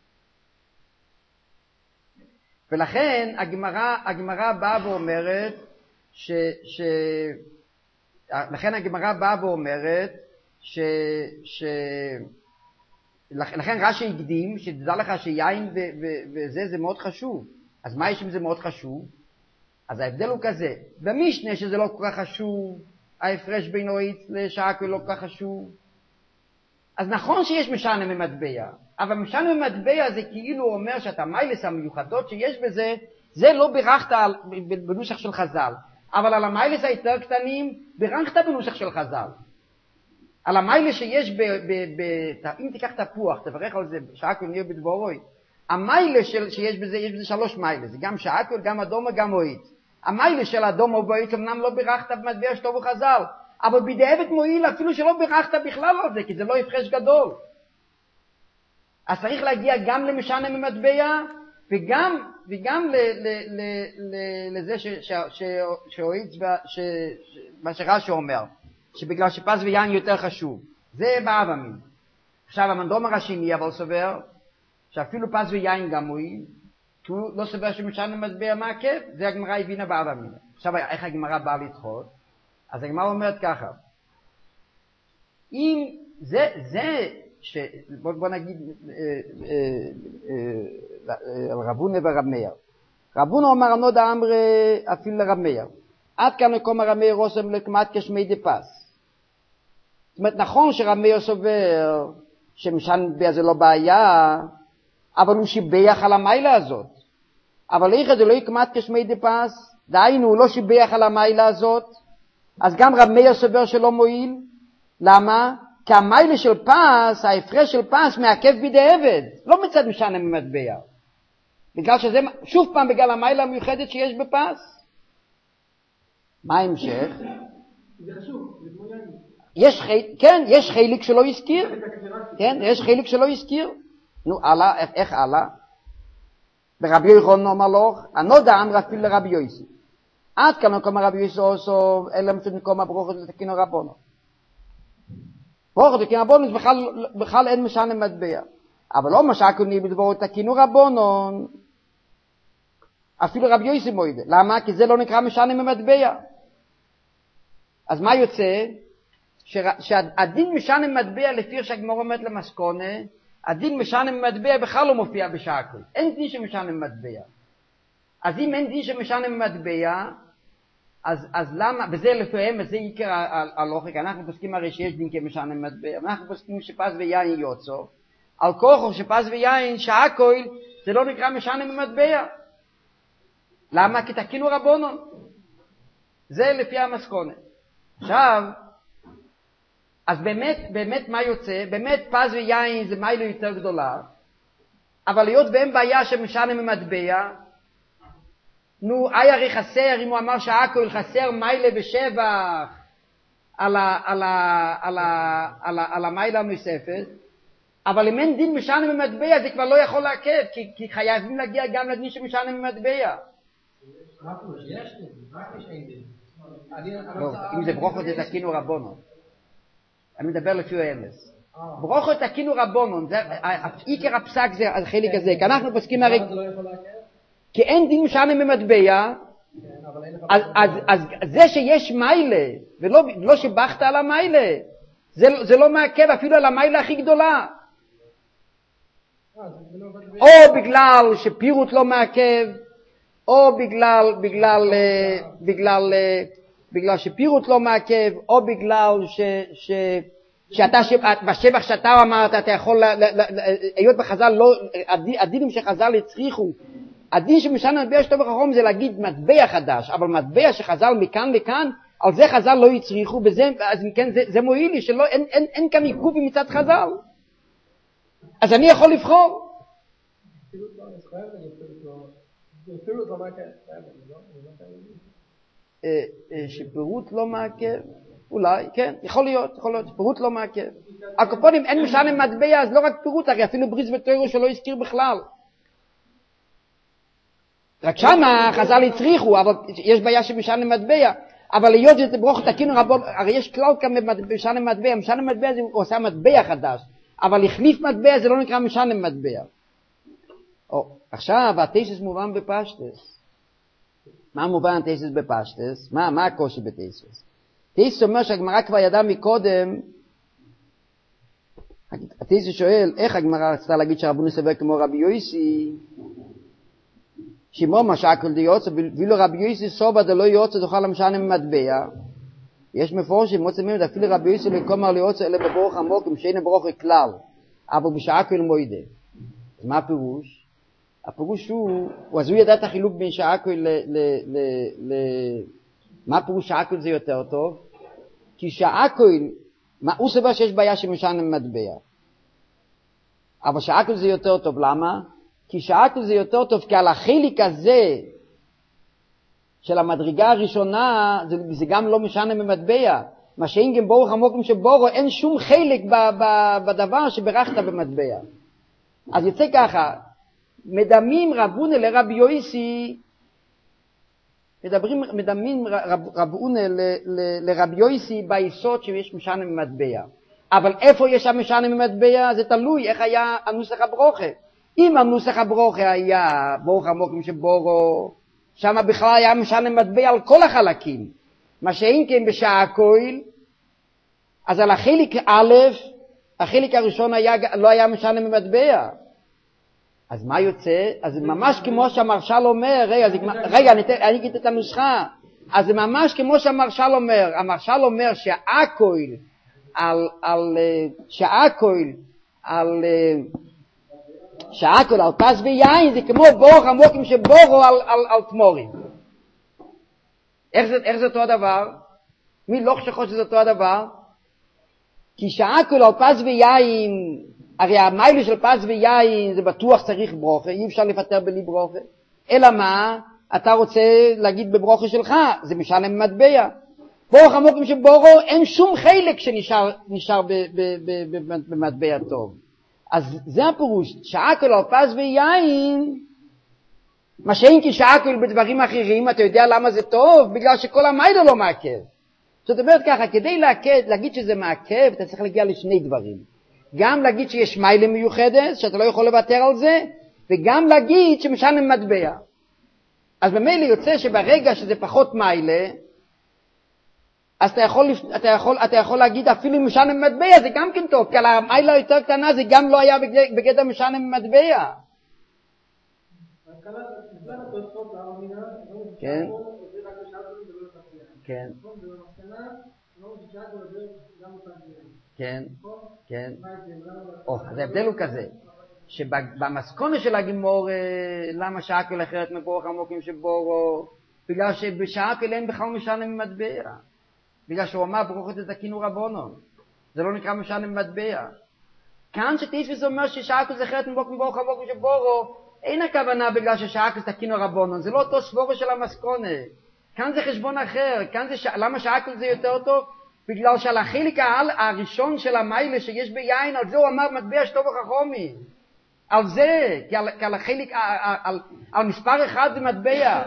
ולכן הגמרא באה ואומרת לכן רש"י הקדים שתדע לך שיין וזה זה מאוד חשוב. אז מה יש אם זה מאוד חשוב? אז ההבדל הוא כזה, במשנה שזה לא כל כך חשוב, ההפרש בין אוהיץ לשעקל לא כל כך חשוב, אז נכון שיש משנה ממטבע, אבל משנה ממטבע זה כאילו אומר שאתה מיילס המיוחדות שיש בזה, זה לא בירכת בנוסח של חז"ל, אבל על המיילס היותר קטנים בירכת בנוסח של חז"ל. על המיילס שיש אם תיקח תפוח, תברך על זה שעקל נהיה בדבורוי, המיילס שיש בזה, יש בזה 3 מיילס, גם שעקל, גם אדומה, גם אוהיץ. המיילס של אדומה ואוהיץ אמנם לא בירכת במטבע שטוב וחז"ל, אבל בדיעבד מועיל אפילו שלא בירכת בכלל על זה, כי זה לא הפרש גדול. אז צריך להגיע גם למשנה ממטבע, וגם לזה מה שרש"י אומר, שבגלל שפס ויין יותר חשוב. זה באב אמין. עכשיו המנדומר השני אבל סובר, שאפילו פס ויין גם מועיל, כי הוא לא סובר שמשנה ממטבע מעכב, זה הגמרא הבינה באב אמין. עכשיו איך הגמרא באה לדחות? אז הגמרא אומרת ככה, אם בוא נגיד על רבונה ורב מאיר. רבונה אומר הנודע אמר אפילו לרב מאיר. עד כאן מקום הרב מאיר רוסם לכמעט כשמי דפס. זאת אומרת, נכון שרב מאיר סובר שמשנה ממטבע זה לא בעיה, אבל הוא שיבח על המיילה הזאת. אבל איך זה לא יקמעט כשמי דפס? דהיינו, הוא לא שיבח על המיילה הזאת. אז גם רב מאיר סובר שלא מועיל. למה? כי המיילה של פס, ההפרש של פס מעכב בדיעבד, לא מצד משנה ממטבע. בגלל שזה, שוב פעם, בגלל המיילה המיוחדת שיש בפס. מה ההמשך? זה חשוב, זה כמו יין. יש חלק שלא הזכיר. כן, יש חלק שלא הזכיר. נו, הלאה, איך הלאה? ברבי יוחנן אומר לו, הנודע אמר אפילו לרבי יוסי. עד כאן מקום רבי יוסי עושו, אלא מצד מקום הברוכות לתקינו רבונו. ברוכות לתקינו רבונו, בכלל אין משנה ממטבע. אבל לא משקוני בדברו תקינו רבונו, אפילו רבי יוסי מוידה. למה? כי זה לא נקרא משנה ממטבע. אז מה יוצא? שהדין משנה ממטבע לפי שהגמרא אומרת למסקונה, הדין משנה ממטבע בכלל לא מופיע בשעקוי. אין דין שמשנה ממטבע. אז אם אין דין שמשנה ממטבע, אז למה, וזה לפעמים, וזה עיקר הלוחק, אנחנו פוסקים הרי שיש דין כמשנה ממטבע, אנחנו פוסקים שפס ויין יוצא, על כוחו שפס ויין שעקוי, זה לא נקרא משנה ממטבע. למה? כי תקינו רבונון. זה לפי המסקונה. עכשיו, אז באמת מה יוצא? באמת פס ויין זה מיילה יותר גדולה, אבל היות ואין בעיה שמשנה ממטבע, נו, הרי חסר, אם הוא אמר שהכל חסר מיילה בשבח על המיילה הנוספת, אבל אם אין דין משנה ממטבע זה כבר לא יכול לעכב, כי חייבים להגיע גם לדין שמשנה ממטבע. יש דין, רק שאין דין. אם זה ברוכות תקינו רבונון. אני מדבר לפי האמס. ברוכות תקינו רבונון, עיקר הפסק זה החלק הזה, כי אנחנו פוסקים הרי... כי אין דין משנה ממטבע, אז זה שיש מיילה, ולא שבחת על המיילה, זה לא מעכב אפילו על המיילה הכי גדולה. או בגלל שפירוט לא מעכב, או בגלל שפירוט לא מעכב, או בגלל בשבח שאתה אמרת, אתה יכול, היות בחז"ל לא, הדינים שחז"ל הצריכו, הדין שמשנה מטבע שטוב וחכם זה להגיד מטבע חדש, אבל מטבע שחז"ל מכאן לכאן, על זה חז"ל לא הצריכו, אז מכן זה מועיל לי, אין כאן עיכוב מצד חז"ל. אז אני יכול לבחור. שפירוט לא מעכב, אולי, כן, יכול להיות, פירוט לא מעכב. הקופונים אין משנה מטבע, אז לא רק פירוט, הרי אפילו בריס ותוירו שלא הזכיר בכלל. רק שמה חז"ל הצריכו, אבל יש בעיה שמשנה מטבע. אבל להיות זה ברוך תקינו רבון, הרי יש כלל כאן במשנה מטבע, משנה מטבע זה הוא עושה מטבע חדש, אבל החליף מטבע זה לא נקרא משנה מטבע. עכשיו התייסס מובן בפשטס. מה מובן התייסס בפשטס? מה הקושי בתייסס? תייסס אומר שהגמרא כבר ידעה מקודם, התייסס שואל איך הגמרא רצתה להגיד שרבנו סבר כמו רבי יוסי, שימו משקל דיוצא, ואילו רבי יוסי סובה דלא יוצא זוכה למשנה ממטבע. יש מפורשים, מוצא מימד, אפילו רבי יוסי לא קומר ליוצא אלא בברוך עמוק, עם שאין ברוך כלל, אבל בשעקל מוידה. אז מה הפירוש? הפירוש הוא, אז הוא ידע את החילוק בין שעקל מה הפירוש שעקל זה יותר טוב? כי שעקל, הוא סובר שיש בעיה שמשנה ממטבע. אבל שעקל זה יותר טוב, למה? כי שעקל זה יותר טוב, כי על החלק הזה של המדרגה הראשונה, זה גם לא משנה ממטבע. מה שאין גם ברוך המוקים שבורו, אין שום חלק בדבר שברכת במטבע. אז יוצא ככה, מדמים רבונה לרבי יויסי, מדמים רבונה לרבי יויסי ביסוד שיש משנה במטבע. אבל איפה יש המשנה במטבע? זה תלוי איך היה הנוסח הברוכה. אם הנוסח הברוכה היה ברוך המוקים שבורו, שם בכלל היה משנה במטבע על כל החלקים. מה שאין כן בשעה הכויל, אז על החלק א', החלק הראשון לא היה משנה במטבע. אז מה יוצא? אז זה ממש כמו שהמרשל אומר, רגע, אני אגיד את הנוסחה. אז זה ממש כמו שהמרשל אומר. המרשל אומר שהכויל על פס ויין, זה כמו ברוך המוקים שבורו על תמורים. איך זה אותו הדבר? מי לא חושב שזה אותו הדבר? כי שהכל על פס ויין, הרי המיילה של פס ויין זה בטוח צריך ברוכה, אי אפשר לפטר בלי ברוכה. אלא מה? אתה רוצה להגיד בברוכה שלך, זה משנה במטבע. ברוך המוקים שבורו אין שום חלק שנשאר במטבע טוב. אז זה הפירוש, שהכל על פס ויין, מה שאין כי שהכל בדברים אחרים, אתה יודע למה זה טוב? בגלל שכל המיילה לא מעכב. זאת אומרת ככה, כדי להגיד שזה מעכב, אתה צריך להגיע לשני דברים. גם להגיד שיש מיילה מיוחדת, שאתה לא יכול לוותר על זה, וגם להגיד שמשנה במטבע. אז במילא יוצא שברגע שזה פחות מיילה, אז אתה יכול להגיד אפילו משנה במטבע, זה גם כן טוב, כי על המיילה יותר קטנה זה גם לא היה בגדר משנה במטבע. כן. כן. כן. כן. אז ההבדל הוא כזה, שבמסכונה של הגימור, למה שהכל אחרת מברוך המוקים שבורו, בגלל שבשעכל אין בכלל משנה במטבע. בגלל שהוא אמר ברוכות תקינו רבונון. זה לא נקרא משנה במטבע. כאן שתיסביס אומר ששעכל זה אחרת מברוך המוקים שבורו, אין הכוונה בגלל ששעכל תקינו רבונון. זה לא אותו סבורה של המסכונה. כאן זה חשבון אחר. למה שעכל זה יותר טוב? בגלל שעל החלק הראשון של המיילה שיש ביין, על זה הוא אמר מטבע שטוב וחכומי. על זה, כי על החלק, על מספר אחד זה מטבע.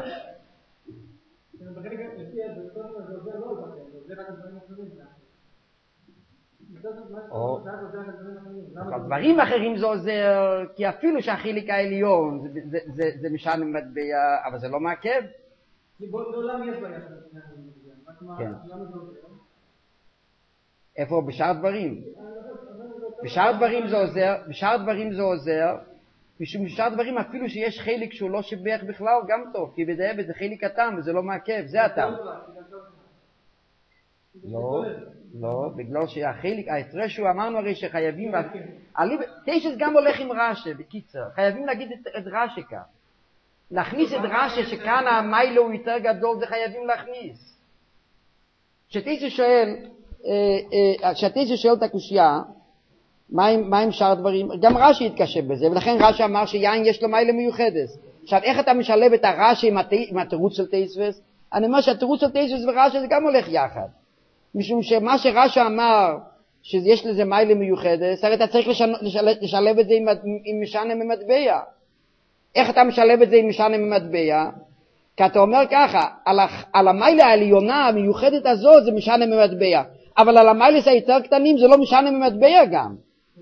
דברים אחרים זה עוזר, כי אפילו שהחלק העליון זה משנה במטבע, אבל זה לא מעכב. בעולם יש בעיה. כן. איפה? בשאר דברים. בשאר דברים זה עוזר, משום בשאר דברים אפילו שיש חלק שהוא לא שבח בכלל גם טוב, כי בדיעבד זה חלק קטן וזה לא מעכב, זה הטעם. לא, בגלל שהחלק, ההפרש שהוא אמרנו הרי שחייבים, תשס גם הולך עם רש"י, בקיצר, חייבים להגיד את רש"י כאן. להכניס את רש"י שכאן המיילה הוא יותר גדול, זה חייבים להכניס. כשתשס שואל את הקושיה, מה עם שאר הדברים? גם רש"י יתקשה בזה, ולכן רש"י אמר שיין יש לו מיילה מיוחדת. עכשיו, איך אתה משלב את הרש"י עם התירוץ של תשס? אני אומר שהתירוץ של תשס ורש"י זה גם הולך יחד. משום שמה שרש"י אמר, שיש לזה מיילה מיוחדת, הרי אתה צריך לשלב את זה עם משנה במטבע. איך אתה משלב את זה עם משנה במטבע? כי אתה אומר ככה, על המיילה העליונה המיוחדת הזאת זה משנה במטבע, אבל על המיילה היותר קטנים זה לא משנה במטבע גם.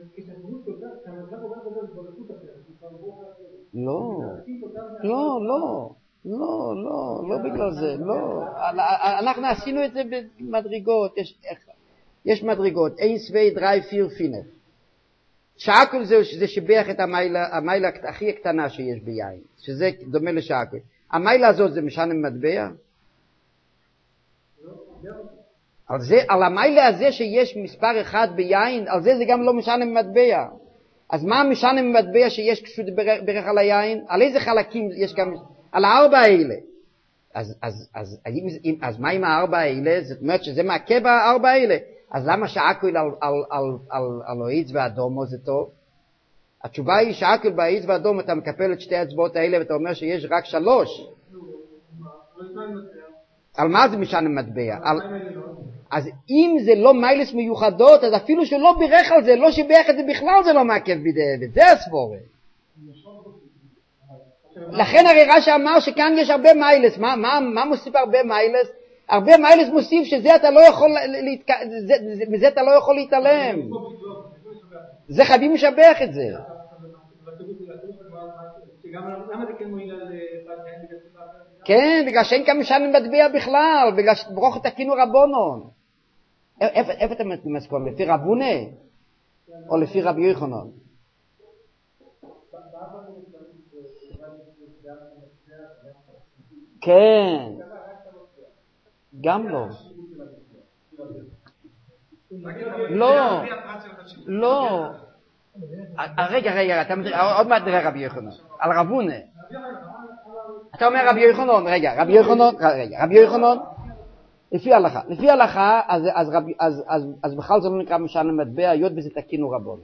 לא בגלל זה, לא. אנחנו עשינו את זה במדרגות, יש מדרגות, 1, 2, 3, 4, 5. שעקל זה שבח את המיילה הכי קטנה שיש ביין, שזה דומה לשעקל. המיילה הזאת זה משנה במטבע? על המיילה הזה שיש מספר אחד ביין, על זה גם לא משנה במטבע. אז מה משנה במטבע שיש כשהוא ברך על היין? על איזה חלקים יש גם? על 4 האלה. אז מה עם 4 האלה? זאת אומרת שזה מעכב 4 האלה. אז למה שעקל על העץ והאדומו זה טוב? התשובה היא שעקל בעץ והאדום אתה מקפל את 2 האצבעות האלה ואתה אומר שיש רק 3. על מה זה משנה במטבע? אז אם זה לא מיילס מיוחדות, אז אפילו שלא בירך על זה, לא שיבח את זה בכלל, זה לא מעכב בדיעבד, זה הסבורה. לכן הרי רש"י אמר שכאן יש הרבה מיילס. מה מוסיף הרבה מיילס? הרבה מיילס מוסיף שזה אתה לא יכול, מזה אתה לא יכול להתעלם. זה חייבים לשבח את זה. כן, בגלל שאין כאן משנה מטבע בכלל, בגלל שברוך תקינו רבונון. איפה אתה מסכום? לפי רבונה? או לפי רבי יוחנן? כן, גם לא. לא. רגע, עוד מעט נראה רבי יוחנן. על רבונה. אתה אומר רבי יוחנן, רבי יוחנן, לפי ההלכה, אז בכלל זה לא נקרא משנה מטבע, היות וזה תקינו רבון.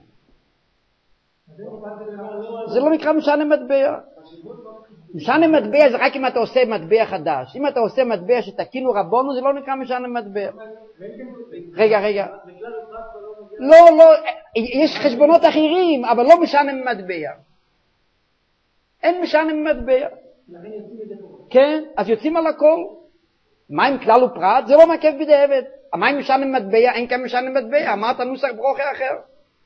זה לא נקרא משנה מטבע. משנה מטבע זה רק אם אתה עושה מטבע חדש. אם אתה עושה מטבע שתקינו רבונו, זה לא נקרא משנה מטבע. רגע. לא, יש חשבונות אחרים, אבל לא משנה מטבע. אין משנה מטבע. כן, אז יוצאים על הכל. מים כלל ופרט, זה לא מעכב בדיעבד. המים משנה מטבע, אין כאן משנה מטבע. אמרת נוסח ברוכה אחר.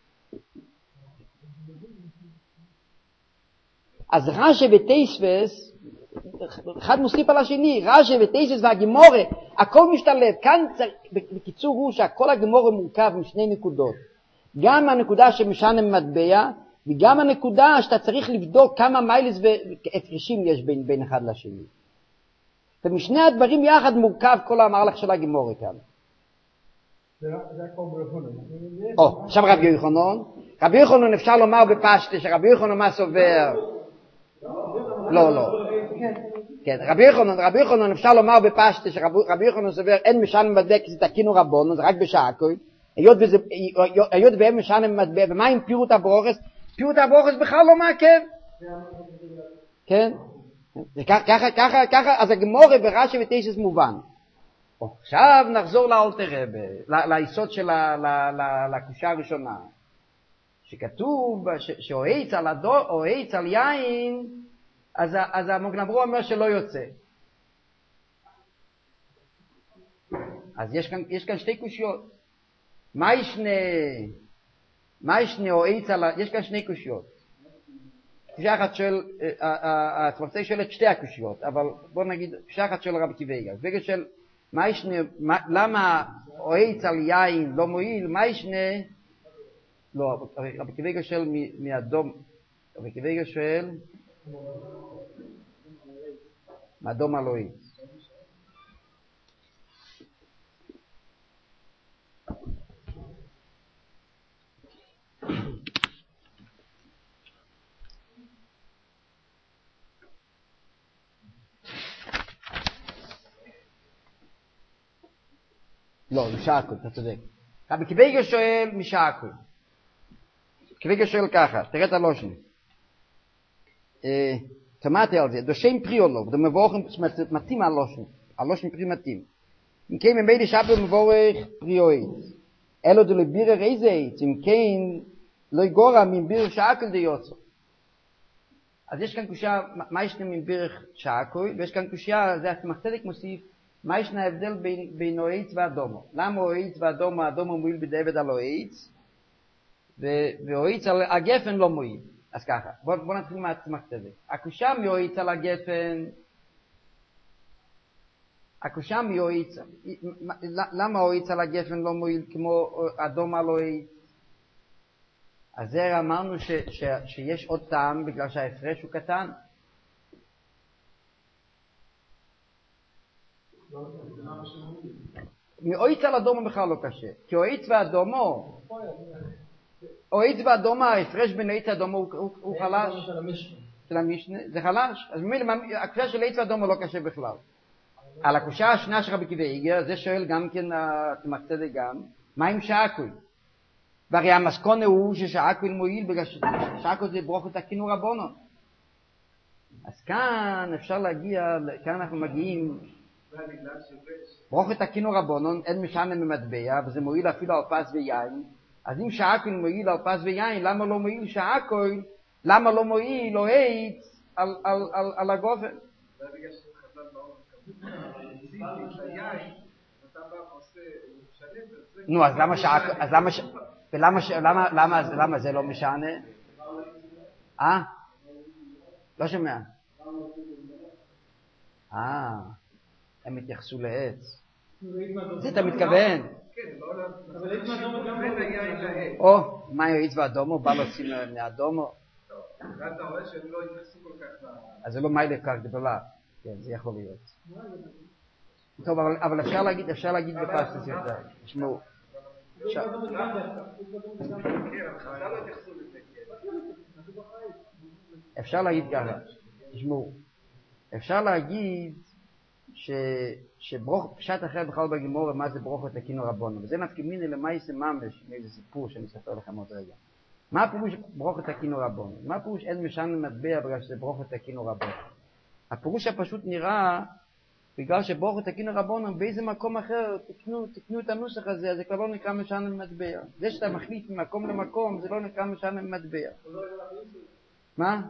אז רש"י ותייסבס, אחד מוסיף על השני, רש"י ותייסבס והגימורה, הכל משתלב. כאן בקיצור הוא שהכל הגימורה מורכב משני נקודות. גם הנקודה שמשנה מטבע, וגם הנקודה שאתה צריך לבדוק כמה מיילס והפרשים יש בין אחד לשני. ומשני הדברים יחד מורכב כל המהלך של הגימורה כאן. זה הכל ברבונן. עכשיו רבי יוחנן אפשר לומר בפשטה שרבי יוחנן מה סובר? לא. כן, רבי יוחנן אפשר לומר בפשטה שרבי יוחנן סובר אין משנה מטבע כי זה תקינו רבונו, זה רק בשעקוי. היות והם משנה מטבע, ומה עם פירוט הברוכס? פירוט הברוכס בכלל לא מעכב. כן? ככה, אז הגמורה ברש"י ותייסבס מובן. עכשיו נחזור לאלטר רבי, ליסוד של הקושייה הראשונה. שכתוב שהועץ על יין, אז המוגנברו אומר שלא יוצא. אז יש כאן שתי קושיות. מה ישנה הועץ על... יש כאן שני קושיות. קושייה אחת של... הצמחצי שואל את שתי הקושיות, אבל בוא נגיד, קושייה אחת של רבי קיוויגה. קושייה של... מה ישנה... למה הועץ על יין לא מועיל? מה ישנה... לא, רבי קיוויגה שואל מאדום, רבי קיוויגה שואל מאדום אלוהי. לא, משעקוי, אתה צודק. רבי קיוויגה שואל משעקוי. קיוויגה שואל ככה, תראה את הלושן. תמדתי על זה, דושם פרי או לא, ומבורכם מתאים הלושן פרי מתאים. אם כן, ממילא שפר מבורך פרי או עץ. אלו דלבירר איזה עץ, אם כן, לא יגורע מביר שעקל דיוצו. אז יש כאן קושייה, מה ישנה מביר שעקל, ויש כאן קושייה, זה הצמחצדק מוסיף, מה ישנה ההבדל בין העץ והאדומו? למה העץ והאדומו, האדומו מועיל בדיעבד על העץ, והועץ על הגפן לא מועיל. אז ככה, בוא נתחיל מהצמחצדק. הקושייה מהועץ על הגפן, הקושייה מהועץ, למה העץ על הגפן לא מועיל כמו אדום על העץ? אז זה אמרנו שיש עוד טעם בגלל שההפרש הוא קטן. מהועץ על אדומו בכלל לא קשה, כי העץ והאדומו, העץ והאדומו, ההפרש בין העץ והאדומו הוא חלש. של המשנה, זה חלש. אז הקושייה של העץ והאדומו לא קשה בכלל. על הקושייה השנייה של רבי קיוויגה, זה שואל גם כן הצמחצדק גם, מה עם שעקוי? והרי המסקונה הוא ששעקוי מועיל בגלל ששעקוי זה ברוכת תקינו רבונו. אז כאן אפשר להגיע, כאן אנחנו מגיעים ברוכת תקינו רבונון, אין משנה ממטבע, וזה מועיל אפילו על פס ויין. אז אם שהכל מועיל על פס ויין, למה לא מועיל שהכל? למה לא מועיל או היץ על הגופן? זה בגלל שחז"ל באור היין, אתה בא ועושה שלם, נו, אז למה זה לא משנה? לא שומע. הם התייחסו לעץ. זה אתה מתכוון? כן, בין היין לעץ. או, מה העץ והאדומו? בא לשים מהאדומו? ואתה רואה שהם לא התייחסו כל כך אז זה לא מיילה כך גדולה. כן, זה יכול להיות. טוב, אבל אפשר להגיד בפשטות יותר. תשמעו. אפשר להגיד ככה. תשמעו. אפשר להגיד פשט אחר בכלל בגמרא מה זה ברוכות תקינו רבונן, וזה נפקא מינה למעשה ממש מאיזה סיפור שאני אספר לכם עוד רגע. מה הפירוש ברוכות תקינו רבונן? מה הפירוש אין משנה מטבע בגלל שזה ברוכות תקינו רבונן? הפירוש הפשוט נראה בגלל שברוכות תקינו רבונן באיזה מקום אחר תקנו את הנוסח הזה, אז זה כבר לא נקרא משנה מטבע. זה שאתה מחליט ממקום למקום זה לא נקרא משנה מטבע. מה?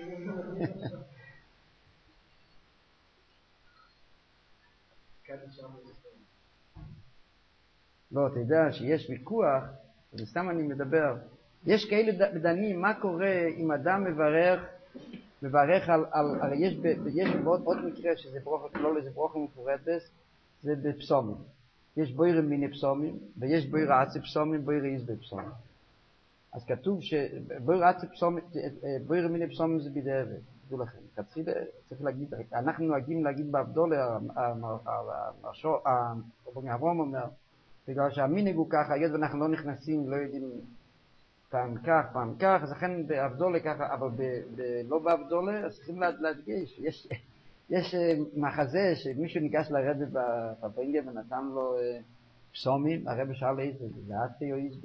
לא, אתה יודע שיש ויכוח, וסתם אני מדבר, יש כאלה דנים, מה קורה אם אדם מברך על יש עוד מקרה שזה ברוכת, לא לזה ברוכת מפורטת, זה בפסומים. יש בוירה מיני פסומים, ויש בוירה עצי פסומים, בוירה איזבי פסומים. אז כתוב שבוירה מיני פסומים זה בידי עבד. תדעו לכם, צריך להגיד, אנחנו נוהגים להגיד באבדולה, רבי אברהם אומר, בגלל שהמנהג הוא ככה, היות ואנחנו לא נכנסים, לא יודעים פעם כך, אז לכן באבדולה ככה, אבל לא באבדולה, אז צריכים להדגיש, יש מחזה שמישהו ניגש לרבי בפרינגיה ונתן לו פסומים, הרבי שאל איזה, זה עצי או איזבי.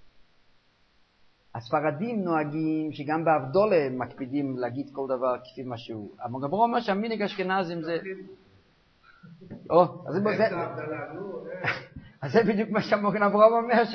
הספרדים נוהגים שגם באבדולה מקפידים להגיד כל דבר כפי משהו. המגבר אומר שהמנהג אשכנזים זה... אז זה בדיוק מה שהמגבר אומר,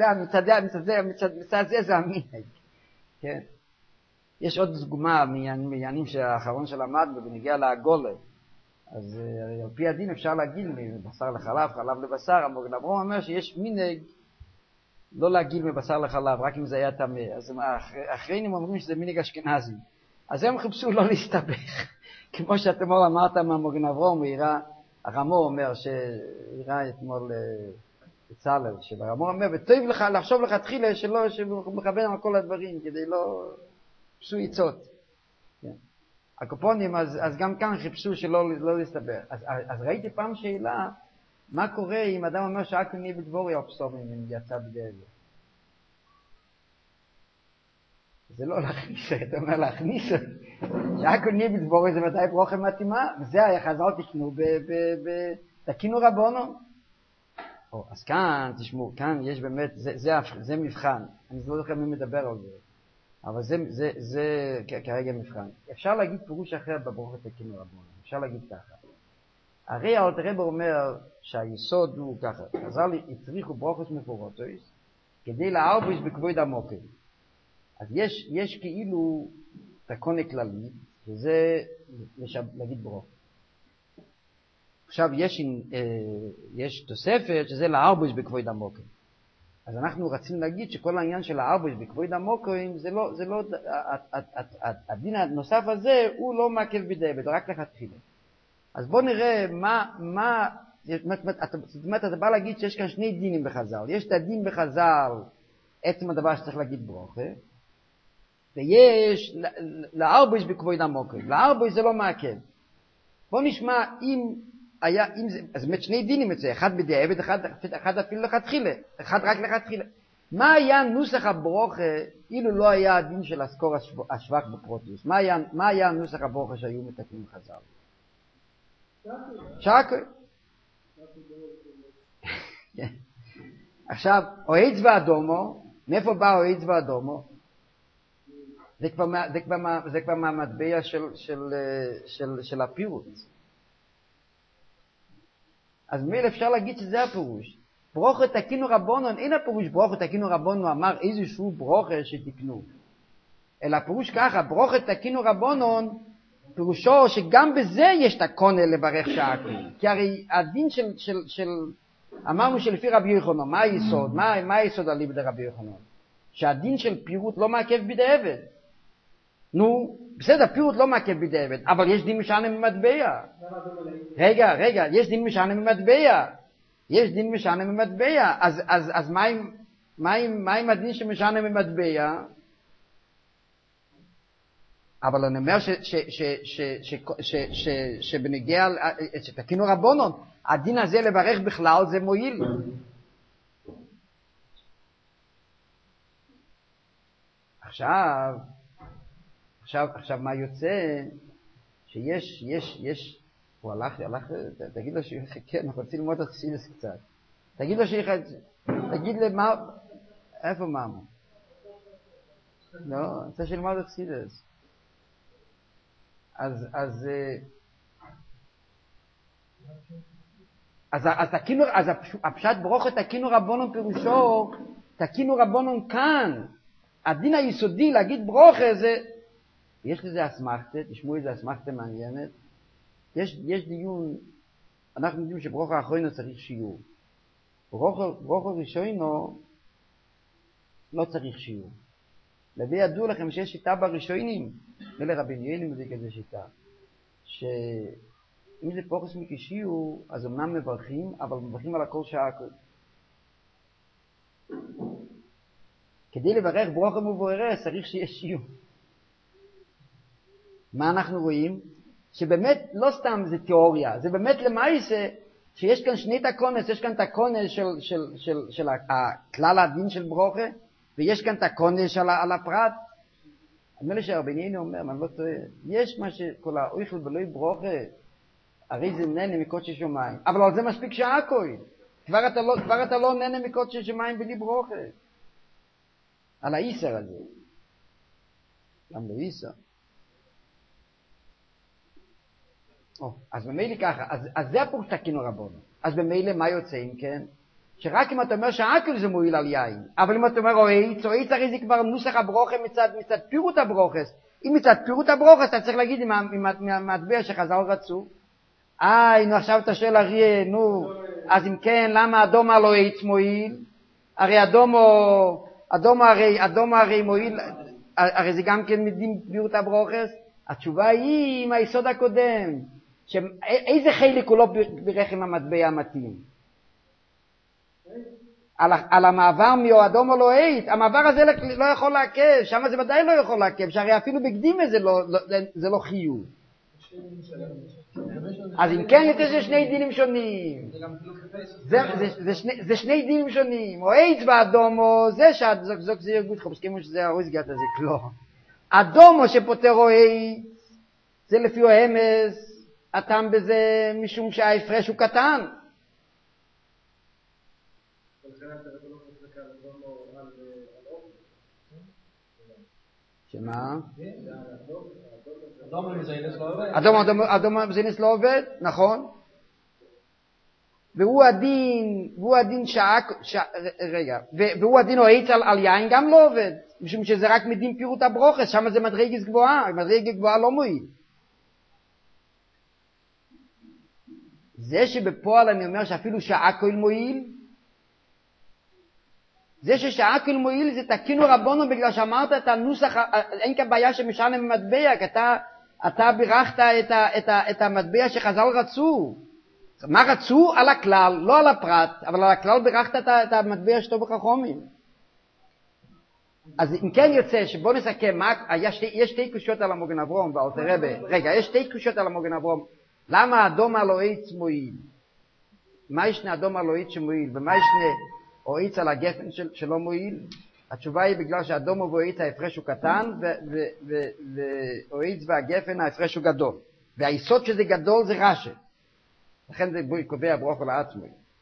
מצד זה המנהג. כן. יש עוד דוגמה מעניינים שהאחרון שלמדנו בנגיע לעגולה. אז על פי הדין אפשר להגיד מבשר לחלב, חלב לבשר. המגבר אומר שיש מנהג לא להגיל מבשר לחלב, רק אם זה היה טמא. אז האחריינים אומרים שזה מנהג אשכנזי. אז הם חיפשו לא להסתבך. כמו שאתמול אמרת מהמגן אברהם, הרמו אומר שהראה אתמול בצלאל, שהרמו אומר, וטוב לך לחשוב לך תחילה שהוא מכוון על כל הדברים, כדי לא חיפשו עצות. הקופונים, אז גם כאן חיפשו שלא להסתבך. אז ראיתי פעם שאלה, מה קורה אם אדם אומר שהכל נהיה בדבורי או פסומים אם יצא בדי זה? זה לא להכניס, אתה אומר להכניס, שהכל נהיה בדבורי זה מתי ברוכת מתאימה, וזה היה חז"ל תקנו תקינו רבונן. אז כאן, תשמעו, כאן יש באמת, זה מבחן, אני לא זוכר מי מדבר על זה, אבל זה כרגע מבחן. אפשר להגיד פירוש אחר בברוכת תקינו רבונן, אפשר להגיד ככה. הרי אלתר רבי אומר שהיסוד הוא ככה, חז"ל הצריכו ברוכות מפורטות כדי להרביש בכבוד המוקד. אז יש כאילו תקונה כללית, שזה להגיד ברוכות. עכשיו יש תוספת שזה להרביש בכבוד המוקד. אז אנחנו רצינו להגיד שכל העניין של להרביש בכבוד המוקד, זה לא, הדין הנוסף הזה הוא לא מעכב בדיעבד, רק לכתחילה. אז בואו נראה זאת אומרת, אתה בא להגיד שיש כאן שני דינים בחז"ל. יש את הדין בחז"ל, עצם הדבר שצריך להגיד ברוכה, ויש להרביש בכבוד המוקד. להרביש זה לא מעכב. בואו נשמע אז באמת שני דינים את זה, אחד בדיעבד, אחד אפילו לכתחילה, אחד רק לכתחילה. מה היה נוסח הברוכה אילו לא היה הדין של אזכור השבח בפרוטיוס? מה היה נוסח הברוכה שהיו מתקנים חז"ל? שקר. עכשיו, אוהץ ואדומו, מאיפה בא אוהץ ואדומו? זה כבר מהמטבע של הפירוט. אז ממילא אפשר להגיד שזה הפירוש. ברוכה תקינו רבונון, אין הפירוש ברוכה תקינו רבונון, אמר איזשהו ברוכה שתקנו. אלא הפירוש ככה, ברוכה תקינו רבונון, פירושו שגם בזה יש את הקונה לברך שעקו. כי הרי הדין של אמרנו שלפי רבי יוחנן, מה היסוד? מה היסוד על ליבד רבי יוחנן? שהדין של פירוט לא מעכב בידי עבד. נו, בסדר, פירוט לא מעכב בידי עבד, אבל יש דין משנה ממטבע. רגע, יש דין משנה ממטבע. יש דין משנה ממטבע. אז מה עם הדין שמשנה ממטבע? אבל אני אומר שבנגיע, שתקינו רבונון, הדין הזה לברך בכלל זה מועיל. עכשיו מה יוצא? שיש, הוא הלך, תגיד לו שיחכה, אנחנו רוצים ללמוד את חסידס קצת. תגיד לו שיחכה, תגיד למה, איפה מאמו? לא, אני רוצה שלמוד את חסידס. אז הפשט ברוכה תקינו רבונון פירושו, תקינו רבונון כאן. הדין היסודי להגיד ברוכה זה, יש לזה אסמכתה, תשמעו איזה אסמכתה מעניינת. יש דיון, אנחנו יודעים שברוכה האחרונו צריך שיעור. ברוכה ראשונו לא צריך שיעור. להביא ידעו לכם שיש שיטה בראשונים, ולרבי ניאלים זה כזה שיטה, שאם זה פוחס מכשיור, אז אמנם מברכים, אבל מברכים על הכל שעה הכל. כדי לברך ברוכה מבוארה, צריך שיש שיעור. מה אנחנו רואים? שבאמת לא סתם זה תיאוריה, זה באמת למעשה, שיש כאן שני תקונס, יש כאן תקונס של הכלל הדין של ברוכה, ויש כאן תקונס על הפרט. אני אומר שהרבנינו אומר, אני לא טועה, יש מה שכל האויכל בלוי ברוכה, הרי זה נהנה מקודש שמיים, אבל על זה מספיק שעה כהן. כבר אתה לא נהנה מקודש שמיים בלי ברוכה. על האיסר הזה. גם לא איסר. אז במילא ככה, אז זה הפורש תקינו רבונו. אז במילא מה יוצא אם כן? שרק אם אתה אומר שהעקל זה מועיל על יין, אבל אם אתה אומר אוהיץ הרי זה כבר נוסח הברוכה מצד פירוט הברוכס. אם מצד פירוט הברוכס אתה צריך להגיד עם המטבע שחז"ל רצו. נו עכשיו אתה שואל אריה, נו, אז אם כן למה אדום על אוהיץ מועיל? הרי אדום הרי מועיל, הרי זה גם כן מדין פירוט הברוכס. התשובה היא עם היסוד הקודם, איזה חלק הוא לא בירך עם המטבע המתאים? על המעבר מאדום או לא אית, המעבר הזה לא יכול לעכב, שם זה ודאי לא יכול לעכב, שהרי אפילו בקדימה זה לא חיוב. אז אם כן יותר זה שני דינים שונים, זה שני דינים שונים, או אית ואדום או זה שזוק זה ירגות חופש, כמו שזה הרויס גאת הזה כלו. אדום או שפותר או אית, זה לפי האמס, הטעם בזה משום שההפרש הוא קטן. שמה? אדום זינס לא עובד, נכון. והוא הדין והוא הדין הועיץ על יין גם לא עובד, משום שזה רק מדין פירוט הברוכס, שם זה מדרגת גבוהה, מדרגת גבוהה לא מועיל. זה שבפועל אני אומר שאפילו שעקל מועיל, זה ששעקל מועיל זה תקינו רבונו, בגלל שאמרת את הנוסח, אין כאן בעיה שמשנה ממטבע, כי אתה בירכת את המטבע שחז"ל רצו. מה רצו? על הכלל, לא על הפרט, אבל על הכלל בירכת את המטבע שטוב בחכמים. אז אם כן יוצא, שבוא נסכם, יש שתי קושיות על המוגן אברום, יש שתי קושיות על המוגן אברום. למה אדום אלוהיץ מועיל? מה ישנה אדום אלוהיץ שמועיל? ומה ישנה אוהיץ על הגפן שלא מועיל? התשובה היא בגלל שאדום ואוהיץ ההפרש הוא קטן, ואוהיץ והגפן ההפרש הוא גדול. והיסוד שזה גדול זה רשת. לכן זה קובע ברוך לעצמו.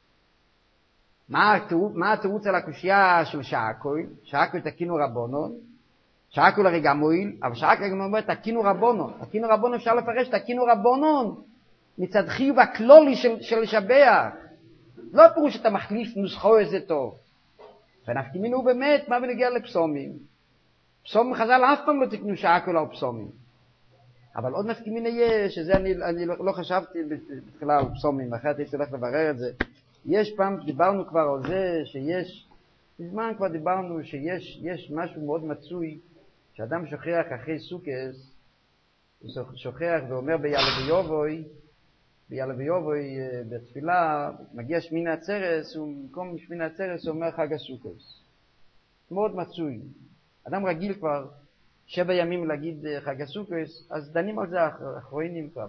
מה התירוץ על הקושייה של שעקוי? שעקוי תקינו רבונון. שעקוי הרי גם מועיל, אבל שעקוי גם אומר תקינו רבונון. תקינו רבונון אפשר לפרש, תקינו רבונון. מצד חיוב הכלולי של לשבח. לא פירוש שאתה מחליף נוסחו איזה טוב. ונפקא מינה הוא באמת, מה בנגיע לפסומים? פסומים חז"ל אף פעם לא תקנו שהכל על פסומים. אבל עוד נפקא מינה יש, שזה אני לא חשבתי בתחילה על פסומים, אחרת הייתי הולך לברר את זה. יש פעם, דיברנו כבר על זה, שיש, בזמן כבר דיברנו שיש משהו מאוד מצוי, שאדם שוכח אחרי סוכס, הוא שוכח ואומר ביאללה ויובוי בתפילה, מגיע שמיני עצרס, במקום שמיני עצרס הוא אומר חג הסוכס. מאוד מצוי. אדם רגיל כבר 7 ימים להגיד חג הסוכס, אז דנים על זה אחרונים כבר,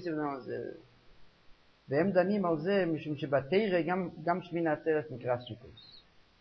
והם דנים על זה משום שבתרא גם שמיני עצרס נקרא סוכס.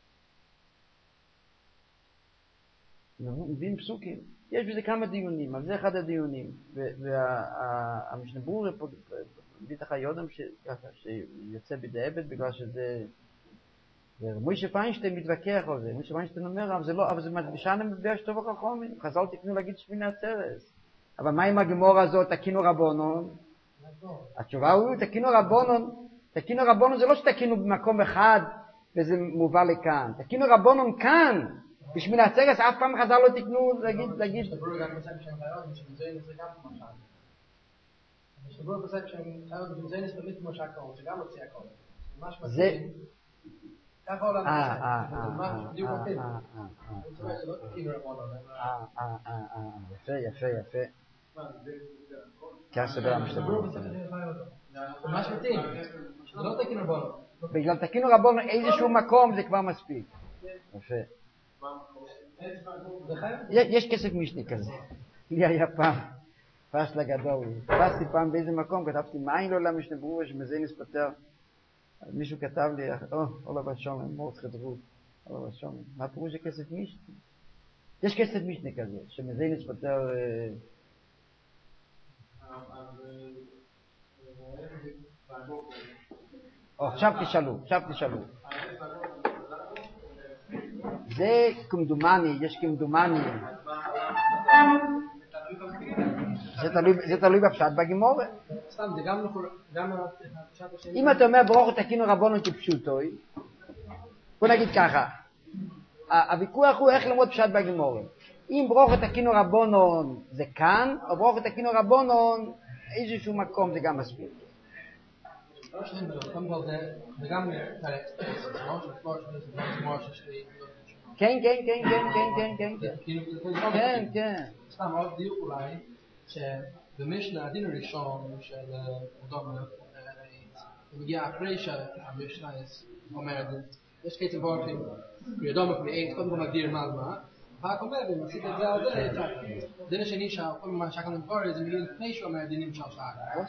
מביאים פסוקים. יש בזה כמה דיונים, אבל זה אחד הדיונים. והמשנה ברורה פה, מביא לך יודם שיוצא בדיעבד בגלל שזה... מוישה פיינשטיין מתווכח על זה. מוישה פיינשטיין אומר, אבל זה משנה מביא שטוב החכמים. חז"ל תקנו להגיד שמיני עצרס. אבל מה עם הגמורה הזאת, תקינו רבונון? התשובה הוא, תקינו רבונון זה לא שתקינו במקום אחד וזה מובא לכאן. תקינו רבונון כאן. בשמיני עצרס אף פעם חז"ל לא תקנו להגיד... משתברור גם בסייב שהם חיות, ושמזה נצא גם כמו שעקו. משתברור בסייב שהם חיות, ושמזה נצא תמיד כמו שעקו, שגם לא ציא הכל. ממש מתאים. ככה עולם בסייב. זה ממש בדיוק מתאים. אני צורך שלא תקינו רבונו. יפה. כך סבר המשתברור. ממש מתאים. זה לא תקינו רבונו. בגלל תקינו רבונו איזשהו מקום זה כבר מספיק. יפה. יש כסף משני כזה. לי היה פעם, פס לגדול. פסתי פעם באיזה מקום, כתבתי מאין לא למשנה ברורה שמזה נספטר. מישהו כתב לי, אולה בשולם, מורץ חדרות. אולה בשולם. מה פירוש זה כסף משני? יש כסף משני כזה, שמזה נספטר... עכשיו תשאלו. זה כמדומני, יש כמדומני. זה תלוי בפשט בגמורה. סתם, זה גם הפשט השני. אם אתה אומר ברוך תקינו רבונון כפשוטוי, בוא נגיד ככה, הוויכוח הוא איך ללמוד פשט בגמורה. אם ברוך תקינו רבונון זה כאן, או ברוך תקינו רבונון איזשהו מקום זה גם מספיק. קודם כל זה גם כן. סתם עוד דיוק אולי, שבמשנה הדין הראשון של אדום מגיע אחרי שהמשנה אומרת, יש קצת בורחים, אדום מפני קודם כל מגדיר מה, רק אומר, ומסיק את זה על זה, דין השני שכל מה שקל למכור, זה מגיע לפני שהוא אומר דינים של שער.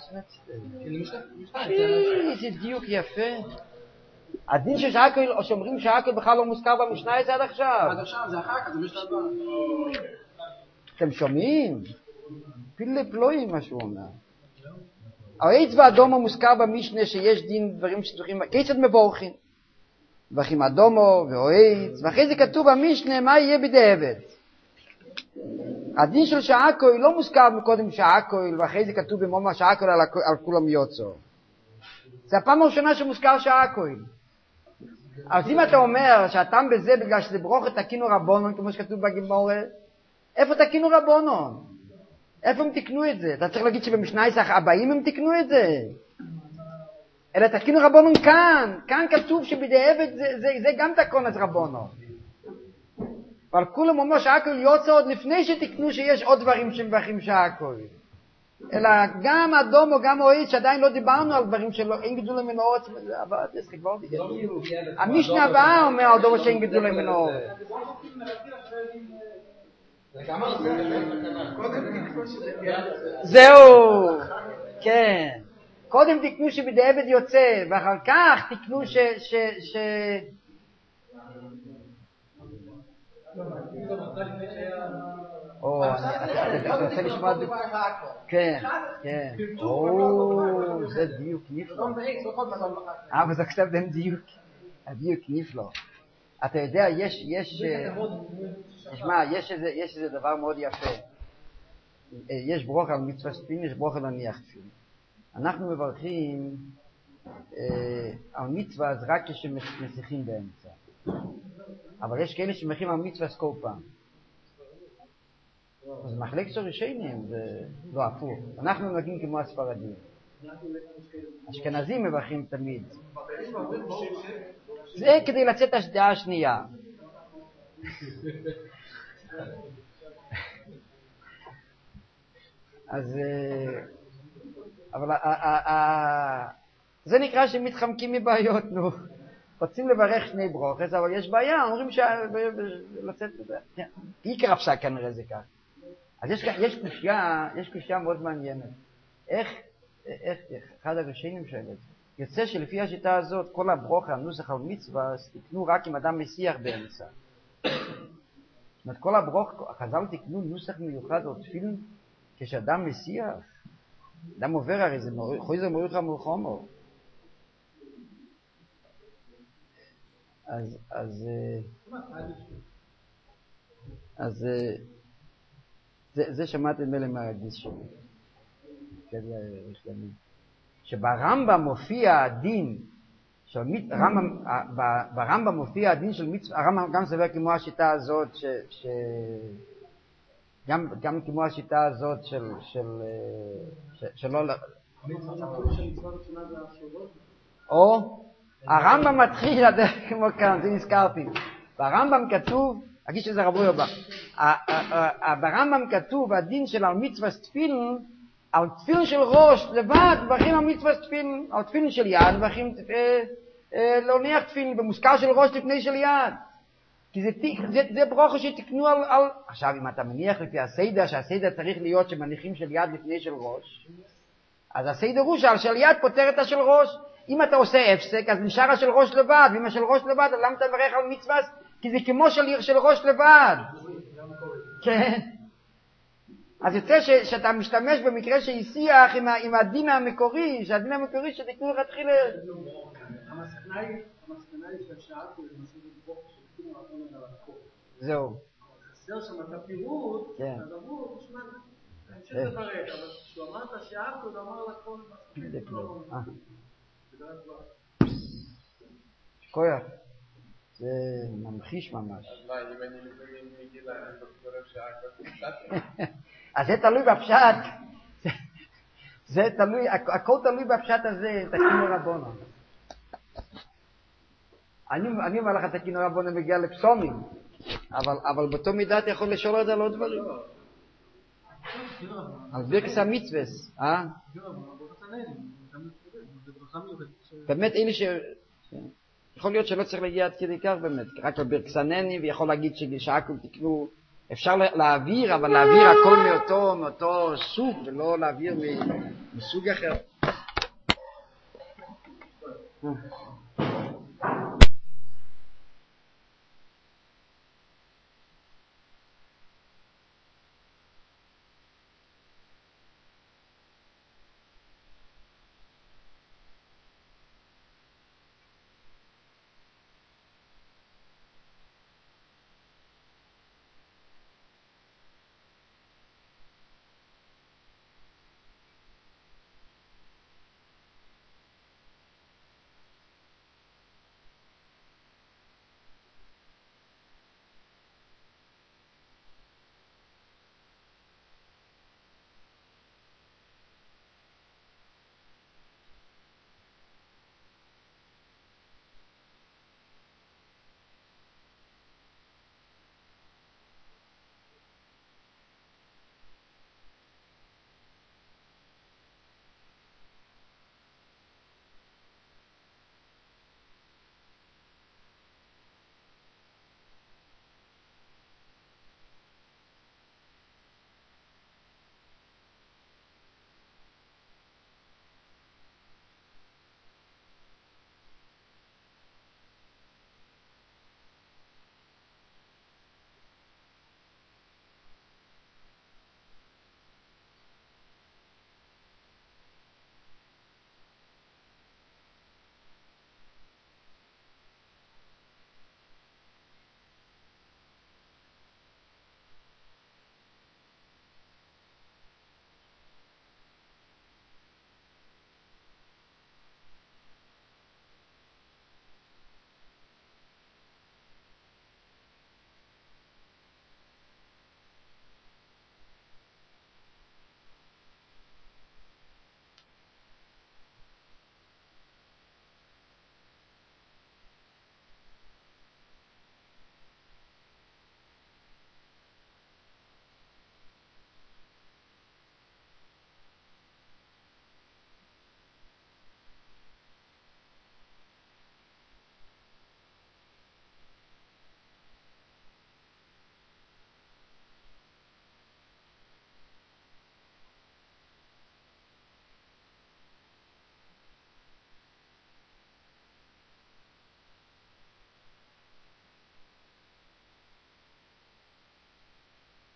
זה דיוק יפה. הדין של שעקל, או שאומרים שעקל בכלל לא מוזכר במשנה הזה עד עכשיו. עד עכשיו, זה אחר כך, זה משנה הבא. אתם שומעים? פילי פלואים מה שהוא אומר. העץ והאדומו מוזכר במשנה שיש דין דברים שצריכים, כיצד מבורכים. מברכים אדומו והעץ, ואחרי זה כתוב במשנה מה יהיה בדיעבד. הדין של שעקל לא מוזכר מקודם שעקל, ואחרי זה כתוב במאמר שעקל על כולם יוצא. זה הפעם הראשונה שמוזכר שעקל. אז אם אתה אומר שהטעם בזה בגלל שזה ברוכת תקינו רבונון, כמו שכתוב בגמורה, איפה תקינו רבונון? איפה הם תקנו את זה? אתה צריך להגיד שבמשנה הבאים הם תקנו את זה. אלא תקינו רבונון כאן כתוב שבדיעבד זה גם תקון אז רבונון. אבל כולם אומר שעקל יוצא עוד לפני שתקנו שיש עוד דברים שמברכים שעקל. אלא גם אדום או גם אוהד שעדיין לא דיברנו על דברים שלא, אין גידול למנועות, אבל זה כבר דיברנו. המשנה הבאה אומר אדום שאין גידול למנועות. זהו, כן. קודם תקנו שבדיעבד יוצא, ואחר כך תקנו אתה רוצה לשמוע את זה? כן. זה דיוק נפלא. אבל זה עכשיו בין הדיוק נפלא. אתה יודע, יש איזה דבר מאוד יפה. יש ברוך על מצווה ספין, יש ברוך על הניח תפילין. אנחנו מברכים על מצווה אז רק כשמסיחים באמצע. אבל יש כאלה שמברכים על מצווה כל פעם. אז מחלק ראשונים, זה לא הפוך. אנחנו מברכים כמו הספרדים. אשכנזים מברכים תמיד. זה כדי לצאת השדעה השנייה. אז אבל זה נקרא שמתחמקים מבעיות, נו. רוצים לברך שני ברוכס, אבל יש בעיה, אומרים לצאת בזה. עיקר הפסק כנראה זה כך. אז יש קושיה מאוד מעניינת. איך אחד הראשונים שואל את זה? יוצא שלפי השיטה הזאת, כל הברוכה, הנוסח על מצווה, תקנו רק אם אדם מסיח באמצע. זאת אומרת, כל הברוך, חז"ל תקנו נוסח מיוחד או תפילין, כשאדם מסיח. אדם עובר הרי, זה חוזר מוריך מלחומו. אז זה שמעתם מלא מהרגיש שלי. שברמב"ם מופיע הדין ברמב"ם מופיע הדין של מצווה, הרמב"ם גם סובר כמו השיטה הזאת גם כמו השיטה הזאת שלא או הרמב"ם מתחיל כמו כאן, זה נזכרתי. ברמב"ם כתוב, אגיד שזה רבו יובא, ברמב"ם כתוב הדין של על מצווה תפילין, על תפילין של ראש לבד, מברכים על מצווה תפילין, על תפילין של יד, מברכים להניח תפילין במוזכר של ראש לפני של יד. כי זה ברוכה שתקנו על... עכשיו, אם אתה מניח לפי הסדר, שהסדר צריך להיות שמניחים של יד לפני של ראש, אז הסדר הוא שעל יד פותר את השל ראש. אם אתה עושה הפסק, אז נשאר השל ראש לבד, ואם השל ראש לבד, אז למה אתה מברך על מצווה? כי זה כמו של ראש לבד. כן. אז יוצא שאתה משתמש במקרה שהשיח עם הדין המקורי, שהדין המקורי שתקנו להתחיל... המסקנה היא שהשאלת הוא למעשה בברוך שתקנו הרצון על הלקות. זהו. חסר שם את הפירוט, אז אמרו, תשמע, תמשיך לברך, אבל כשהוא אמר את השאלת הוא אמר לכל מסקנה. כויה. זה ממחיש ממש. אז מה, אם אני לפעמים מגילה, אני בקורא שעה כבר אז זה תלוי בפשט. זה תלוי, הכל תלוי בפשט הזה, תקינו רבונו. אני אומר לך, תקינו רבונו מגיע לפסומים, אבל באותו מידה אתה יכול לשאול את זה על עוד דברים. על בירקס המצווס, באמת אלה יכול להיות שלא צריך להגיע עד כדי כך באמת, רק על בירקסנני, ויכול להגיד שהכל תקנו, אפשר להעביר, אבל להעביר הכל מאותו סוג, ולא להעביר מסוג אחר.